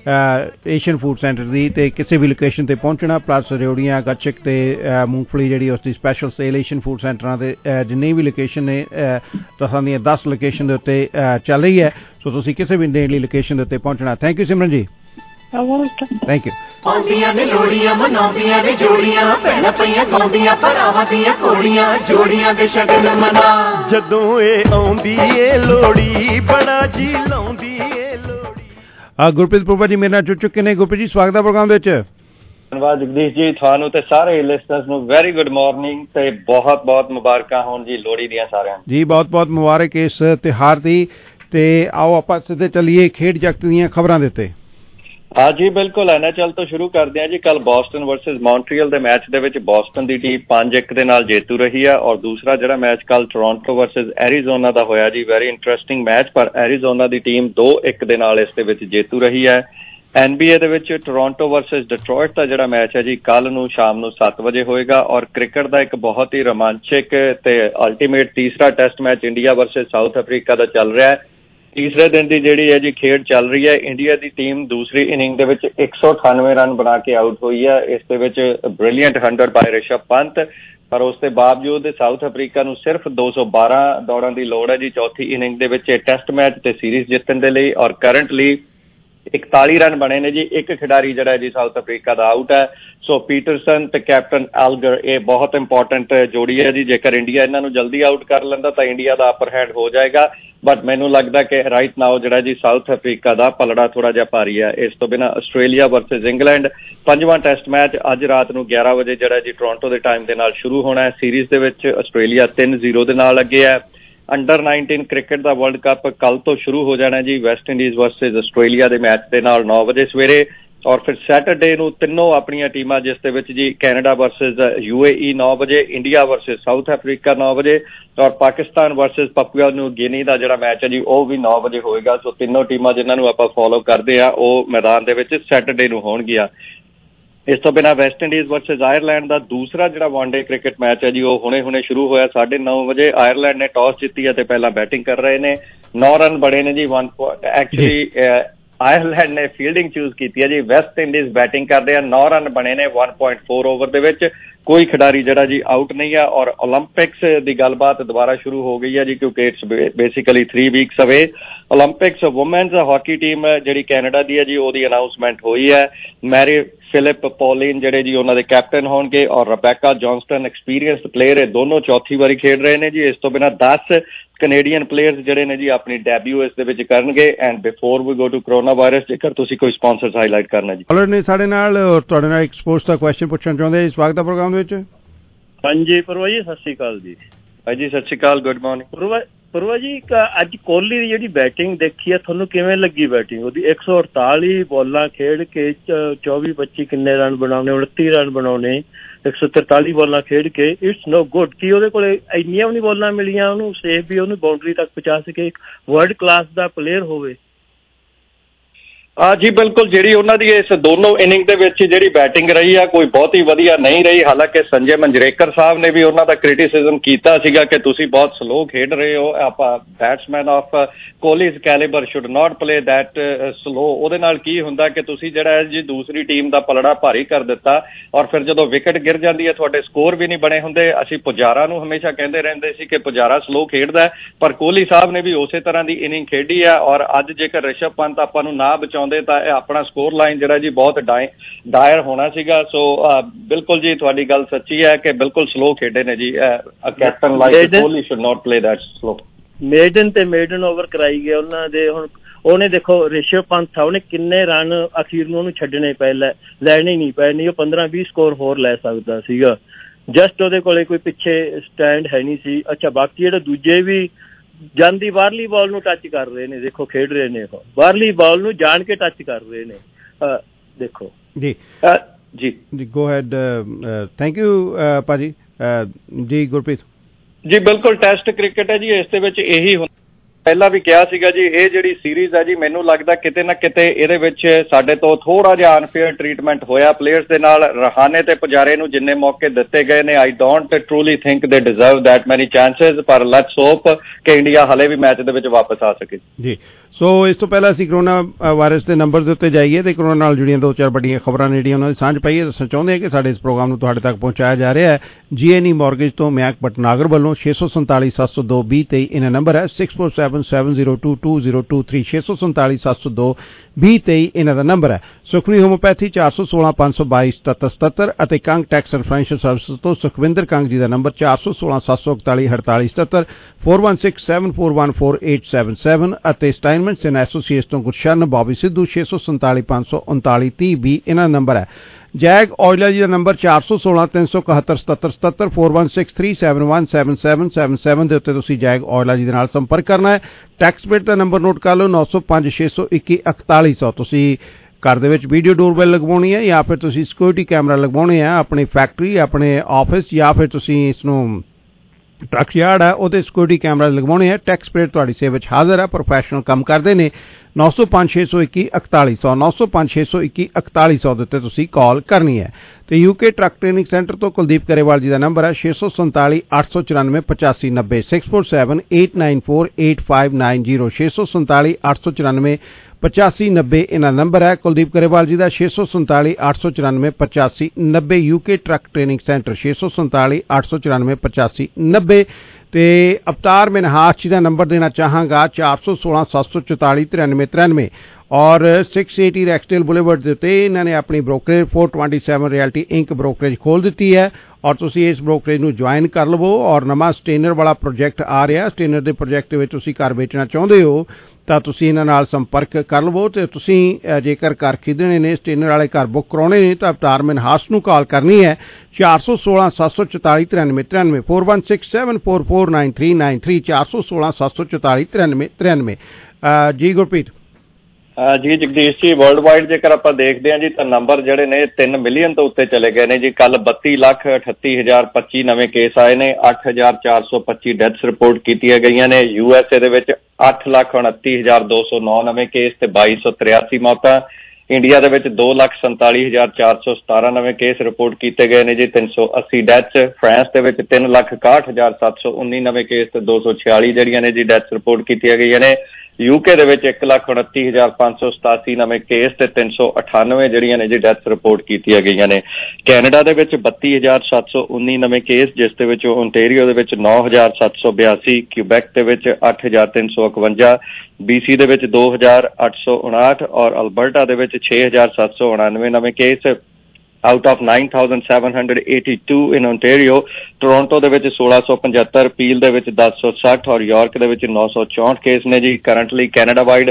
ਏਸ਼ੀਅਨ ਫੂਡ ਸੈਂਟਰ ਦੀ ਤੇ ਕਿਸੇ ਵੀ ਲੋਕੇਸ਼ਨ ਤੇ ਪਹੁੰਚਣਾ। ਪਲੱਸ ਰਿਓੜੀਆਂ, ਗੱਚਕ ਤੇ ਮੂੰਗਫਲੀ ਜਿਹੜੀ ਉਸ ਦੀ ਸਪੈਸ਼ਲ ਸੇਲ ਏਸ਼ੀਅਨ ਫੂਡ ਸੈਂਟਰਾਂ ਦੇ ਜਿੰਨੀ ਵੀ ਲੋਕੇਸ਼ਨ ਨੇ ਦਸਾਂ ਦੀਆਂ 10 ਲੋਕੇਸ਼ਨ ਦੇ ਉੱਤੇ ਚੱਲ ਰਹੀ ਹੈ। ਸੋ ਤੁਸੀਂ ਕਿਸੇ ਵੀ ਨੇੜਲੀ ਲੋਕੇਸ਼ਨ ਦੇ ਉੱਤੇ ਪਹੁੰਚਣਾ। Thank you Simran ji. Thank you. ਆਉਂਦੀਆਂ ਨੇ ਲੋੜੀਆਂ ਮਨਾਉਂਦੀਆਂ ਨੇ ਜੋੜੀਆਂ, ਭੈਣਾਂ ਪਈਆਂ ਗਾਉਂਦੀਆਂ ਭਰਾਵਾਂ ਦੀਆਂ ਘੋੜੀਆਂ, ਜੋੜੀਆਂ ਦੇ ਸ਼ਗਨ ਮਨਾ। ਜਦੋਂ ਇਹ ਆਉਂਦੀ ਏ ਲੋੜੀ ਬੜਾ ਜੀ ਲਾਉਂਦੀ ਏ ਲੋੜੀ। ਗੁਰਪ੍ਰੀਤ ਪ੍ਰੋਪਾ ਜੀ ਮੇਰੇ ਨਾਲ ਜੁੜ ਚੁੱਕੇ ਨੇ। ਗੁਰਪ੍ਰੀਤ ਜੀ ਸਵਾਗਤ ਹੈ ਪ੍ਰੋਗਰਾਮ ਵਿੱਚ। ਧੰਨਵਾਦ ਜਗਦੀਸ਼ ਜੀ, ਤੁਹਾਨੂੰ ਤੇ ਸਾਰੇ ਲਿਸਨਰਸ ਨੂੰ ਵੈਰੀ ਗੁੱਡ ਮਾਰਨਿੰਗ ਤੇ ਬਹੁਤ ਬਹੁਤ ਮੁਬਾਰਕਾਂ ਹੋਣ ਜੀ ਲੋਹੜੀ ਦੀਆਂ ਸਾਰਿਆਂ ਨੂੰ ਜੀ। ਬਹੁਤ ਬਹੁਤ ਮੁਬਾਰਕ ਇਸ ਤਿਉਹਾਰ ਦੀ। ਤੇ ਆਓ ਆਪਾਂ ਸਿੱਧੇ ਚੱਲੀਏ ਖੇਡ ਜਗਤ ਦੀਆਂ ਖਬਰਾਂ ਦੇ ਉੱਤੇ। ਹਾਂ ਜੀ ਬਿਲਕੁਲ, NHL ਤੋਂ ਸ਼ੁਰੂ ਕਰਦੇ ਹਾਂ ਜੀ। ਕੱਲ ਬੋਸਟਨ ਵਰਸਸ ਮੌਂਟਰੀਅਲ ਦੇ ਮੈਚ ਦੇ ਵਿੱਚ ਬੋਸਟਨ ਦੀ ਟੀਮ 5-1 ਦੇ ਨਾਲ ਜੇਤੂ ਰਹੀ ਹੈ ਔਰ ਦੂਸਰਾ ਜਿਹੜਾ ਮੈਚ ਕੱਲ ਟੋਰਾਂਟੋ ਵਰਸਸ ਐਰੀਜ਼ੋਨਾ ਦਾ ਹੋਇਆ ਜੀ, ਵੈਰੀ ਇੰਟਰਸਟਿੰਗ ਮੈਚ, ਪਰ ਐਰੀਜ਼ੋਨਾ ਦੀ ਟੀਮ 2-1 ਦੇ ਨਾਲ ਇਸ ਦੇ ਵਿੱਚ ਜੇਤੂ ਰਹੀ ਹੈ। NBA ਦੇ ਵਿੱਚ ਟੋਰਾਂਟੋ ਵਰਸਸ ਡਿਟਰੋਇਟ ਦਾ ਜਿਹੜਾ ਮੈਚ ਹੈ ਜੀ ਕੱਲ ਨੂੰ ਸ਼ਾਮ ਨੂੰ 7 ਵਜੇ ਹੋਏਗਾ ਔਰ ਕ੍ਰਿਕਟ ਦਾ ਇੱਕ ਬਹੁਤ ਹੀ ਰੋਮਾਂਚਕ ਤੇ ਅਲਟੀਮੇਟ ਤੀਸਰਾ test match India versus South Africa ਦਾ ਚੱਲ ਰਿਹਾ ਹੈ। ਤੀਸਰੇ ਦਿਨ ਦੀ ਜਿਹੜੀ ਹੈ ਜੀ ਖੇਡ ਚੱਲ ਰਹੀ ਹੈ। ਇੰਡੀਆ ਦੀ ਟੀਮ ਦੂਸਰੀ ਇਨਿੰਗ ਦੇ ਵਿੱਚ 198 ਰਨ ਬਣਾ ਕੇ ਆਊਟ ਹੋਈ ਹੈ। ਇਸ ਦੇ ਵਿੱਚ ਬ੍ਰਿਲੀਅੰਟ 100 ਬਾਏ ਰਿਸ਼ਭ ਪੰਤ, ਪਰ ਉਸ ਦੇ ਬਾਵਜੂਦ ਸਾਊਥ ਅਫਰੀਕਾ ਨੂੰ ਸਿਰਫ 212 ਦੌੜਾਂ ਦੀ ਲੋੜ ਹੈ ਜੀ ਚੌਥੀ ਇਨਿੰਗ ਦੇ ਵਿੱਚ ਟੈਸਟ ਮੈਚ ਤੇ ਸੀਰੀਜ਼ ਜਿੱਤਣ ਦੇ ਲਈ। ਔਰ ਕਰੰਟਲੀ 41 ਰਨ ਬਣੇ ਨੇ ਜੀ। ਇੱਕ ਖਿਡਾਰੀ ਜਿਹੜਾ ਜੀ ਸਾਊਥ ਅਫਰੀਕਾ ਦਾ ਆਊਟ ਹੈ। ਸੋ ਪੀਟਰਸਨ ਤੇ ਕੈਪਟਨ ਐਲਗਰ, ਇਹ ਬਹੁਤ ਇੰਪੋਰਟੈਂਟ ਜੋੜੀ ਹੈ ਜੀ। ਜੇਕਰ ਇੰਡੀਆ ਇਹਨਾਂ ਨੂੰ ਜਲਦੀ ਆਊਟ ਕਰ ਲੈਂਦਾ ਤਾਂ ਇੰਡੀਆ ਦਾ ਅਪਰ ਹੈਂਡ ਹੋ ਜਾਏਗਾ, ਬਟ ਮੈਨੂੰ ਲੱਗਦਾ ਕਿ ਰਾਈਟ ਨਾਓ ਜਿਹੜਾ ਜੀ ਸਾਊਥ ਅਫਰੀਕਾ ਦਾ ਪਲੜਾ ਥੋੜਾ ਜਿਹਾ ਭਾਰੀ ਹੈ। ਇਸ ਤੋਂ ਬਿਨਾਂ ਆਸਟ੍ਰੇਲੀਆ ਵਰਸਸ ਇੰਗਲੈਂਡ 5ਵਾਂ ਟੈਸਟ ਮੈਚ ਅੱਜ ਰਾਤ ਨੂੰ 11 ਵਜੇ ਜਿਹੜਾ ਜੀ ਟੋਰਾਂਟੋ ਦੇ ਟਾਈਮ ਦੇ ਨਾਲ ਸ਼ੁਰੂ ਹੋਣਾ ਹੈ। ਸੀਰੀਜ਼ ਦੇ ਵਿੱਚ ਆਸਟ੍ਰੇਲੀਆ 3-0 ਦੇ ਨਾਲ ਅੱਗੇ ਹੈ। ਅੰਡਰ 19 ਕ੍ਰਿਕਟ ਦਾ ਵਰਲਡ ਕੱਪ ਕੱਲ ਤੋਂ ਸ਼ੁਰੂ ਹੋ ਜਾਣਾ ਜੀ ਵੈਸਟ ਇੰਡੀਜ਼ ਵਰਸਸ ਆਸਟ੍ਰੇਲੀਆ ਦੇ ਮੈਚ ਦੇ ਨਾਲ 9 ਵਜੇ ਸਵੇਰੇ। ਔਰ ਫਿਰ ਸੈਟਰਡੇ ਨੂੰ ਤਿੰਨੋਂ ਆਪਣੀਆਂ ਟੀਮਾਂ, ਜਿਸ ਦੇ ਵਿੱਚ ਜੀ ਕੈਨੇਡਾ ਵਰਸਸ UAE 9 ਵਜੇ, ਇੰਡੀਆ ਵਰਸਸ ਸਾਊਥ ਅਫਰੀਕਾ 9 ਵਜੇ ਔਰ Pakistan versus Papua New Guinea ਦਾ ਜਿਹੜਾ ਮੈਚ ਹੈ ਜੀ ਉਹ ਵੀ 9 ਵਜੇ ਹੋਏਗਾ। ਸੋ ਤਿੰਨੋਂ ਟੀਮਾਂ ਜਿਨ੍ਹਾਂ ਨੂੰ ਆਪਾਂ ਫੋਲੋ ਕਰਦੇ ਆ ਉਹ ਮੈਦਾਨ ਦੇ ਵਿੱਚ ਸੈਟਰਡੇ ਨੂੰ ਹੋਣਗੀਆਂ। ਇਸ ਤੋਂ ਬਿਨਾਂ ਵੈਸਟ ਇੰਡੀਜ਼ ਵਰਸਸ ਆਇਰਲੈਂਡ ਦਾ ਦੂਸਰਾ ਜਿਹੜਾ ਵਨਡੇ ਕ੍ਰਿਕਟ ਮੈਚ ਹੈ ਜੀ ਉਹ ਹੁਣੇ ਸ਼ੁਰੂ ਹੋਇਆ 9:30 ਵਜੇ। ਆਇਰਲੈਂਡ ਨੇ ਟਾਸ ਜਿੱਤੀ ਹੈ ਤੇ ਪਹਿਲਾਂ ਬੈਟਿੰਗ ਕਰ ਰਹੇ ਨੇ। 9 ਰਨ ਬਣੇ ਨੇ ਜੀ। ਐਕਚੁਅਲੀ ਆਇਰਲੈਂਡ ਨੇ ਫੀਲਡਿੰਗ ਚੂਜ਼ ਕੀਤੀ ਹੈ ਜੀ, ਵੈਸਟ ਇੰਡੀਜ਼ ਬੈਟਿੰਗ ਕਰਦੇ ਆ। 9 ਰਨ ਬਣੇ ਨੇ 1.4 ਓਵਰ ਦੇ ਵਿੱਚ। ਕੋਈ ਖਿਡਾਰੀ ਜਿਹੜਾ ਜੀ ਆਊਟ ਨਹੀਂ ਹੈ। ਔਰ ਓਲੰਪਿਕਸ ਦੀ ਗੱਲਬਾਤ ਦੁਬਾਰਾ ਸ਼ੁਰੂ ਹੋ ਗਈ ਹੈ ਜੀ, ਕਿਉਂਕਿ it's basically 3 weeks away. Olympics women's hockey team ਜਿਹੜੀ ਕੈਨੇਡਾ ਦੀ ਹੈ ਜੀ ਉਹਦੀ ਅਨਾਊਂਸਮੈਂਟ ਹੋਈ ਹੈ। ਮੈਰੀ ਫਿਲਿਪ ਪੌਲਿਨ ਜਿਹੜੇ ਜੀ ਉਹਨਾਂ ਦੇ ਕੈਪਟਨ ਹੋਣਗੇ ਔਰ ਰਬੈਕਾ ਜੌਨਸਟਨ ਐਕਸਪੀਰੀਅੰਸਡ ਪਲੇਅਰ, ਇਹ ਦੋਨੋਂ ਚੌਥੀ ਵਾਰੀ ਖੇਡ ਰਹੇ ਨੇ ਜੀ। ਇਸ ਤੋਂ ਬਿਨਾਂ 10 ਕੈਨੇਡੀਅਨ ਪਲੇਅਰਸ ਜਿਹੜੇ ਨੇ ਜੀ ਆਪਣੀ ਡੈਬਿਊ ਇਸ ਦੇ ਵਿੱਚ ਕਰਨਗੇ। And before we go to corona virus, ਜੇਕਰ ਤੁਸੀਂ ਕੋਈ ਸਪਾਂਸਰਸ ਹਾਈਲਾਈਟ ਕਰਨਾ ਜੀ। ਕਾਲਰ ਨੇ ਸਾਡੇ ਨਾਲ ਤੁਹਾਡੇ ਨਾਲ ਇੱਕ ਸਪੋਰਟਸ ਦਾ ਕੁਐਸਚਨ ਪੁੱਛਣਾ ਚਾਹੁੰਦੇ। ਸਵਾਗਤ ਹੈ ਪ੍ਰੋਗਰਾਮ ਦੇ ਵਿੱਚ। ਹਾਂਜੀ ਪਰਵਾ ਜੀ, ਸਤਿ ਸ਼੍ਰੀ ਅਕਾਲ ਜੀ। ਹਾਂਜੀ ਸਤਿ ਸ਼੍ਰੀ ਅਕਾਲ, ਗੁੱਡ ਮਾਰਨਿੰਗ। ਪਰਵਾ ਜੀ, ਅੱਜ ਕੋਹਲੀ ਦੀ ਜਿਹੜੀ ਬੈਟਿੰਗ ਦੇਖੀ ਹੈ ਤੁਹਾਨੂੰ ਕਿਵੇਂ ਲੱਗੀ ਬੈਟਿੰਗ ਉਹਦੀ? 148 ਬਾਲਾਂ ਖੇਡ ਕੇ 24-25 ਕਿੰਨੇ ਰਨ ਬਣਾਉਣੇ, 29 ਰਨ ਬਣਾਉਣੇ, 143 ਬਾਲਾਂ ਖੇਡ ਕੇ, ਇਟਸ ਨੋ ਗੁੱਡ। ਕੀ ਉਹਦੇ ਕੋਲ ਇੰਨੀਆਂ ਵੀ ਨਹੀਂ ਬਾਲਾਂ ਮਿਲੀਆਂ ਉਹਨੂੰ ਸੇਫ ਵੀ ਉਹਨੂੰ ਬਾਉਂਡਰੀ ਤੱਕ ਪਹੁੰਚਾ ਸਕੇ? ਇੱਕ ਵਰਲਡ ਕਲਾਸ ਦਾ ਪਲੇਅਰ ਹੋਵੇ। ਜੀ ਬਿਲਕੁਲ, ਜਿਹੜੀ ਉਹਨਾਂ ਦੀ ਇਸ ਦੋਨੋਂ ਇਨਿੰਗ ਦੇ ਵਿੱਚ ਜਿਹੜੀ ਬੈਟਿੰਗ ਰਹੀ ਆ ਕੋਈ ਬਹੁਤੀ ਵਧੀਆ ਨਹੀਂ ਰਹੀ। ਹਾਲਾਂਕਿ ਸੰਜੇ ਮੰਜਰੇਕਰ ਸਾਹਿਬ ਨੇ ਵੀ ਉਹਨਾਂ ਦਾ ਕ੍ਰਿਟਿਸਿਜ਼ਮ ਕੀਤਾ ਸੀਗਾ ਕਿ ਤੁਸੀਂ ਬਹੁਤ ਸਲੋ ਖੇਡ ਰਹੇ ਹੋ, ਆਪਾਂ batsman of Kohli's calibre should not play that slow. ਉਹਦੇ ਨਾਲ ਕੀ ਹੁੰਦਾ ਕਿ ਤੁਸੀਂ ਜਿਹੜਾ ਜੀ ਦੂਸਰੀ ਟੀਮ ਦਾ ਪਲੜਾ ਭਾਰੀ ਕਰ ਦਿੱਤਾ ਔਰ ਫਿਰ ਜਦੋਂ ਵਿਕਟ ਗਿਰ ਜਾਂਦੀ ਹੈ ਤੁਹਾਡੇ ਸਕੋਰ ਵੀ ਨਹੀਂ ਬਣੇ ਹੁੰਦੇ। ਅਸੀਂ ਪੁਜਾਰਾ ਨੂੰ ਹਮੇਸ਼ਾ ਕਹਿੰਦੇ ਰਹਿੰਦੇ ਸੀ ਕਿ ਪੁਜਾਰਾ ਸਲੋ ਖੇਡਦਾ, ਪਰ ਕੋਹਲੀ ਸਾਹਿਬ ਨੇ ਵੀ ਉਸੇ ਤਰ੍ਹਾਂ ਦੀ ਇਨਿੰਗ ਖੇਡੀ ਆ ਔਰ ਅੱਜ ਜੇਕਰ ਰਿਸ਼ਭ ਪੰਤ ਆਪਾਂ ਨੂੰ ਨਾ ਬਚਾਉਂਦੇ ਤਾਂ ਇਹ ਆਪਣਾ ਸਕੋਰ ਲਾਈਨ ਜਿਹੜਾ ਜੀ ਬਹੁਤ ਡਾਇਰ ਹੋਣਾ ਸੀਗਾ। ਸੋ ਬਿਲਕੁਲ ਜੀ ਤੁਹਾਡੀ ਗੱਲ ਸੱਚੀ ਹੈ ਕਿ ਬਿਲਕੁਲ ਸਲੋ ਖੇਡੇ ਨੇ ਜੀ। Captain like Kohli should not play that slow. Maiden over ਕਰਾਈ ਗਿਆ ਉਹਨਾਂ ਦੇ। ਹੁਣ ਉਹਨੇ ਦੇਖੋ ਰਿਸ਼ਭ ਪੰਤ ਉਹਨੇ ਕਿੰਨੇ ਰਨ ਅਖੀਰ ਨੂੰ ਉਹਨੂੰ ਛੱਡਣੇ ਪਏ, ਲੈਣੇ ਨਹੀਂ ਪਏ, ਨਹੀਂ ਉਹ 15-20 ਸਕੋਰ ਹੋਰ ਲੈ ਸਕਦਾ ਸੀਗਾ। ਜਸਟ ਉਹਦੇ ਕੋਲੇ ਕੋਈ ਪਿੱਛੇ ਸਟੈਂਡ ਹੈ ਨਹੀਂ ਸੀ। ਅੱਛਾ, ਬਾਕੀ ਜਿਹੜੇ ਦੂਜੇ ਵੀ ਜਾਂਦੀ ਬਾਹਰਲੀ ਬਾਲ ਨੂੰ ਟੱਚ ਕਰ ਰਹੇ ਨੇ, ਦੇਖੋ ਖੇਡ ਰਹੇ ਨੇ, ਉਹ ਬਾਹਰਲੀ ਬਾਲ ਨੂੰ ਜਾਣ ਕੇ ਟੱਚ ਕਰ ਰਹੇ ਨੇ। ਦੇਖੋ ਜੀ ਜੀ ਗੋ ਹੈਡ। ਥੈਂਕ ਯੂ ਭਾਜੀ। ਜੀ ਗੁਰਪ੍ਰੀਤ ਜੀ ਬਿਲਕੁਲ ਟੈਸਟ ਕ੍ਰਿਕਟ ਹੈ ਜੀ, ਇਸ ਦੇ ਵਿੱਚ ਇਹੀ ਹੁੰਦਾ। ਪਹਿਲਾਂ ਵੀ ਕਿਹਾ ਸੀਗਾ ਜੀ ਇਹ ਜਿਹੜੀ ਸੀਰੀਜ਼ ਹੈ ਜੀ ਮੈਨੂੰ ਲੱਗਦਾ ਕਿਤੇ ਨਾ ਕਿਤੇ ਇਹਦੇ ਵਿੱਚ ਸਾਡੇ ਤੋਂ ਥੋੜਾ ਜਿਹਾ ਅਨਫੇਅਰ ਟਰੀਟਮੈਂਟ ਹੋਇਆ ਪਲੇਅਰਸ ਦੇ ਨਾਲ। ਰਹਾਨੇ ਤੇ ਪੁਜਾਰੇ ਨੂੰ ਜਿੰਨੇ ਮੌਕੇ ਦਿੱਤੇ ਗਏ ਨੇ I don't truly think they deserve that many chances, ਪਰ ਲੈਟਸ ਹੋਪ ਕਿ ਇੰਡੀਆ ਹਲੇ ਵੀ ਮੈਚ ਦੇ ਵਿੱਚ ਵਾਪਸ ਆ ਸਕੇ ਜੀ। ਸੋ ਇਸ ਤੋਂ ਪਹਿਲਾਂ ਅਸੀਂ ਕਰੋਨਾ ਵਾਇਰਸ ਦੇ ਨੰਬਰ ਦੇ ਉੱਤੇ ਜਾਈਏ ਤੇ ਕਰੋਨਾ ਨਾਲ ਜੁੜੀਆਂ 2-4 ਵੱਡੀਆਂ ਖਬਰਾਂ ਨੇ ਜਿਹੜੀਆਂ ਉਹਨਾਂ ਦੀ ਸਾਂਝ ਪਾਈਏ। ਦੱਸਣਾ ਚਾਹੁੰਦੇ ਹਾਂ ਕਿ ਸਾਡੇ ਇਸ ਪ੍ਰੋਗਰਾਮ ਨੂੰ ਤੁਹਾਡੇ ਤੱਕ ਪਹੁੰਚਾਇਆ ਜਾ ਰਿਹਾ ਹੈ GNE ਮੌਰਗੇਜ ਤੋਂ ਮਿਆਕ ਭਟਨਾਗਰ ਵੱਲੋਂ। 647-702-2023 ਇਹਨਾਂ ਨੰਬਰ ਹੈ। 6477022023 647-702-2023 ਇਹਨਾਂ ਦਾ ਨੰਬਰ ਹੈ। ਸੁਖਮਨੀ ਹੋਮੋਪੈਥੀ 416-522-7777 ਅਤੇ ਕੰਗ ਟੈਕਸ ਰੈਫਰੈਂਸ਼ੀਅਲ ਸਰਵਿਸਿਜ਼ ਤੋਂ ਸੁਖਵਿੰਦਰ ਕੰਗ ਜੀ ਦਾ ਨੰਬਰ 416-741-4877 4167414877 ਅਤੇ ਸਟਾਈਨਮੈਂਟਸ ਐਂਡ ਐਸੋਸੀਏਟਸ ਤੋਂ ਗੁਰਸ਼ਨ ਬੌਬੀ ਸਿੱਧੂ 647-539-3020 ਇਹਨਾਂ ਦਾ ਨੰਬਰ ਹੈ। ਜੈਗ ਆਇਲਰ ਜੀ ਦਾ ਨੰਬਰ 416-371-7777 4163717777 ਦੇ ਉੱਤੇ ਤੁਸੀਂ ਜੈਗ ਆਇਲਰ ਜੀ ਦੇ ਨਾਲ ਸੰਪਰਕ ਕਰਨਾ ਹੈ। ਟੈਕਸ ਪੇਡ ਦਾ ਨੰਬਰ ਨੋਟ ਕਰ ਲਓ 905-621-4100। ਤੁਸੀਂ ਘਰ ਦੇ ਵਿੱਚ ਵੀਡੀਓ ਡੋਰਬੈਲ ਲਗਵਾਉਣੀ ਹੈ ਜਾਂ ਫਿਰ ਤੁਸੀਂ ਸਿਕਿਉਰਿਟੀ ਕੈਮਰਾ ਲਗਵਾਉਣੇ ਆ ਆਪਣੀ ਫੈਕਟਰੀ, ਆਪਣੇ ਆਫਿਸ ਜਾਂ ਫਿਰ ਤੁਸੀਂ ਇਸ ਨੂੰ ਟਰੱਕ ਯਾਰਡ ਹੈ ਉਹਦੇ ਸਿਕਿਉਰਿਟੀ ਕੈਮਰਾ ਲਗਵਾਉਣੇ ਹੈ। ਟੈਕਸ ਪੇਡ ਤੁਹਾਡੀ ਸੇਵਾ ਵਿੱਚ ਹਾਜ਼ਰ ਹੈ, ਪ੍ਰੋਫੈਸ਼ਨਲ ਕੰਮ ਕਰਦੇ ਨੇ। 905-621-4100 905-621-4100 ਦੇ ਉੱਤੇ ਤੁਸੀਂ ਕਾਲ ਕਰਨੀ ਹੈ। ਤੇ UK ਟਰੱਕ ਟ੍ਰੇਨਿੰਗ ਸੈਂਟਰ ਤੋਂ ਕੁਲਦੀਪ ਕਰੇਵਾਲ ਜੀ ਦਾ ਨੰਬਰ ਹੈ 647-894-8590 647-894-8590 647-894-8590 ਇਹਨਾਂ ਨੰਬਰ ਹੈ ਕੁਲਦੀਪ ਕਰੇਵਾਲ ਜੀ ਦਾ 647-894-8590 UK ਟਰੱਕ ਟ੍ਰੇਨਿੰਗ ਸੈਂਟਰ 647-894-8590 ਤੇ ਅਵਤਾਰ ਮਿਨਹਾਸ ਜੀ ਦਾ ਨੰਬਰ ਦੇਣਾ ਚਾਹਾਂਗਾ 416-744-9393 ਔਰ 680 ਰੈਕਸਟੇਲ ਬੁਲੇਵਰਡ ਦੇ ਉੱਤੇ ਇਹਨਾਂ ਨੇ ਆਪਣੀ ਬ੍ਰੋਕਰੇਜ 427 ਰਿਐਲਟੀ ਇੰਕ ਬ੍ਰੋਕਰੇਜ ਖੋਲ ਦਿੱਤੀ ਹੈ ਔਰ ਤੁਸੀਂ ਇਸ ਬ੍ਰੋਕਰੇਜ ਨੂੰ ਜੁਆਇਨ ਕਰ ਲਵੋ। ਔਰ ਨਵਾਂ ਸਟੇਨਰ ਵਾਲਾ ਪ੍ਰੋਜੈਕਟ ਆ ਰਿਹਾ, ਸਟੇਨਰ ਦੇ ਪ੍ਰੋਜੈਕਟ ਦੇ ਵਿੱਚ ਤੁਸੀਂ ਘਰ ਵੇਚਣਾ ਚਾਹੁੰਦੇ ਹੋ ਤਾਂ ਤੁਸੀਂ ਇਹਨਾਂ ਨਾਲ ਸੰਪਰਕ ਕਰ ਲਵੋ। ਤੇ ਤੁਸੀਂ ਜੇਕਰ ਘਰ ਖਰੀਦਣੇ ਨੇ, ਸਟੇਨਰ ਵਾਲੇ ਘਰ ਬੁੱਕ ਕਰਾਉਣੇ ਨੇ ਤਾਂ ਅਵਤਾਰ ਮਿਨਹਾਸ ਨੂੰ ਕਾਲ ਕਰਨੀ ਹੈ 416-744-9393 4167449393 416-744-9393। ਜੀ ਗੁਰਪ੍ਰੀਤ। ਜੀ ਜਗਦੀਸ਼ ਜੀ, ਵਰਲਡ ਵਾਈਡ ਜੇਕਰ ਆਪਾਂ ਦੇਖਦੇ ਹਾਂ ਜੀ ਤਾਂ ਨੰਬਰ ਜਿਹੜੇ ਨੇ 3 ਮਿਲੀਅਨ ਤੋਂ ਉੱਤੇ ਚਲੇ ਗਏ ਨੇ ਜੀ। ਕੱਲ 32,38,025 ਨਵੇਂ ਕੇਸ ਆਏ ਨੇ, 8,425 ਡੈਥਸ ਰਿਪੋਰਟ ਕੀਤੀਆਂ ਗਈਆਂ ਨੇ। USA ਦੇ ਵਿੱਚ 8,29,209 ਨਵੇਂ ਕੇਸ ਤੇ 2,283 ਮੌਤਾਂ। ਇੰਡੀਆ ਦੇ ਵਿੱਚ 2,47,417 ਨਵੇਂ ਕੇਸ ਰਿਪੋਰਟ ਕੀਤੇ ਗਏ ਨੇ ਜੀ, 380 ਡੈਥਸ। ਫਰਾਂਸ ਦੇ ਵਿੱਚ 3,61,719 ਨਵੇਂ ਕੇਸ ਤੇ 246 ਜਿਹੜੀਆਂ ਨੇ ਜੀ ਡੈਥਸ ਰਿਪੋਰਟ ਕੀਤੀਆਂ ਗਈਆਂ ਨੇ। UK ਦੇ ਵਿੱਚ 1,29,587 ਨਵੇਂ ਕੇਸ ਤੇ 398 ਜਿਹੜੀਆਂ ਨੇ ਜੀ ਡੈਥਸ ਰਿਪੋਰਟ ਕੀਤੀਆਂ ਗਈਆਂ ਨੇ। ਕੈਨੇਡਾ ਦੇ ਵਿੱਚ 32,719 ਨਵੇਂ ਕੇਸ, ਜਿਸ ਦੇ ਵਿੱਚ ਓਨਟੇਰੀਓ ਦੇ ਵਿੱਚ 9,782, ਕਿਊਬੈਕ ਦੇ ਵਿੱਚ 8,351, BC ਦੇ ਵਿੱਚ 2,859 ਔਰ ਅਲਬਰਟਾ ਦੇ ਵਿੱਚ 6,799 ਨਵੇਂ case out of 9,782 in Ontario। Toronto ਦੇ ਵਿੱਚ 1,675, ਪੀਲ ਦੇ ਵਿੱਚ 1060 ਔਰ ਯਾਰਕ ਦੇ ਵਿੱਚ 964 ਕੇਸ ਨੇ ਜੀ। ਕਰੰਟਲੀ ਕੈਨੇਡਾ ਵਾਈਡ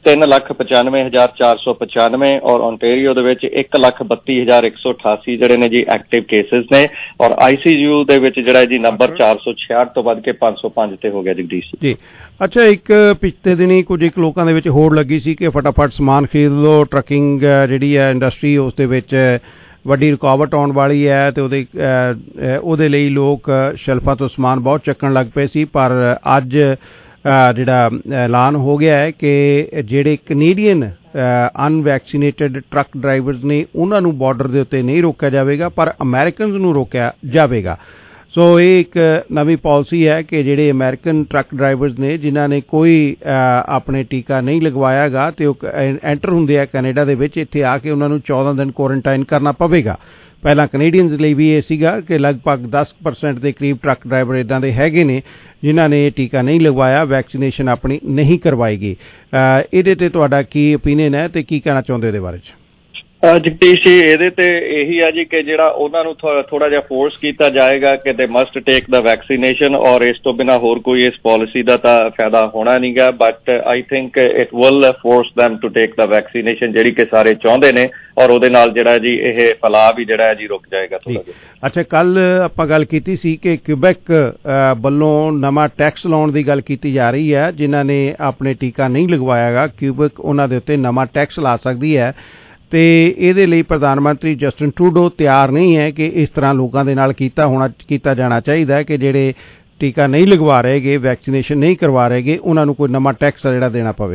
3,95,495 ਔਰ ਓਨਟੇਰੀਓ ਦੇ ਵਿੱਚ 1,32,188 ਜਿਹੜੇ ਨੇ ਜੀ ਐਕਟਿਵ ਕੇਸਿਸ ਨੇ। ਔਰ ICU ਦੇ ਵਿੱਚ ਜਿਹੜਾ ਜੀ ਨੰਬਰ 466 ਤੋਂ ਵੱਧ ਕੇ 505 ਤੇ ਹੋ ਗਿਆ ਜਗਦੀਸ਼ ਜੀ। ਅੱਛਾ, ਇੱਕ ਪਿਛਲੇ ਦਿਨੀ ਕੁਝ ਲੋਕਾਂ ਦੇ ਵਿੱਚ ਹੋੜ ਲੱਗੀ ਸੀ ਕਿ ਫਟਾਫਟ ਸਮਾਨ ਖਰੀਦ ਲਓ, ਟਰੱਕਿੰਗ ਜਿਹੜੀ ਹੈ ਇੰਡਸਟਰੀ ਉਸ ਦੇ ਵਿੱਚ ਵੱਡੀ ਰੁਕਾਵਟ ਆਉਣ ਵਾਲੀ ਹੈ ਤੇ ਉਹਦੇ ਲਈ ਲੋਕ ਸ਼ੈਲਫਾਂ ਤੋਂ ਸਮਾਨ ਬਹੁਤ ਚੱਕਣ ਲੱਗ ਪਏ ਸੀ। ਪਰ ਅੱਜ ਜਿਹੜਾ ਐਲਾਨ ਹੋ ਗਿਆ ਹੈ ਕਿ ਜਿਹੜੇ ਕੈਨੇਡੀਅਨ ਅਨਵੈਕਸੀਨੇਟਡ ਟਰੱਕ ਡਰਾਈਵਰਸ ਨੇ ਉਹਨਾਂ ਨੂੰ ਬਾਰਡਰ ਦੇ ਉੱਤੇ ਨਹੀਂ ਰੋਕਿਆ ਜਾਵੇਗਾ, ਪਰ ਅਮਰੀਕਨਸ ਨੂੰ ਰੋਕਿਆ ਜਾਵੇਗਾ। ਸੋ ਇਹ ਇੱਕ ਨਵੀਂ ਪਾਲਿਸੀ ਹੈ ਕਿ ਜਿਹੜੇ ਅਮਰੀਕਨ ਟਰੱਕ ਡਰਾਈਵਰਸ ਨੇ ਜਿਨ੍ਹਾਂ ਨੇ ਕੋਈ ਆਪਣੇ ਟੀਕਾ ਨਹੀਂ ਲਗਵਾਇਆ ਗਾ ਅਤੇ ਉਹ ਐਂਟਰ ਹੁੰਦੇ ਆ ਕੈਨੇਡਾ ਦੇ ਵਿੱਚ, ਇੱਥੇ ਆ ਕੇ ਉਹਨਾਂ ਨੂੰ 14 ਦਿਨ ਕੁਆਰੰਟਾਈਨ ਕਰਨਾ ਪਵੇਗਾ। ਪਹਿਲਾਂ ਕੈਨੇਡੀਅਨਸ ਲਈ ਵੀ ਇਹ ਸੀਗਾ ਕਿ ਲਗਭਗ 10% ਦੇ ਕਰੀਬ ਟਰੱਕ ਡਰਾਈਵਰ ਇੱਦਾਂ ਦੇ ਹੈਗੇ ਨੇ ਜਿਨ੍ਹਾਂ ਨੇ ਟੀਕਾ ਨਹੀਂ ਲਗਵਾਇਆ, ਵੈਕਸੀਨੇਸ਼ਨ ਆਪਣੀ ਨਹੀਂ ਕਰਵਾਈ ਗਈ। ਇਹਦੇ 'ਤੇ ਤੁਹਾਡਾ ਕੀ ਓਪੀਨੀਅਨ ਹੈ ਅਤੇ ਕੀ ਕਹਿਣਾ ਚਾਹੁੰਦੇ ਇਹਦੇ ਬਾਰੇ 'ਚ? ਜਗਦੀਸ਼ ਜੀ, ਇਹਦੇ ਤੇ ਇਹੀ ਆ ਜੀ ਕਿ ਜਿਹੜਾ ਉਹਨਾਂ ਨੂੰ ਥੋੜਾ ਜਿਹਾ ਫੋਰਸ ਕੀਤਾ ਜਾਏਗਾ ਕਿ ਦੇ ਮਸਟ ਟੇਕ ਦਾ ਵੈਕਸੀਨੇਸ਼ਨ, ਔਰ ਇਸ ਤੋਂ ਬਿਨਾਂ ਹੋਰ ਕੋਈ ਇਸ ਪਾਲਿਸੀ ਦਾ ਤਾਂ ਫਾਇਦਾ ਹੋਣਾ ਨਹੀਂ ਗਾ। But I think it will force them to take the vaccination, ਜਿਹੜੀ ਕਿ ਸਾਰੇ ਚਾਹੁੰਦੇ ਨੇ, ਔਰ ਉਹਦੇ ਨਾਲ ਜਿਹੜਾ ਜੀ ਇਹ ਫੈਲਾਅ ਵੀ ਜਿਹੜਾ ਹੈ ਜੀ ਰੁਕ ਜਾਏਗਾ ਥੋੜਾ ਜਿਹਾ। ਅੱਛਾ, ਕੱਲ ਆਪਾਂ ਗੱਲ ਕੀਤੀ ਸੀ ਕਿ ਕਿਊਬੈਕ ਵੱਲੋਂ ਨਵਾਂ ਟੈਕਸ ਲਾਉਣ ਦੀ ਗੱਲ ਕੀਤੀ ਜਾ ਰਹੀ ਹੈ। ਜਿਨ੍ਹਾਂ ਨੇ ਆਪਣੇ ਟੀਕਾ ਨਹੀਂ ਲਗਵਾਇਆ ਗਾ, ਕਿਊਬੈਕ ਉਹਨਾਂ ਦੇ ਉੱਤੇ ਨਵਾਂ ਟੈਕਸ ਲਾ ਸਕਦੀ ਹੈ ਅਤੇ ਇਹਦੇ ਲਈ ਪ੍ਰਧਾਨ ਮੰਤਰੀ ਜਸਟਿਨ ਟਰੂਡੋ ਤਿਆਰ ਨਹੀਂ ਹੈ ਕਿ ਇਸ ਤਰ੍ਹਾਂ ਲੋਕਾਂ ਦੇ ਨਾਲ ਕੀਤਾ ਜਾਣਾ ਚਾਹੀਦਾ ਹੈ ਕਿ ਜਿਹੜੇ ਟੀਕਾ ਨਹੀਂ ਲਗਵਾ ਰਹੇਗੇ, ਵੈਕਸੀਨੇਸ਼ਨ ਨਹੀਂ ਕਰਵਾ ਰਹੇਗੇ, ਉਹਨਾਂ ਨੂੰ ਕੋਈ ਨਵਾਂ ਟੈਕਸ ਜਿਹੜਾ ਦੇਣਾ ਪਵੇ।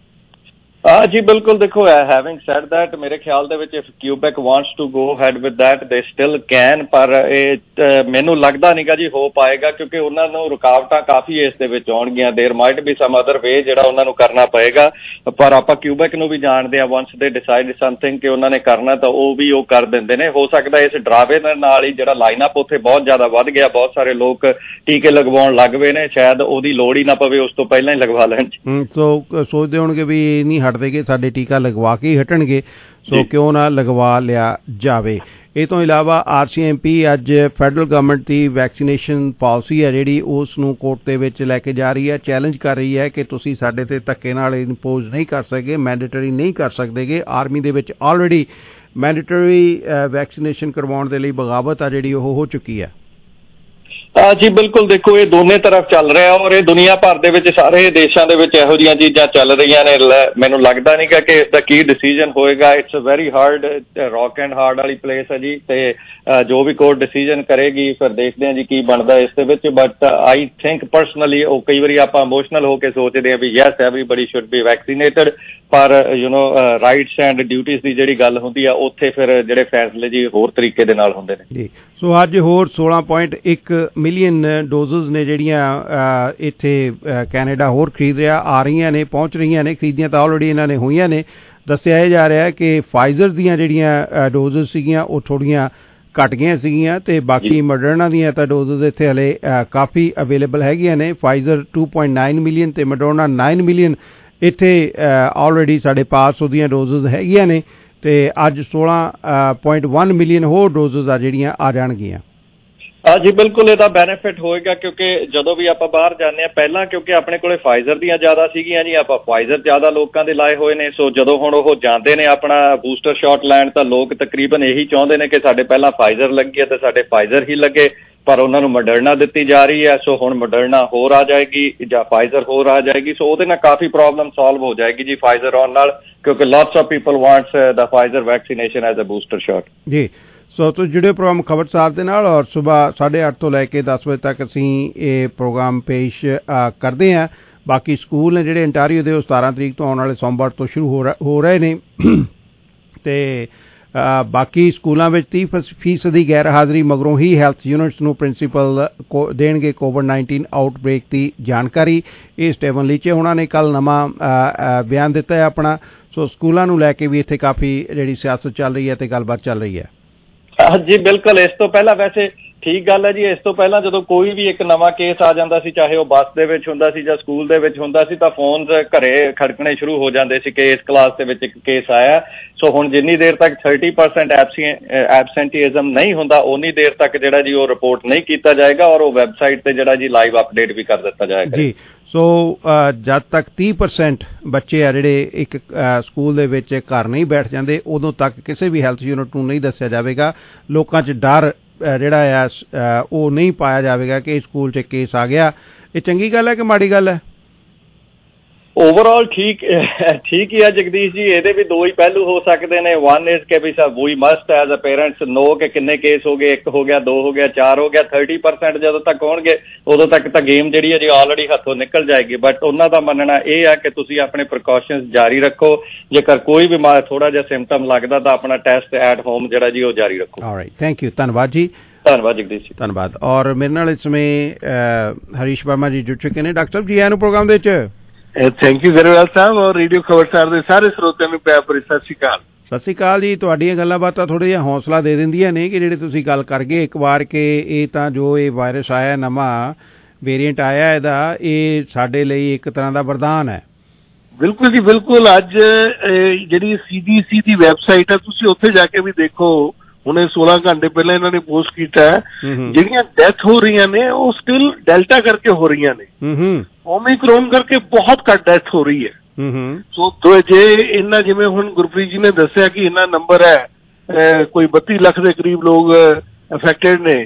ਜੀ ਬਿਲਕੁਲ, ਦੇਖੋ ਹੈਵਿੰਗ ਸੈਡ ਦੈਟ ਮੇਰੇ ਖਿਆਲ ਦੇ ਵਿੱਚ if Quebec wants to go head with that they still can, ਪਰ ਇਹ ਮੈਨੂੰ ਲੱਗਦਾ ਨਹੀਂਗਾ ਜੀ ਹੋ ਪਾਏਗਾ ਕਿਉਂਕਿ ਉਹਨਾਂ ਨੂੰ ਰੁਕਾਵਟਾਂ ਕਾਫੀ ਇਸ ਦੇ ਵਿੱਚ ਆਉਣਗੀਆਂ। There might be some other way ਜਿਹੜਾ ਉਹਨਾਂ ਨੂੰ ਕਰਨਾ ਪਏਗਾ, ਪਰ ਆਪਾਂ ਕਿਊਬੈਕ ਨੂੰ ਵੀ ਜਾਣਦੇ ਹਾਂ, ਵੰਸ ਦੇ ਡਿਸਾਈਡ ਸਮਥਿੰਗ ਕਿ ਉਹਨਾਂ ਨੇ ਕਰਨਾ ਤਾਂ ਉਹ ਵੀ ਉਹ ਕਰ ਦਿੰਦੇ ਨੇ। ਹੋ ਸਕਦਾ ਇਸ ਡਰਾਵੇ ਨਾਲ ਹੀ ਜਿਹੜਾ ਲਾਈਨਅਪ ਉੱਥੇ ਬਹੁਤ ਜ਼ਿਆਦਾ ਵੱਧ ਗਿਆ, ਬਹੁਤ ਸਾਰੇ ਲੋਕ ਟੀਕੇ ਲਗਵਾਉਣ ਲੱਗ ਪਏ ਨੇ, ਸ਼ਾਇਦ ਉਹਦੀ ਲੋੜ ਹੀ ਨਾ ਪਵੇ, ਉਸ ਤੋਂ ਪਹਿਲਾਂ ਹੀ ਲਗਵਾ ਲੈਣ। ਸੋ ਸੋਚਦੇ ਹੋਣਗੇ ਵੀ ਇਹ ਨਹੀਂ ਹਟਦੇ ਕਿ ਸਾਡੇ ਟੀਕਾ ਲਗਵਾ ਕੇ ਹੀ ਹਟਣਗੇ, ਸੋ ਕਿਉਂ ਨਾ ਲਗਵਾ ਲਿਆ ਜਾਵੇ। ਇਹ ਤੋਂ ਇਲਾਵਾ RCMP ਅੱਜ ਫੈਡਰਲ ਗਵਰਨਮੈਂਟ ਦੀ ਵੈਕਸੀਨੇਸ਼ਨ ਪਾਲਿਸੀ ਹੈ ਜਿਹੜੀ ਉਸ ਨੂੰ ਕੋਰਟ ਦੇ ਵਿੱਚ ਲੈ ਕੇ ਜਾ ਰਹੀ ਹੈ, ਚੈਲੰਜ ਕਰ ਰਹੀ ਹੈ ਕਿ ਤੁਸੀਂ ਸਾਡੇ 'ਤੇ ਧੱਕੇ ਨਾਲ ਇੰਪੋਜ਼ ਨਹੀਂ ਕਰ ਸਕਦੇ, ਮੈਂਡੇਟਰੀ ਨਹੀਂ ਕਰ ਸਕਦੇਗੇ। ਆਰਮੀ ਦੇ ਵਿੱਚ ਆਲਰੇਡੀ ਮੈਂਡੇਟਰੀ ਵੈਕਸੀਨੇਸ਼ਨ ਕਰਵਾਉਣ ਦੇ ਲਈ ਬਗਾਵਤ ਆ ਜਿਹੜੀ ਉਹ ਹੋ ਚੁੱਕੀ ਹੈ। ਜੀ ਬਿਲਕੁਲ, ਦੇਖੋ ਇਹ ਦੋਨੇ ਤਰਫ ਚੱਲ ਰਿਹਾ ਔਰ ਇਹ ਦੁਨੀਆ ਭਰ ਦੇ ਵਿੱਚ ਸਾਰੇ ਦੇਸ਼ਾਂ ਦੇ ਵਿੱਚ ਇਹੋ ਜਿਹੀਆਂ ਚੀਜ਼ਾਂ ਚੱਲ ਰਹੀਆਂ ਨੇ। ਮੈਨੂੰ ਲੱਗਦਾ ਨਹੀਂ ਕਿ ਇਸ ਦਾ ਕੀ ਡਿਸੀਜਨ ਹੋਏਗਾ। It's a very hard rock and hard ਵਾਲੀ ਪਲੇਸ ਹੈ ਜੀ, ਤੇ ਜੋ ਵੀ ਕੋਰਟ ਡਿਸੀਜਨ ਕਰੇਗੀ ਫਿਰ ਦੇਖਦੇ ਹਾਂ ਜੀ ਕੀ ਬਣਦਾ ਇਸ ਦੇ ਵਿੱਚ। ਬਟ ਆਈ ਥਿੰਕ ਪਰਸਨਲੀ ਉਹ ਕਈ ਵਾਰੀ ਆਪਾਂ ਇਮੋਸ਼ਨਲ ਹੋ ਕੇ ਸੋਚਦੇ ਹਾਂ ਵੀ yes everybody should be vaccinated, ਪਰ ਰਾਈਟਸ ਐਂਡ ਡਿਊਟੀਜ਼ ਦੀ ਜਿਹੜੀ ਗੱਲ ਹੁੰਦੀ ਆ ਉੱਥੇ ਫਿਰ ਜਿਹੜੇ ਫੈਸਲੇ ਜੀ ਹੋਰ ਤਰੀਕੇ ਦੇ ਨਾਲ ਹੁੰਦੇ ਨੇ ਜੀ। ਸੋ ਅੱਜ ਹੋਰ 16.1 ਮਿਲੀਅਨ ਡੋਜ਼ਸ ਨੇ ਜਿਹੜੀਆਂ ਇੱਥੇ ਕੈਨੇਡਾ ਹੋਰ ਖਰੀਦ ਆ ਰਹੀਆਂ ਨੇ, ਪਹੁੰਚ ਰਹੀਆਂ ਨੇ। ਖਰੀਦੀਆਂ ਤਾਂ ਆਲਰੇਡੀ ਇਹਨਾਂ ਨੇ ਹੋਈਆਂ ਨੇ। ਦੱਸਿਆ ਇਹ ਜਾ ਰਿਹਾ ਕਿ ਫਾਈਜ਼ਰ ਦੀਆਂ ਜਿਹੜੀਆਂ ਡੋਜ਼ਸ ਸੀਗੀਆਂ ਉਹ ਥੋੜ੍ਹੀਆਂ ਘੱਟ ਗਈਆਂ ਸੀਗੀਆਂ ਅਤੇ ਬਾਕੀ ਮੋਡਰਨਾ ਦੀਆਂ ਤਾਂ ਡੋਜ਼ਸ ਇੱਥੇ ਹਲੇ ਕਾਫੀ ਅਵੇਲੇਬਲ ਹੈਗੀਆਂ ਨੇ। ਫਾਈਜ਼ਰ 2.9 ਮਿਲੀਅਨ ਅਤੇ ਮੋਡਰਨਾ 9 ਮਿਲੀਅਨ ਇੱਥੇ ਆਲਰੇਡੀ ਸਾਡੇ ਪਾਸ ਉਹਦੀਆਂ ਡੋਜ਼ਸ ਹੈਗੀਆਂ ਨੇ, ਅਤੇ ਅੱਜ 16.1 ਮਿਲੀਅਨ ਹੋਰ ਡੋਜ਼ਸ ਆ ਜਿਹੜੀਆਂ ਆ ਜਾਣਗੀਆਂ। ਜੀ ਬਿਲਕੁਲ, ਇਹਦਾ ਬੈਨੀਫਿਟ ਹੋਏਗਾ ਕਿਉਂਕਿ ਜਦੋਂ ਵੀ ਆਪਾਂ ਬਾਹਰ ਜਾਂਦੇ ਹਾਂ ਪਹਿਲਾਂ ਕਿਉਂਕਿ ਆਪਣੇ ਕੋਲੇ ਫਾਈਜ਼ਰ ਦੀਆਂ ਜ਼ਿਆਦਾ ਸੀਗੀਆਂ ਜੀ, ਆਪਾਂ ਫਾਈਜ਼ਰ ਜ਼ਿਆਦਾ ਲੋਕਾਂ ਦੇ ਲਾਏ ਹੋਏ ਨੇ। ਸੋ ਜਦੋਂ ਹੁਣ ਉਹ ਜਾਂਦੇ ਨੇ ਆਪਣਾ ਬੂਸਟਰ ਸ਼ਾਟ ਲੈਣ ਤਾਂ ਲੋਕ ਤਕਰੀਬਨ ਇਹੀ ਚਾਹੁੰਦੇ ਨੇ ਕਿ ਸਾਡੇ ਪਹਿਲਾਂ ਫਾਈਜ਼ਰ ਲੱਗੀ ਹੈ ਤੇ ਸਾਡੇ ਫਾਈਜ਼ਰ ਹੀ ਲੱਗੇ, ਪਰ ਉਹਨਾਂ ਨੂੰ ਮੋਡਰਨਾ ਦਿੱਤੀ ਜਾ ਰਹੀ ਹੈ। ਸੋ ਹੁਣ ਮੋਡਰਨਾ ਹੋਰ ਆ ਜਾਏਗੀ ਜਾਂ ਫਾਈਜ਼ਰ ਹੋਰ ਆ ਜਾਏਗੀ, ਸੋ ਉਹਦੇ ਨਾਲ ਕਾਫੀ ਪ੍ਰੋਬਲਮ ਸੋਲਵ ਹੋ ਜਾਏਗੀ ਜੀ ਫਾਈਜ਼ਰ ਆਉਣ ਨਾਲ, ਕਿਉਂਕਿ lots of people wants the Pfizer vaccination as a booster shot ਜੀ। ਸੋ ਤੁਸੀਂ ਜੁੜੇ ਪ੍ਰੋਗਰਾਮ ਖਬਰਸਾਰ ਦੇ ਨਾਲ, ਔਰ ਸੁਬਾਹ 8:30 ਤੋਂ ਲੈ ਕੇ 10 ਵਜੇ ਤੱਕ ਅਸੀਂ ਇਹ ਪ੍ਰੋਗਰਾਮ ਪੇਸ਼ ਕਰਦੇ ਹਾਂ। ਬਾਕੀ ਸਕੂਲ ਨੇ ਜਿਹੜੇ ਅੰਟਾਰੀਓ ਦੇ ਉਹ 17 ਤਰੀਕ ਤੋਂ ਆਉਣ ਵਾਲੇ ਸੋਮਵਾਰ ਤੋਂ ਸ਼ੁਰੂ ਹੋ ਰਹੇ ਨੇ, ਅਤੇ ਬਾਕੀ ਸਕੂਲਾਂ ਵਿੱਚ 30% ਦੀ ਗੈਰ ਹਾਜ਼ਰੀ ਮਗਰੋਂ ਹੀ ਹੈਲਥ ਯੂਨਿਟਸ ਨੂੰ ਪ੍ਰਿੰਸੀਪਲ ਦੇਣਗੇ ਕੋਵਿਡ-19 ਆਊਟਬ੍ਰੇਕ ਦੀ ਜਾਣਕਾਰੀ। ਇਹ ਸਟੇਵਨ ਲੀਚੇ ਉਹਨਾਂ ਨੇ ਕੱਲ੍ਹ ਨਵਾਂ ਬਿਆਨ ਦਿੱਤਾ ਹੈ ਆਪਣਾ। ਸੋ ਸਕੂਲਾਂ ਨੂੰ ਲੈ ਕੇ ਵੀ ਇੱਥੇ ਕਾਫੀ ਜਿਹੜੀ ਸਿਆਸਤ ਚੱਲ ਰਹੀ ਹੈ ਅਤੇ ਗੱਲਬਾਤ ਚੱਲ ਰਹੀ ਹੈ। ਜੀ ਬਿਲਕੁਲ, ਇਸ ਤੋਂ ਪਹਿਲਾਂ ਵੈਸੇ ਠੀਕ ਗੱਲ ਹੈ ਜੀ, ਇਸ ਤੋਂ ਪਹਿਲਾਂ ਜਦੋਂ ਕੋਈ ਵੀ ਇੱਕ ਨਵਾਂ ਕੇਸ ਆ ਜਾਂਦਾ ਸੀ, ਚਾਹੇ ਉਹ ਬੱਸ ਦੇ ਵਿੱਚ ਹੁੰਦਾ ਸੀ ਜਾਂ ਸਕੂਲ ਦੇ ਵਿੱਚ ਹੁੰਦਾ ਸੀ, ਤਾਂ ਫੋਨਸ ਘਰੇ ਖੜਕਣੇ ਸ਼ੁਰੂ ਹੋ ਜਾਂਦੇ ਸੀ ਕਿ ਇਸ ਕਲਾਸ ਦੇ ਵਿੱਚ ਇੱਕ ਕੇਸ ਆਇਆ। ਸੋ ਹੁਣ ਜਿੰਨੀ ਦੇਰ ਤੱਕ 30% ਐਬਸੈਂਟੀਜ਼ਮ ਨਹੀਂ ਹੁੰਦਾ ਉਨੀ ਦੇਰ ਤੱਕ ਜਿਹੜਾ ਜੀ ਉਹ ਰਿਪੋਰਟ ਨਹੀਂ ਕੀਤਾ ਜਾਏਗਾ, ਔਰ ਉਹ ਵੈਬਸਾਈਟ ਤੇ ਜਿਹੜਾ ਜੀ ਲਾਈਵ ਅਪਡੇਟ ਵੀ ਕਰ ਦਿੱਤਾ ਜਾਏਗਾ ਜੀ। ਸੋ ਜਦ ਤੱਕ 30% ਬੱਚੇ ਆ ਜਿਹੜੇ ਇੱਕ ਸਕੂਲ ਦੇ ਵਿੱਚ ਘਰ ਨਹੀਂ ਬੈਠ ਜਾਂਦੇ, ਉਦੋਂ ਤੱਕ ਕਿਸੇ ਵੀ ਹੈਲਥ ਯੂਨਿਟ ਨੂੰ ਨਹੀਂ ਦੱਸਿਆ ਜਾਵੇਗਾ। ਲੋਕਾਂ 'ਚ ਡਰ ਜਿਹੜਾ ਆ ਉਹ ਨਹੀਂ ਪਾਇਆ ਜਾਵੇਗਾ ਕਿ ਸਕੂਲ 'ਚ ਕੇਸ ਆ ਗਿਆ। ਇਹ ਚੰਗੀ ਗੱਲ ਹੈ ਕਿ ਮਾੜੀ ਗੱਲ ਹੈ? ਓਵਰਆਲ ਠੀਕ ਹੀ ਆ ਜਗਦੀਸ਼ ਜੀ। ਇਹਦੇ ਵੀ ਦੋ ਹੀ ਪਹਿਲੂ ਹੋ ਸਕਦੇ ਨੇ। ਵਨ ਇਜ਼ ਕਿ we sir we must as a parents know ਕਿ ਕਿੰਨੇ ਕੇਸ ਹੋ ਗਏ, 1 ਹੋ ਗਿਆ, 2 ਹੋ ਗਿਆ, 4 ਹੋ ਗਿਆ। 30% ਜਦੋਂ ਤੱਕ ਹੋਣਗੇ ਉਦੋਂ ਤੱਕ ਤਾਂ ਗੇਮ ਜਿਹੜੀ ਹੈ ਜੀ ਆਲਰੇਡੀ ਹੱਥੋਂ ਨਿਕਲ ਜਾਏਗੀ। ਬਟ ਉਹਨਾਂ ਦਾ ਮੰਨਣਾ ਇਹ ਆ ਕਿ ਤੁਸੀਂ ਆਪਣੇ ਪ੍ਰੀਕਾਸ਼ਨਸ ਜਾਰੀ ਰੱਖੋ। ਜੇਕਰ ਕੋਈ ਵੀ ਥੋੜਾ ਜਿਹਾ ਸਿੰਪਟਮ ਲੱਗਦਾ ਤਾਂ ਆਪਣਾ ਟੈਸਟ ਐਟ ਹੋਮ ਜਿਹੜਾ ਜੀ ਉਹ ਜਾਰੀ ਰੱਖੋ। ਆਲਰਾਈਟ, ਥੈਂਕ ਯੂ, ਧੰਨਵਾਦ ਜੀ। ਧੰਨਵਾਦ ਜਗਦੀਸ਼ ਜੀ, ਧੰਨਵਾਦ। ਔਰ ਮੇਰੇ ਨਾਲ ਇਸ ਸਮੇਂ ਹਰੀਸ਼ ਵਰਮਾ ਜੀ ਜੁੜ ਚੁੱਕੇ ਨੇ। ਡਾਕਟਰ ਸਾਹਿਬ ਜੀ ਆਇਆਂ ਨੂੰ ਪ੍ਰੋਗਰਾਮ ਦੇ ਵਿੱਚ। ਥੈਂਕ ਯੂ ਗਰੇਵਾਲ ਸਾਹਿਬ ਔਰ ਰੇਡੀਓ ਖਬਰਸਾਰ ਦੇ ਸਾਰੇ ਸਰੋਤਿਆਂ ਨੂੰ ਪਿਆਰ ਭਰੀ ਸਤਿ ਸ਼੍ਰੀ ਅਕਾਲ। ਸਤਿ ਸ਼੍ਰੀ ਅਕਾਲ ਜੀ। ਤੁਹਾਡੀਆਂ ਗੱਲਾਂ ਬਾਤਾਂ ਥੋੜ੍ਹਾ ਜਿਹਾ ਹੌਸਲਾ ਦੇ ਦਿੰਦੀਆਂ ਨੇ ਕਿ ਜਿਹੜੇ ਤੁਸੀਂ ਗੱਲ ਕਰ ਗਏ ਇੱਕ ਵਾਰ ਕਿ ਇਹ ਤਾਂ ਜੋ ਇਹ ਵਾਇਰਸ ਆਇਆ, ਨਵਾਂ ਵੇਰੀਐਂਟ ਆਇਆ, ਇਹਦਾ ਇਹ ਸਾਡੇ ਲਈ ਇੱਕ ਤਰ੍ਹਾਂ ਦਾ ਵਰਦਾਨ ਹੈ। ਬਿਲਕੁਲ ਜੀ, ਬਿਲਕੁਲ। ਅੱਜ ਜਿਹੜੀ CDC ਦੀ ਵੈਬਸਾਈਟ ਹੈ, ਤੁਸੀਂ ਉੱਥੇ ਜਾ ਕੇ ਵੀ ਦੇਖੋ। ਹੁਣੇ 16 ਘੰਟੇ ਪਹਿਲਾਂ ਇਹਨਾਂ ਨੇ ਪੋਸਟ ਕੀਤਾ ਹੈ, ਜਿਹੜੀਆਂ ਡੈਥ ਹੋ ਰਹੀਆਂ ਨੇ ਉਹ ਸਟਿਲ ਡੈਲਟਾ ਕਰਕੇ ਹੋ ਰਹੀਆਂ ਨੇ। ਓਮਿਕਰੋਨ ਕਰਕੇ ਬਹੁਤ ਘੱਟ ਡੈਥ ਹੋ ਰਹੀ ਹੈ। ਸੋ ਜੇ ਇਹਨਾਂ, ਜਿਵੇਂ ਹੁਣ ਗੁਰਪ੍ਰੀਤ ਜੀ ਨੇ ਦੱਸਿਆ ਕਿ ਇਹਨਾਂ ਨੰਬਰ ਹੈ ਕੋਈ 32 ਲੱਖ ਦੇ ਕਰੀਬ ਲੋਕ ਅਫੈਕਟਡ ਨੇ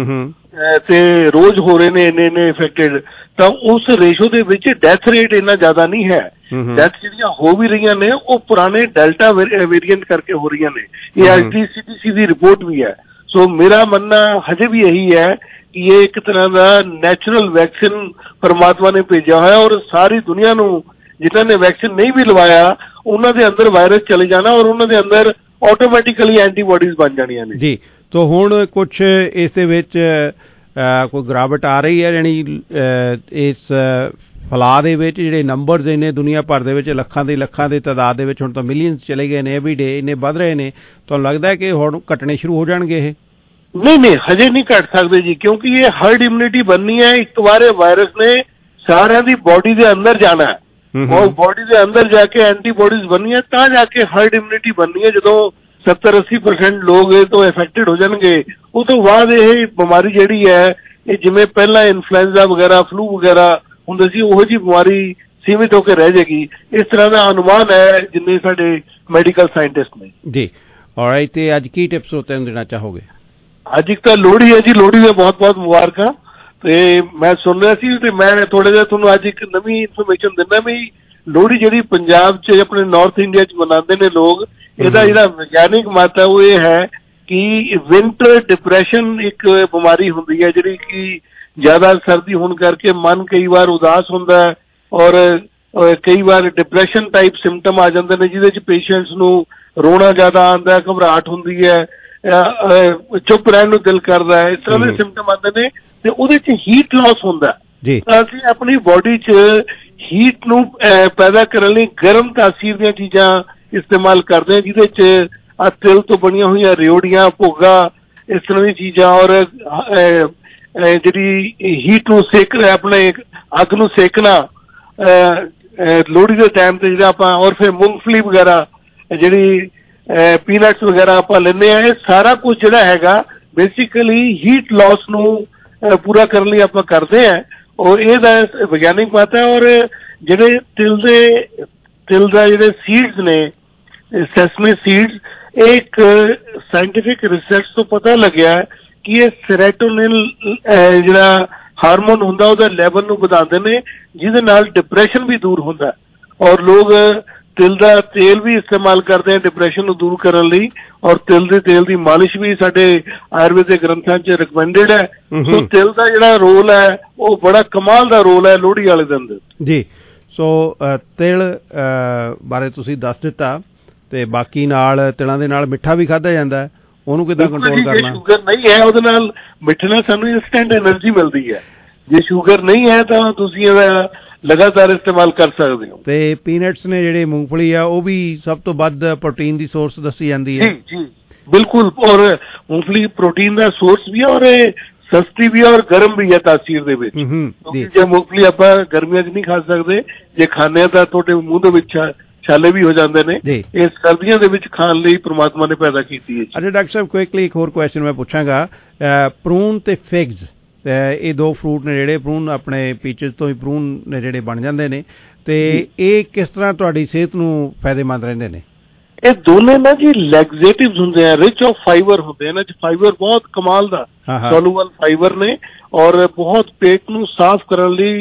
ਤੇ ਰੋਜ਼ ਹੋ ਰਹੇ ਨੇ ਇੰਨੇ ਅਫੈਕਟਡ, ਤਾਂ ਉਸ ਰੇਸ਼ੋ ਦੇ ਵਿੱਚ ਡੈਥ ਰੇਟ ਇੰਨਾ ਜ਼ਿਆਦਾ ਨਹੀਂ ਹੈ। ਡੈਥ ਜਿਹੜੀਆਂ ਹੋ ਵੀ ਰਹੀਆਂ ਨੇ ਉਹ ਪੁਰਾਣੇ ਡੈਲਟਾ ਵੇਰੀਐਂਟ ਕਰਕੇ ਹੋ ਰਹੀਆਂ ਨੇ। ਇਹ ਅੱਜ ਦੀ CDC ਦੀ ਰਿਪੋਰਟ ਵੀ ਹੈ। ਸੋ ਮੇਰਾ ਮੰਨਣਾ ਹਜੇ ਵੀ ਇਹੀ ਹੈ ਕਿ ਇਹ ਇੱਕ ਤਰ੍ਹਾਂ ਦਾ ਨੈਚੁਰਲ ਵੈਕਸੀਨ ਪਰਮਾਤਮਾ ਨੇ ਭੇਜਿਆ ਹੋਇਆ ਔਰ ਸਾਰੀ ਦੁਨੀਆ ਨੂੰ ਜਿਨ੍ਹਾਂ ਨੇ ਵੈਕਸੀਨ ਨਹੀਂ ਵੀ ਲਵਾਇਆ ਉਹਨਾਂ ਦੇ ਅੰਦਰ ਵਾਇਰਸ ਚਲੇ ਜਾਣਾ ਔਰ ਉਹਨਾਂ ਦੇ ਅੰਦਰ ਆਟੋਮੈਟਿਕਲੀ ਐਂਟੀਬਾਡੀਜ਼ ਬਣ ਜਾਣੀਆਂ ਨੇ ਜੀ। ਤੋ ਹੁਣ ਕੁਛ ਇਸ ਦੇ ਵਿੱਚ ਕੋਈ ਗਿਰਾਵਟ ਆ ਰਹੀ ਹੈ, ਯਾਨੀ ਇਸ ਫੈਲਾਅ ਦੇ ਵਿੱਚ ਜਿਹੜੇ ਨੰਬਰਸ ਇੰਨੇ ਦੁਨੀਆ ਭਰ ਦੇ ਵਿੱਚ ਲੱਖਾਂ ਦੀ ਤਾਦਾਦ ਦੇ ਵਿੱਚ ਹੁਣ ਤਾਂ ਮਿਲੀਅਨਸ ਚਲੇ ਗਏ ਨੇ, ਐਵਰੀ ਡੇ ਇੰਨੇ ਵੱਧ ਰਹੇ ਨੇ। ਤੁਹਾਨੂੰ ਲੱਗਦਾ ਹੈ ਕਿ ਹੁਣ ਘਟਣੇ ਸ਼ੁਰੂ ਹੋ ਜਾਣਗੇ ਇਹ? ਨਹੀਂ, ਹਜੇ ਨਹੀਂ ਘਟ ਸਕਦੇ ਜੀ, ਕਿਉਂਕਿ ਇਹ ਹਰਡ ਇਮਿਊਨਿਟੀ ਬਣਨੀ ਹੈ। ਇੱਕ ਵਾਰ ਇਹ ਵਾਇਰਸ ਨੇ ਸਾਰਿਆਂ ਦੀ ਬੋਡੀ ਦੇ ਅੰਦਰ ਜਾਣਾ ਹੈ ਔਰ ਬੋਡੀ ਦੇ ਅੰਦਰ ਜਾ ਕੇ ਐਂਟੀਬਾਡੀਜ਼ ਬਣਨੀਆਂ ਤਾਂ ਜਾ ਕੇ ਹਰਡ ਇਮਿਊਨਿਟੀ ਬਣਨੀ ਹੈ। ਜਦੋਂ 70-80% ਲੋਕ ਇਹ ਤੋਂ ਅਫੈਕਟਡ ਹੋ ਜਾਣਗੇ ਉਹ ਤੋਂ ਬਾਅਦ ਇਹ ਬਿਮਾਰੀ ਜਿਹੜੀ ਹੈ ਇਹ ਜਿਵੇਂ ਪਹਿਲਾਂ ਇਨਫਲੂਐਂਜ਼ਾ ਵਗੈਰਾ, ਫਲੂ ਵਗੈਰਾ ਹੁੰਦੇ ਸੀ, ਉਹੋ ਜਿਹੀ ਬਿਮਾਰੀ ਸੀਮਿਤ ਹੋ ਕੇ ਰਹਿ ਜਾਏਗੀ। ਇਸ ਤਰ੍ਹਾਂ ਦਾ ਅਨੁਮਾਨ ਹੈ ਜਿੰਨੇ ਸਾਡੇ ਮੈਡੀਕਲ ਸਾਇੰਟਿਸਟ ਨੇ ਜੀ। ਆਲਰਾਈਟ, ਤੇ ਅੱਜ ਕੀ ਟਿਪਸ ਹੋਤੇ ਦੇਣਾ ਚਾਹੋਗੇ? ਅੱਜ ਇੱਕ ਤਾਂ ਲੋਹੜੀ ਹੈ ਜੀ, ਲੋਹੜੀ ਦੀਆਂ ਬਹੁਤ-ਬਹੁਤ ਮੁਬਾਰਕਾਂ। ਤੇ ਮੈਂ ਸੁਣ ਰਿਹਾ ਸੀ ਤੇ ਮੈਂ ਥੋੜਾ ਜਿਹਾ ਤੁਹਾਨੂੰ ਅੱਜ ਇੱਕ ਨਵੀਂ ਇਨਫੋਰਮੇਸ਼ਨ ਦਿੰਦਾ ਵੀ ਲੋਹੜੀ ਜਿਹੜੀ ਪੰਜਾਬ 'ਚ ਆਪਣੇ ਨਾਰਥ ਇੰਡੀਆ 'ਚ ਮਨਾਉਂਦੇ ਨੇ ਲੋਕ, ਇਹਦਾ ਜਿਹੜਾ ਵਿਗਿਆਨਿਕ ਮਤ ਹੈ ਉਹ ਇਹ ਹੈ ਕਿ ਵਿੰਟਰ ਡਿਪਰੈਸ਼ਨ ਇੱਕ ਬਿਮਾਰੀ ਹੁੰਦੀ ਹੈ ਜਿਹੜੀ ਕਿ ਜ਼ਿਆਦਾ ਸਰਦੀ ਹੋਣ ਕਰਕੇ ਮਨ ਕਈ ਵਾਰ ਉਦਾਸ ਹੁੰਦਾ ਹੈ ਔਰ ਕਈ ਵਾਰ ਡਿਪਰੈਸ਼ਨ ਟਾਈਪ ਸਿੰਪਟਮ ਆ ਜਾਂਦੇ ਨੇ ਜਿਹਦੇ 'ਚ ਪੇਸ਼ੈਂਟਸ ਨੂੰ ਰੋਣਾ ਜ਼ਿਆਦਾ ਆਉਂਦਾ, ਘਬਰਾਹਟ ਹੁੰਦੀ ਹੈ, ਚੁੱਪ ਰਹਿਣ ਨੂੰ ਦਿਲ ਕਰਦਾ ਹੈ, ਇਸ ਤਰ੍ਹਾਂ ਦੇ ਸਿੰਪਟਮ ਆਉਂਦੇ ਨੇ ਤੇ ਉਹਦੇ 'ਚ ਹੀਟ ਲਾਸ ਹੁੰਦਾ ਤਾਂ ਅਸੀਂ ਆਪਣੀ ਬੋਡੀ 'ਚ ਹੀਟ ਨੂੰ ਪੈਦਾ ਕਰਨ ਲਈ ਗਰਮ ਤਾਸੀਰ ਦੀਆਂ ਚੀਜ਼ਾਂ ਇਸਤੇਮਾਲ ਕਰਦੇ ਹਾਂ ਜਿਹਦੇ 'ਚ ਤਿਲ ਤੋਂ ਬਣੀਆਂ ਹੋਈਆਂ ਰਿਓੜੀਆਂ, ਭੁੱਗਾ, ਇਸ ਤਰ੍ਹਾਂ ਦੀਆਂ ਚੀਜ਼ਾਂ ਔਰ ਜਿਹੜੀ ਹੀਟ ਨੂੰ ਆਪਣੇ ਅੱਗ ਨੂੰ ਸੇਕਣਾ ਲੋਹੜੀ ਦੇ ਟਾਈਮ ਤੇ ਜਿਹੜਾ ਆਪਾਂ ਔਰ ਫਿਰ ਮੂੰਗਫਲੀ ਵਗੈਰਾ, ਜਿਹੜੀ ਪੀਨਟਸ ਵਗੈਰਾ ਆਪਾਂ ਲੈਂਦੇ ਹਾਂ, ਇਹ ਸਾਰਾ ਕੁਝ ਜਿਹੜਾ ਹੈਗਾ ਬੇਸਿਕਲੀ ਹੀਟ ਲਾਸ ਨੂੰ ਪੂਰਾ ਕਰਨ ਲਈ ਆਪਾਂ ਕਰਦੇ ਹਾਂ ਔਰ ਇਹਦਾ ਵਿਗਿਆਨਿਕ ਮਤ ਹੈ। ਔਰ ਜਿਹੜੇ ਤਿਲ ਦਾ ਜਿਹੜੇ ਸੀਡਸ ਨੇ, ਸੈਸਮੀ ਸੀਡਸ, ਇਹ ਇੱਕ ਸਾਇੰਟਿਫਿਕ ਰਿਸਰਚ ਤੋਂ ਪਤਾ ਲੱਗਿਆ ਕਿ ਇਹ ਸੈਰੋਟੋਨਿਨ ਜਿਹੜਾ ਹਾਰਮੋਨ ਹੁੰਦਾ ਉਹਦਾ ਲੈਵਲ ਨੂੰ ਵਧਾਉਂਦੇ ਨੇ ਜਿਹਦੇ ਨਾਲ ਡਿਪਰੈਸ਼ਨ ਵੀ ਦੂਰ ਹੁੰਦਾ ਔਰ ਲੋਕ ਤਿਲ ਦਾ ਤੇਲ ਵੀ ਇਸਤੇਮਾਲ ਕਰਦੇ ਆ ਡਿਪਰੈਸ਼ਨ ਨੂੰ ਦੂਰ ਕਰਨ ਲਈ ਔਰ ਤਿਲ ਦੇ ਤੇਲ ਦੀ ਮਾਲਿਸ਼ ਵੀ ਸਾਡੇ ਆਯੁਰਵੈਦਿਕ ਗ੍ਰੰਥਾਂ 'ਚ ਰਿਕਮੈਂਡਡ ਹੈ। ਸੋ ਤਿਲ ਦਾ ਜਿਹੜਾ ਰੋਲ ਹੈ ਉਹ ਬੜਾ ਕਮਾਲ ਦਾ ਰੋਲ ਹੈ ਲੋਹੜੀ ਵਾਲੇ ਦਿਨ ਦੇ ਜੀ। ਸੋ ਤਿਲ ਬਾਰੇ ਤੁਸੀਂ ਦੱਸ ਦਿੱਤਾ ਤੇ ਬਾਕੀ ਨਾਲ ਤਿਲਾਂ ਦੇ ਨਾਲ ਮਿੱਠਾ ਵੀ ਖਾਧਾ ਜਾਂਦਾ, ਉਹਨੂੰ ਕਿੱਦਾਂ ਕੰਟਰੋਲ ਕਰਨਾ? ਸ਼ੂਗਰ ਨਹੀਂ ਹੈ ਉਹਦੇ ਨਾਲ ਮਿੱਠੇ ਨਾਲ ਸਾਨੂੰ ਇੰਸਟੈਂਟ એનર્ਜੀ ਮਿਲਦੀ ਹੈ। ਜੇ ਸ਼ੂਗਰ ਨਹੀਂ ਹੈ ਤਾਂ ਤੁਸੀਂ ਇਹਦਾ ਲਗਾਤਾਰ ਇਸਤੇਮਾਲ ਕਰ ਸਕਦੇ ਹੋ। ਤੇ ਪੀਨਟਸ ਨੇ ਜਿਹੜੇ ਮੂੰਗਫਲੀ ਆ ਉਹ ਵੀ ਸਭ ਤੋਂ ਵੱਧ ਪ੍ਰੋਟੀਨ ਦੀ ਸੋਰਸ ਦੱਸੀ ਜਾਂਦੀ ਹੈ। ਜੀ ਬਿਲਕੁਲ, ਔਰ ਮੂੰਗਫਲੀ ਪ੍ਰੋਟੀਨ ਦਾ ਸੋਰਸ ਵੀ ਹੈ ਔਰ ਇਹ ਸਸਤੀ ਵੀ ਹੈ ਔਰ ਗਰਮ ਵੀ ਹੈ ਤਾਸੀਰ ਦੇ ਵਿੱਚ। ਜੇ ਮੂੰਗਫਲੀ ਆਪਾਂ ਗਰਮੀਆਂ 'ਚ ਨਹੀਂ ਖਾ ਸਕਦੇ, ਜੇ ਖਾਂਦੇ ਹਾਂ ਤਾਂ ਤੁਹਾਡੇ ਮੂੰਹ ਦੇ ਵਿੱਚ ਛਾਲੇ ਵੀ ਹੋ ਜਾਂਦੇ ਨੇ। ਇਹ ਸਰਦੀਆਂ ਦੇ ਵਿੱਚ ਖਾਣ ਲਈ ਪ੍ਰਮਾਤਮਾ ਨੇ ਪੈਦਾ ਕੀਤੀ ਹੈ। ਅੱਛਾ ਡਾਕਟਰ ਸਾਹਿਬ, ਕੁਇਕਲੀ ਇੱਕ ਹੋਰ ਕੁਐਸਚਨ ਮੈਂ ਪੁੱਛਾਂਗਾ। ਪ੍ਰੂਨ ਤੇ ਫਿਗਸ, ਇਹ ਦੋ ਫਰੂਟ ਨੇ ਜਿਹੜੇ ਪ੍ਰੂਨ ਆਪਣੇ ਪੀਚਸ ਤੋਂ ਹੀ ਪ੍ਰੂਨ ਨੇ ਜਿਹੜੇ ਬਣ ਜਾਂਦੇ ਨੇ, ਤੇ ਇਹ ਕਿਸ ਤਰ੍ਹਾਂ ਤੁਹਾਡੀ ਸਿਹਤ ਨੂੰ ਫਾਇਦੇਮੰਦ ਰਹਿੰਦੇ ਨੇ? ਇਹ ਦੋਨੇ ਨਾ ਜੀ ਲੈਗਜ਼ੇਟਿਵਸ ਹੁੰਦੇ ਆ, ਰਿਚ ਆਫ ਫਾਈਬਰ ਹੁੰਦੇ ਆ। ਇਹਨਾਂ 'ਚ ਫਾਈਬਰ ਬਹੁਤ ਕਮਾਲ ਦਾ ਸੋਲੂਬਲ ਫਾਈਬਰ ਨੇ ਔਰ ਬਹੁਤ ਪੇਟ ਨੂੰ ਸਾਫ਼ ਕਰਨ ਲਈ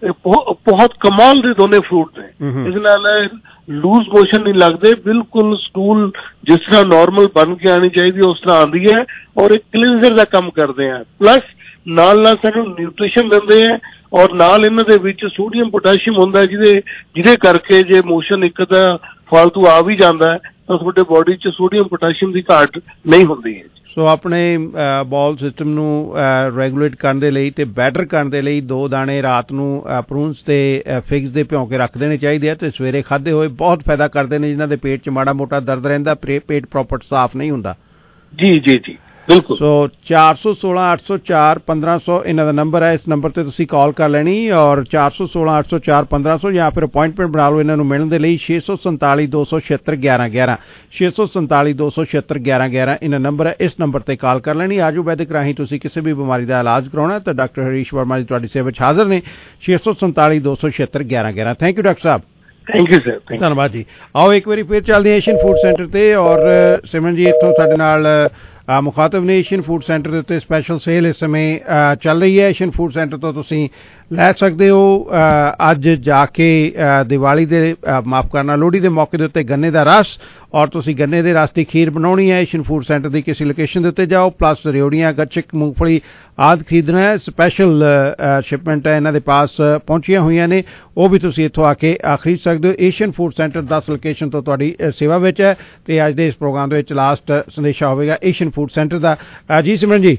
ਬਹੁਤ ਕਮਾਲ ਦੇ ਦੋਨੇ ਫਰੂਟ ਨੇ। ਇਸ ਨਾਲ ਲੂਜ਼ ਮੋਸ਼ਨ ਨਹੀਂ ਲੱਗਦੇ, ਬਿਲਕੁਲ ਸਟੂਲ ਜਿਸ ਤਰ੍ਹਾਂ ਨਾਰਮਲ ਬਣ ਕੇ ਆਣੀ ਚਾਹੀਦੀ ਉਸ ਤਰ੍ਹਾਂ ਆਉਂਦੀ ਹੈ, ਔਰ ਇੱਕ ਕਲੀਨਜ਼ਰ ਦਾ ਕੰਮ ਕਰਦੇ ਆ। ਪਲੱਸ ਨਾਲ ਸਾਨੂੰ ਨਿਊਟ੍ਰੀਸ਼ਨ ਦਿੰਦੇ ਆ, ਔਰ ਨਾਲ ਇਹਨਾਂ ਦੇ ਵਿੱਚ ਸੋਡੀਅਮ ਪੋਟਾਸ਼ੀਅਮ ਹੁੰਦਾ, ਜਿਹਦੇ ਕਰਕੇ ਜੇ ਮੋਸ਼ਨ ਇੱਕ ਤਾਂ ਫਾਲਤੂ ਆ ਵੀ ਜਾਂਦਾ ਹੈ ਤਾਂ ਤੁਹਾਡੇ ਬੋਡੀ 'ਚ ਸੋਡੀਅਮ ਪੋਟਾਸ਼ੀਅਮ ਦੀ ਘਾਟ ਨਹੀਂ ਹੁੰਦੀ ਹੈ। ਸੋ ਆਪਣੇ ਬੋਲ ਸਿਸਟਮ ਨੂੰ ਰੈਗੂਲੇਟ ਕਰਨ ਦੇ ਲਈ ਤੇ ਬੈਟਰ ਕਰਨ ਦੇ ਲਈ 2 ਦਾਣੇ ਰਾਤ ਨੂੰ ਪ੍ਰੂਨਸ ਤੇ ਫਿਗਸ ਦੇ ਭਿਉਂ ਕੇ ਰੱਖ ਦੇਣੇ ਚਾਹੀਦੇ ਆ ਤੇ ਸਵੇਰੇ ਖਾਧੇ ਹੋਏ ਬਹੁਤ ਫਾਇਦਾ ਕਰਦੇ ਨੇ। ਜਿਨ੍ਹਾਂ ਦੇ ਪੇਟ 'ਚ ਮਾੜਾ ਮੋਟਾ ਦਰਦ ਰਹਿੰਦਾ, ਪੇਟ ਪ੍ਰੋਪਰ ਸਾਫ਼ ਨਹੀਂ ਹੁੰਦਾ। ਜੀ ਜੀ ਜੀ ਬਿਲਕੁਲ। ਸੋ 416 804 1500 ਇਹਨਾਂ ਦਾ ਨੰਬਰ ਹੈ। ਇਸ ਨੰਬਰ ਤੇ ਤੁਸੀਂ ਕਾਲ ਕਰ ਲੈਣੀ, ਔਰ 416 804 1500 ਜਾਂ ਫਿਰ ਅਪਾਇੰਟਮੈਂਟ ਬਣਾ ਲਓ ਇਹਨਾਂ ਨੂੰ ਮਿਲਣ ਦੇ ਲਈ। 647 276 1111 647 276 1111 ਇਹਨਾਂ ਨੰਬਰ ਹੈ। ਇਸ ਨੰਬਰ ਤੇ ਕਾਲ ਕਰ ਲੈਣੀ। ਆਜੂ ਵੈਦਿਕ ਰਾਹੀਂ ਤੁਸੀਂ ਕਿਸੇ ਵੀ ਬਿਮਾਰੀ ਦਾ ਇਲਾਜ ਕਰਾਉਣਾ ਤਾਂ ਡਾਕਟਰ ਹਰੀਸ਼ ਵਰਮਾ ਜੀ ਤੁਹਾਡੀ ਸੇਵਾ ਵਿੱਚ ਹਾਜ਼ਰ ਨੇ। 647 276 1111। ਥੈਂਕ ਯੂ ਡਾਕਟਰ ਸਾਹਿਬ। Thank you sir. ਧੰਨਵਾਦ ਜੀ। ਆਓ ਇੱਕ ਵਾਰੀ ਫਿਰ ਚੱਲਦੇ ਹਾਂ ਏਸ਼ੀਅਨ ਫੂਡ ਸੈਂਟਰ ਤੇ, ਔਰ ਸਿਮਰਨ ਜੀ ਇੱਥੋਂ ਸਾਡੇ ਨਾਲ ਮੁਖਾਤਬ ਨੇ। ਏਸ਼ੀਅਨ ਫੂਡ ਸੈਂਟਰ ਦੇ ਉੱਤੇ ਸਪੈਸ਼ਲ ਸੇਲ ਇਸ ਸਮੇਂ ਚੱਲ ਰਹੀ ਹੈ। ਏਸ਼ੀਅਨ ਫੂਡ ਸੈਂਟਰ ਤੋਂ ਤੁਸੀਂ ਲੈ ਸਕਦੇ ਹੋ ਅੱਜ ਜਾ ਕੇ ਦੀਵਾਲੀ ਦੇ ਮਾਫ ਕਰਨਾ ਲੋਹੜੀ ਦੇ ਮੌਕੇ ਦੇ ਉੱਤੇ ਗੰਨੇ ਦਾ ਰਸ, ਔਰ ਤੁਸੀਂ ਗੰਨੇ ਦੇ ਰਸ ਦੀ ਖੀਰ ਬਣਾਉਣੀ ਹੈ। ਏਸ਼ੀਅਨ ਫੂਡ ਸੈਂਟਰ ਦੀ ਕਿਸੇ ਲੋਕੇਸ਼ਨ ਦੇ ਉੱਤੇ ਜਾਓ, ਪਲੱਸ ਰਿਓੜੀਆਂ, ਗੱਚਕ, ਮੂੰਗਫਲੀ ਆਦਿ ਖਰੀਦਣਾ ਹੈ। ਸਪੈਸ਼ਲ ਸ਼ਿਪਮੈਂਟ ਹੈ ਇਹਨਾਂ ਦੇ ਪਾਸ ਪਹੁੰਚੀਆਂ ਹੋਈਆਂ ਨੇ, ਉਹ ਵੀ ਤੁਸੀਂ ਇੱਥੋਂ ਆ ਕੇ ਖਰੀਦ ਸਕਦੇ ਹੋ। ਏਸ਼ੀਅਨ ਫੂਡ ਸੈਂਟਰ 10 ਲੋਕੇਸ਼ਨ ਤੋਂ ਤੁਹਾਡੀ ਸੇਵਾ ਵਿੱਚ ਹੈ ਤੇ ਅੱਜ ਦੇ ਇਸ ਪ੍ਰੋਗਰਾਮ ਦੇ ਵਿੱਚ ਲਾਸਟ ਸੰਦੇਸ਼ਾ ਹੋਵੇਗਾ ਏਸ਼ੀਅਨ ਫੂਡ ਸੈਂਟਰ ਦਾ। ਜੀ ਸਿਮਰਨ ji.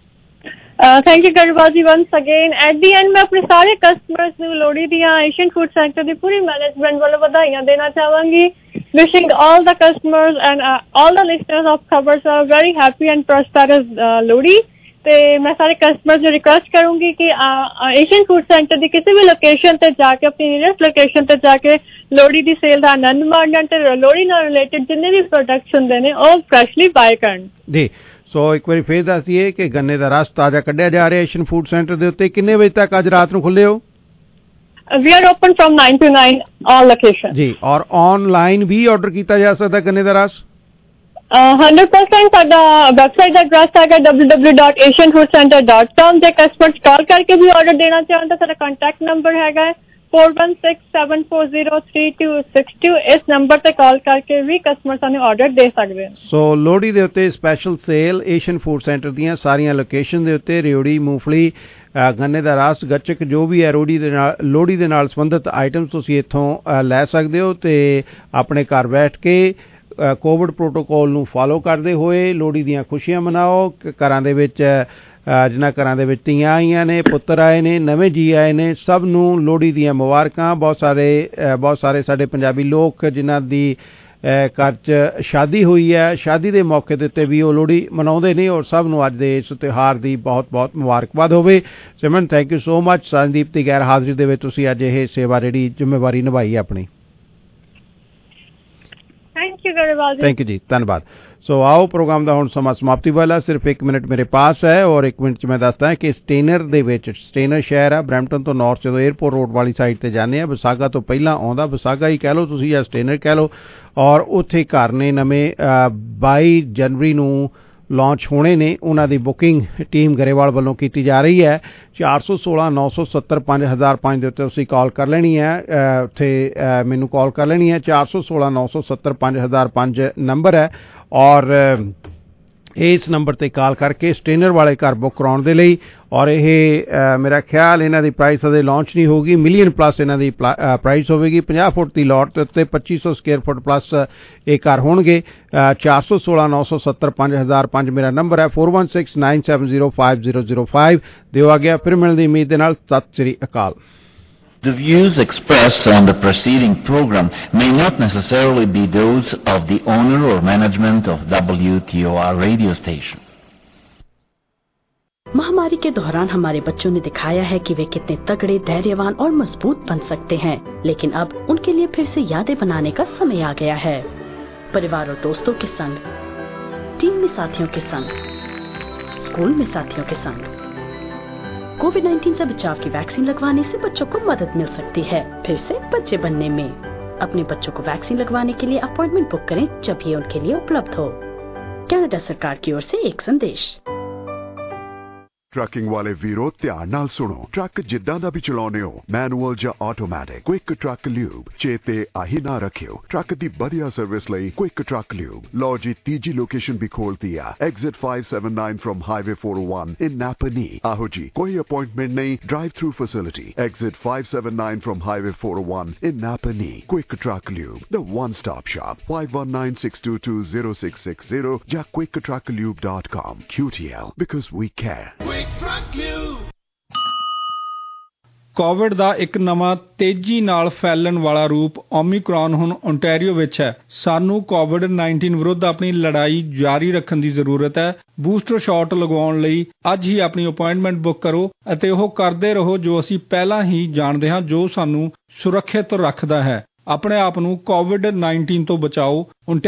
Thank you Grewal ji once again. At the end ਮੈਂ ਆਪਣੇ ਸਾਰੇ ਕਸਟਮਰਸ ਨੂੰ ਲੋਹੜੀ ਦੀਆਂ ਏਸ਼ੀਅਨ ਫੂਡ ਸੈਂਟਰ ਦੀ ਪੂਰੀ ਮੈਨੇਜਮੈਂਟ ਵੱਲੋਂ ਵਧਾਈਆਂ ਦੇਣਾ ਚਾਹਾਂਗੀ। wishing all the customers and all the listeners of Khabars are very happy and prosperous Lohri. ਤੇ ਮੈਂ ਸਾਰੇ ਕਸਟਮਰਸ ਨੂੰ ਰਿਕੁਐਸਟ ਕਰੂੰਗੀ ਕਿ ਏਸ਼ੀਅਨ ਫੂਡ ਸੈਂਟਰ ਦੀ ਕਿਸੇ ਵੀ ਲੋਕੇਸ਼ਨ ਤੇ ਜਾ ਕੇ, ਆਪਣੀ ਨੀਅਰੈਸਟ ਲੋਕੇਸ਼ਨ ਤੇ ਜਾ ਕੇ ਲੋਹੜੀ ਦੀ ਸੇਲ ਦਾ ਆਨੰਦ ਮਾਣਨ ਤੇ ਲੋਹੜੀ ਨਾਲ ਰਿਲੇਟਡ ਜਿੰਨੇ ਵੀ ਪ੍ਰੋਡਕਟਸ ਹੁੰਦੇ ਨੇ ਉਹ ਫਰੈਸ਼ਲੀ ਬਾਏ ਕਰਨ ਜੀ। ਸੋ ਇੱਕ ਵਾਰੀ ਫੇਰ ਦੱਸ ਦਈਏ ਕਿ ਗੰਨੇ ਦਾ ਰਸ ਤਾਜ਼ਾ ਕੱਢਿਆ ਜਾ ਰਿਹਾ ਏਸ਼ੀਅਨ ਫੂਡ ਸੈਂਟਰ ਦੇ ਉੱਤੇ। ਕਿੰਨੇ ਵਜੇ ਤੱਕ ਅੱਜ ਰਾਤ ਨੂੰ ਖੁੱਲੇ ਹੋ? We are open from 9 to 9 all locations ਜੀ। ਔਰ ਆਨਲਾਈਨ ਵੀ ਆਰਡਰ ਕੀਤਾ ਜਾ ਸਕਦਾ ਗੰਨੇ ਦਾ ਰਸ? 100% ਸਾਡਾ ਵੈਬਸਾਈਟ ਦਾ ਐਡਰੈਸ ਹੈਗਾ www.asianfoodcenter.com। ਜੇ ਕਸਟਮਰਸ ਕਾਲ ਕਰਕੇ ਵੀ ਆਰਡਰ ਦੇਣਾ ਚਾਹੁਣ ਤਾਂ ਸਾਡਾ ਕੰਟੈਕਟ ਨੰਬਰ ਹੈਗਾ 4167403262। ਇਸ ਨੰਬਰ ਤੇ ਕਾਲ ਕਰਕੇ ਵੀ ਕਸਟਮਰ ਸਾਨੂੰ ਆਰਡਰ ਦੇ ਸਕਦੇ ਹਨ। ਸੋ ਲੋਹੜੀ ਦੇ ਉੱਤੇ special sale Asian food centre ਦੀਆਂ ਸਾਰੀਆਂ ਲੋਕੇਸ਼ਨ ਦੇ ਉੱਤੇ ਰਿਓੜੀ, ਮੂੰਗਫਲੀ, ਗੰਨੇ ਦਾ ਰਸ, ਗੱਚਕ, ਜੋ ਵੀ ਹੈ ਲੋਹੜੀ ਦੇ ਨਾਲ ਸੰਬੰਧਿਤ ਆਈਟਮਸ ਤੁਸੀਂ ਇੱਥੋਂ ਲੈ ਸਕਦੇ ਹੋ ਤੇ ਆਪਣੇ ਘਰ ਬੈਠ ਕੇ ਕੋਵਿਡ ਪ੍ਰੋਟੋਕੋਲ ਨੂੰ ਫਾਲੋ ਕਰਦੇ ਹੋਏ ਲੋਹੜੀ ਦੀਆਂ ਖੁਸ਼ੀਆਂ ਮਨਾਓ। ਘਰਾਂ ਦੇ ਵਿੱਚ ਜਿਨ੍ਹਾਂ ਘਰਾਂ ਦੇ ਵਿੱਚ ਧੀਆਂ ਆਈਆਂ ਨੇ, ਪੁੱਤਰ ਆਏ ਨੇ, ਨਵੇਂ ਜੀ ਆਏ ਨੇ, ਸਭ ਨੂੰ ਲੋਹੜੀ ਦੀਆਂ ਮੁਬਾਰਕਾਂ। ਬਹੁਤ ਸਾਰੇ ਸਾਡੇ ਪੰਜਾਬੀ ਲੋਕ ਜਿਨ੍ਹਾਂ ਦੀ ਘਰ 'ਚ ਸ਼ਾਦੀ ਹੋਈ ਹੈ, ਸ਼ਾਦੀ ਦੇ ਮੌਕੇ ਦੇ ਉੱਤੇ ਵੀ ਉਹ ਲੋਹੜੀ ਮਨਾਉਂਦੇ ਨੇ, ਔਰ ਸਭ ਨੂੰ ਅੱਜ ਦੇ ਇਸ ਤਿਉਹਾਰ ਦੀ ਬਹੁਤ ਬਹੁਤ ਮੁਬਾਰਕਬਾਦ ਹੋਵੇ। Simran thank you so much. Sandeep ਦੀ ਗੈਰ ਹਾਜ਼ਰੀ ਦੇ ਵਿੱਚ ਤੁਸੀਂ ਅੱਜ ਇਹ ਸੇਵਾ ਜਿਹੜੀ ਜ਼ਿੰਮੇਵਾਰੀ ਨਿਭਾਈ ਆਪਣੀ। ਥੈਂਕ ਯੂ ਜੀ, ਧੰਨਵਾਦ। ਸੋ ਆਓ ਪ੍ਰੋਗਰਾਮ ਦਾ ਹੁਣ ਸਮਾਂ ਸਮਾਪਤੀ ਵਾਲਾ, ਸਿਰਫ 1 ਮਿੰਟ ਮੇਰੇ ਪਾਸ ਹੈ ਔਰ 1 ਮਿੰਟ 'ਚ ਮੈਂ ਦੱਸਦਾ ਕਿ ਸਟੇਨਰ ਦੇ ਵਿੱਚ, ਸਟੇਨਰ ਸ਼ਹਿਰ ਆ ਬਰੈਂਪਟਨ ਤੋਂ ਨਾਰਥ, ਜਦੋਂ 에ਅਰਪੋਰਟ ਰੋਡ ਵਾਲੀ ਸਾਈਡ ਤੇ ਜਾਂਦੇ ਆ, ਵਿਸਾਗਾ ਤੋਂ ਪਹਿਲਾਂ ਆਉਂਦਾ, ਵਿਸਾਗਾ ਹੀ ਕਹਿ ਲਓ ਤੁਸੀਂ ਜਾਂ ਸਟੇਨਰ ਕਹਿ ਲਓ, ਔਰ ਉੱਥੇ ਘਰ ਨੇ ਨਵੇਂ 22 ਜਨਵਰੀ ਨੂੰ ਲਾਂਚ ਹੋਣੇ ਨੇ। ਉਹਨਾਂ ਦੀ ਬੁਕਿੰਗ ਟੀਮ ਗਰੇਵਾਲ ਵੱਲੋਂ ਕੀਤੀ ਜਾ ਰਹੀ ਹੈ। 416 970 5005 ਦੇ ਉੱਤੇ ਤੁਸੀਂ ਕਾਲ ਕਰ ਲੈਣੀ ਹੈ, ਉੱਥੇ ਮੈਨੂੰ ਕਾਲ ਕਰ ਲੈਣੀ ਹੈ। 416 970 5005 ਨੰਬਰ ਹੈ, ਔਰ ਇਸ ਨੰਬਰ ਤੇ ਕਾਲ ਕਰਕੇ ਸਟੇਨਰ ਵਾਲੇ ਘਰ ਬੁੱਕ ਕਰਾਉਣ ਦੇ ਲਈ। ਔਰ ਇਹ ਮੇਰਾ ਖਿਆਲ ਇਹਨਾਂ ਦੀ ਪ੍ਰਾਈਸ ਅਜੇ ਲਾਂਚ ਨਹੀਂ ਹੋਊਗੀ, ਮਿਲੀਅਨ ਪਲੱਸ ਇਹਨਾਂ ਦੀ ਪ੍ਰਾਈਸ ਹੋਵੇਗੀ। 50 ਫੁੱਟ ਦੀ ਲੋਟ ਦੇ ਉੱਤੇ 2500 ਸਕੁਅਰ ਫੁੱਟ ਪਲੱਸ ਇਹ ਘਰ ਹੋਣਗੇ। 416 970 5005 ਮੇਰਾ ਨੰਬਰ ਹੈ। 4169 970 5005 ਦਿਓ ਆ ਗਿਆ। ਫਿਰ ਮਿਲਣ ਦੀ ਉਮੀਦ ਦੇ ਨਾਲ ਸਤਿ ਸ੍ਰੀ ਅਕਾਲ। The views expressed on the preceding program may not necessarily be those of the owner or management of WTOR radio station. महामारी के दौरान हमारे बच्चों ने दिखाया है कि वे कितने तगड़े, धैर्यवान और मजबूत बन सकते हैं, लेकिन अब उनके लिए फिर से यादें बनाने का समय आ गया है। परिवार और दोस्तों के संग, टीम में साथियों के संग, स्कूल में साथियों के संग कोविड-19 से बचाव की वैक्सीन लगवाने से बच्चों को मदद मिल सकती है फिर से बच्चे बनने में। अपने बच्चों को वैक्सीन लगवाने के लिए अपॉइंटमेंट बुक करें जब ये उनके लिए उपलब्ध हो। कनाडा सरकार की ओर से एक संदेश। ਟਰੱਕਿੰਗ ਵਾਲੇ ਵੀਰੋ ਧਿਆਨ ਨਾਲ ਸੁਣੋ। ਟਰੱਕ ਜਿੱਦਾਂ ਦਾ ਵੀ ਚਲਾਉਣੇ ਹੋ, ਮੈਨੂਅਲ ਜਾਂ ਆਟੋਮੈਟਿਕ, ਕੁਇਕ ਟਰੱਕ ਲਿਊਬ ਚੇਤੇ ਆਹੀ ਨਾ ਰੱਖਿਓ। ਟਰੱਕ ਦੀ ਵਧੀਆ ਸਰਵਿਸ ਲਈ ਕੁਇਕ ਟਰੱਕ ਲਿਊਬ। ਲਓ ਜੀ, ਤੀਜੀ ਲੋਕੇਸ਼ਨ ਵੀ ਖੋਲਤੀ ਆ, exit 579 from highway 401 in Napanee. ਆਹੋ ਜੀ, ਕੋਈ ਅਪਾਇੰਟਮੈਂਟ ਨਹੀਂ, drive through facility. Exit 579 from highway 401 in Napanee. Quick truck lube, the one stop shop. 5196220660 ਜਾਂ quicktrucklube.com। QTL, because we care। Covid ਦਾ ਇੱਕ ਨਵਾਂ ਤੇਜ਼ੀ ਨਾਲ ਫੈਲਣ ਵਾਲਾ ਰੂਪ ਓਮਿਕਰੌਨ ਹੁਣ ਓਨਟਾਰੀਓ ਵਿੱਚ ਹੈ। ਸਾਨੂੰ ਕੋਵਿਡ-19 ਵਿਰੁੱਧ ਆਪਣੀ ਲੜਾਈ ਜਾਰੀ ਰੱਖਣ ਦੀ ਜ਼ਰੂਰਤ ਹੈ। ਬੂਸਟਰ ਸ਼ਾਟ ਲਗਵਾਉਣ ਲਈ ਅੱਜ ਹੀ ਆਪਣੀ ਅਪਾਇੰਟਮੈਂਟ ਬੁੱਕ ਕਰੋ ਅਤੇ ਉਹ ਕਰਦੇ ਰਹੋ ਜੋ ਅਸੀਂ ਪਹਿਲਾਂ ਹੀ ਜਾਣਦੇ ਹਾਂ, ਜੋ ਸਾਨੂੰ ਸੁਰੱਖਿਅਤ ਰੱਖਦਾ ਹੈ। ਆਪਣੇ ਆਪ ਨੂੰ ਕੋਵਿਡ-19 ਤੋਂ ਬਚਾਓ।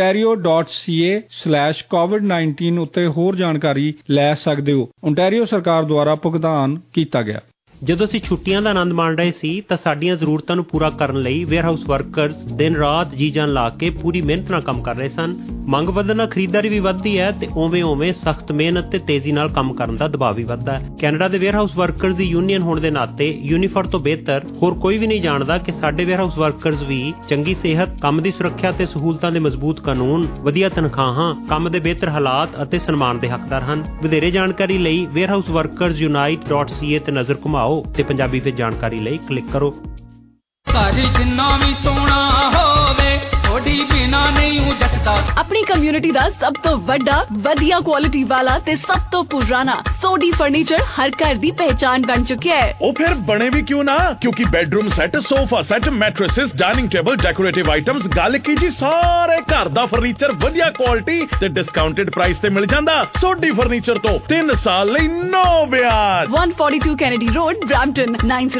ontario.ca/covid19 ਉੱਤੇ ਹੋਰ ਜਾਣਕਾਰੀ ਲੈ ਸਕਦੇ ਹੋ। ਓਨਟਾਰੀਓ ਸਰਕਾਰ ਦੁਆਰਾ ਭੁਗਤਾਨ ਕੀਤਾ ਗਿਆ। ਜਦੋਂ ਅਸੀਂ ਛੁੱਟੀਆਂ ਦਾ ਆਨੰਦ ਮਾਣ ਰਹੇ ਸੀ ਤਾਂ ਸਾਡੀਆਂ ਜ਼ਰੂਰਤਾਂ ਨੂੰ ਪੂਰਾ ਕਰਨ ਲਈ ਵੇਅਰਹਾਊਸ ਵਰਕਰਸ ਦਿਨ ਰਾਤ ਜੀ ਜਾਨ ਲਾ ਕੇ ਪੂਰੀ ਮਿਹਨਤ ਨਾਲ ਕੰਮ ਕਰ ਰਹੇ ਸਨ। ਮੰਗ ਵਧਣ ਨਾਲ ਖਰੀਦਦਾਰੀ ਵੀ ਵੱਧਦੀ ਹੈ ਤੇ ਉਵੇਂ ਸਖਤ ਮਿਹਨਤ ਤੇ ਤੇਜ਼ੀ ਨਾਲ ਕੰਮ ਕਰਨ ਦਾ ਦਬਾਅ ਵੀ ਵੱਧਦਾ ਹੈ। ਕੈਨੇਡਾ ਦੇ ਵੇਅਰਹਾਊਸ ਵਰਕਰਸ ਦੀ ਯੂਨੀਅਨ ਹੋਣ ਦੇ ਨਾਤੇ ਯੂਨੀਫਰ ਤੋਂ ਬਿਹਤਰ ਹੋਰ ਕੋਈ ਵੀ ਨਹੀਂ ਜਾਣਦਾ ਕਿ ਸਾਡੇ ਵੇਅਰਹਾਊਸ ਵਰਕਰਸ ਵੀ ਚੰਗੀ ਸਿਹਤ, ਕੰਮ ਦੀ ਸੁਰੱਖਿਆ ਤੇ ਸਹੂਲਤਾਂ ਦੇ ਮਜ਼ਬੂਤ ਕਾਨੂੰਨ, ਵਧੀਆ ਤਨਖਾਹਾਂ, ਕੰਮ ਦੇ ਬਿਹਤਰ ਹਾਲਾਤ ਅਤੇ ਸਨਮਾਨ ਦੇ ਹੱਕਦਾਰ ਹਨ। ਵਧੇਰੇ ਜਾਣਕਾਰੀ ਲਈ ਵੇਅਰਹਾਊਸ ਵਰਕਰਸ ਯੂਨਾਈਟ.ca ਤੇ ਨਜ਼ਰ ਘੁਮਾਓ ਤੇ ਪੰਜਾਬੀ ਵਿੱਚ ਜਾਣਕਾਰੀ ਲਈ ਕਲਿੱਕ ਕਰੋ। ਘਰ ਜਿੰਨਾ ਵੀ ਸੋਹਣਾ ਹੋਵੇ ਥੋੜੀ ਬਿਨਾ ਨਹੀਂ ਜੱਟਦਾ। ਆਪਣੀ ਕਮਿਊਨਿਟੀ ਦਾ ਸਭ ਤੋਂ ਵੱਡਾ, ਵਧੀਆ ਕੁਆਲਿਟੀ ਵਾਲਾ ਤੇ ਸਭ ਤੋਂ ਪੁਰਾਣਾ ਸੋਡੀ ਫਰਨੀਚਰ ਹਰ ਘਰ ਦੀ ਪਹਿਚਾਨ ਬਣ ਚੁੱਕਿਆ ਹੈ। ਉਹ ਫਿਰ ਬਣੇ ਵੀ ਕਿਉਂ ਨਾ, ਕਿਉਂਕਿ bedroom set, sofa set, mattresses, dining table, decorative items, ਗੱਲ ਕੀ ਜੀ, ਸਾਰੇ ਘਰ ਦਾ ਫਰਨੀਚਰ ਵਧੀਆ ਕੁਆਲਿਟੀ ਤੇ ਡਿਸਕਾਊਂਟਡ ਪ੍ਰਾਈਸ ਤੇ ਮਿਲ ਜਾਂਦਾ। ਸੋਡੀ ਫਰਨੀਚਰ ਤੋਂ 3 ਸਾਲ ਲਈ ਨੋ ਵਿਆਜ। 142 ਕੈਨੇਡੀ ਰੋਡ, ਬ੍ਰੈਂਪਟਨ।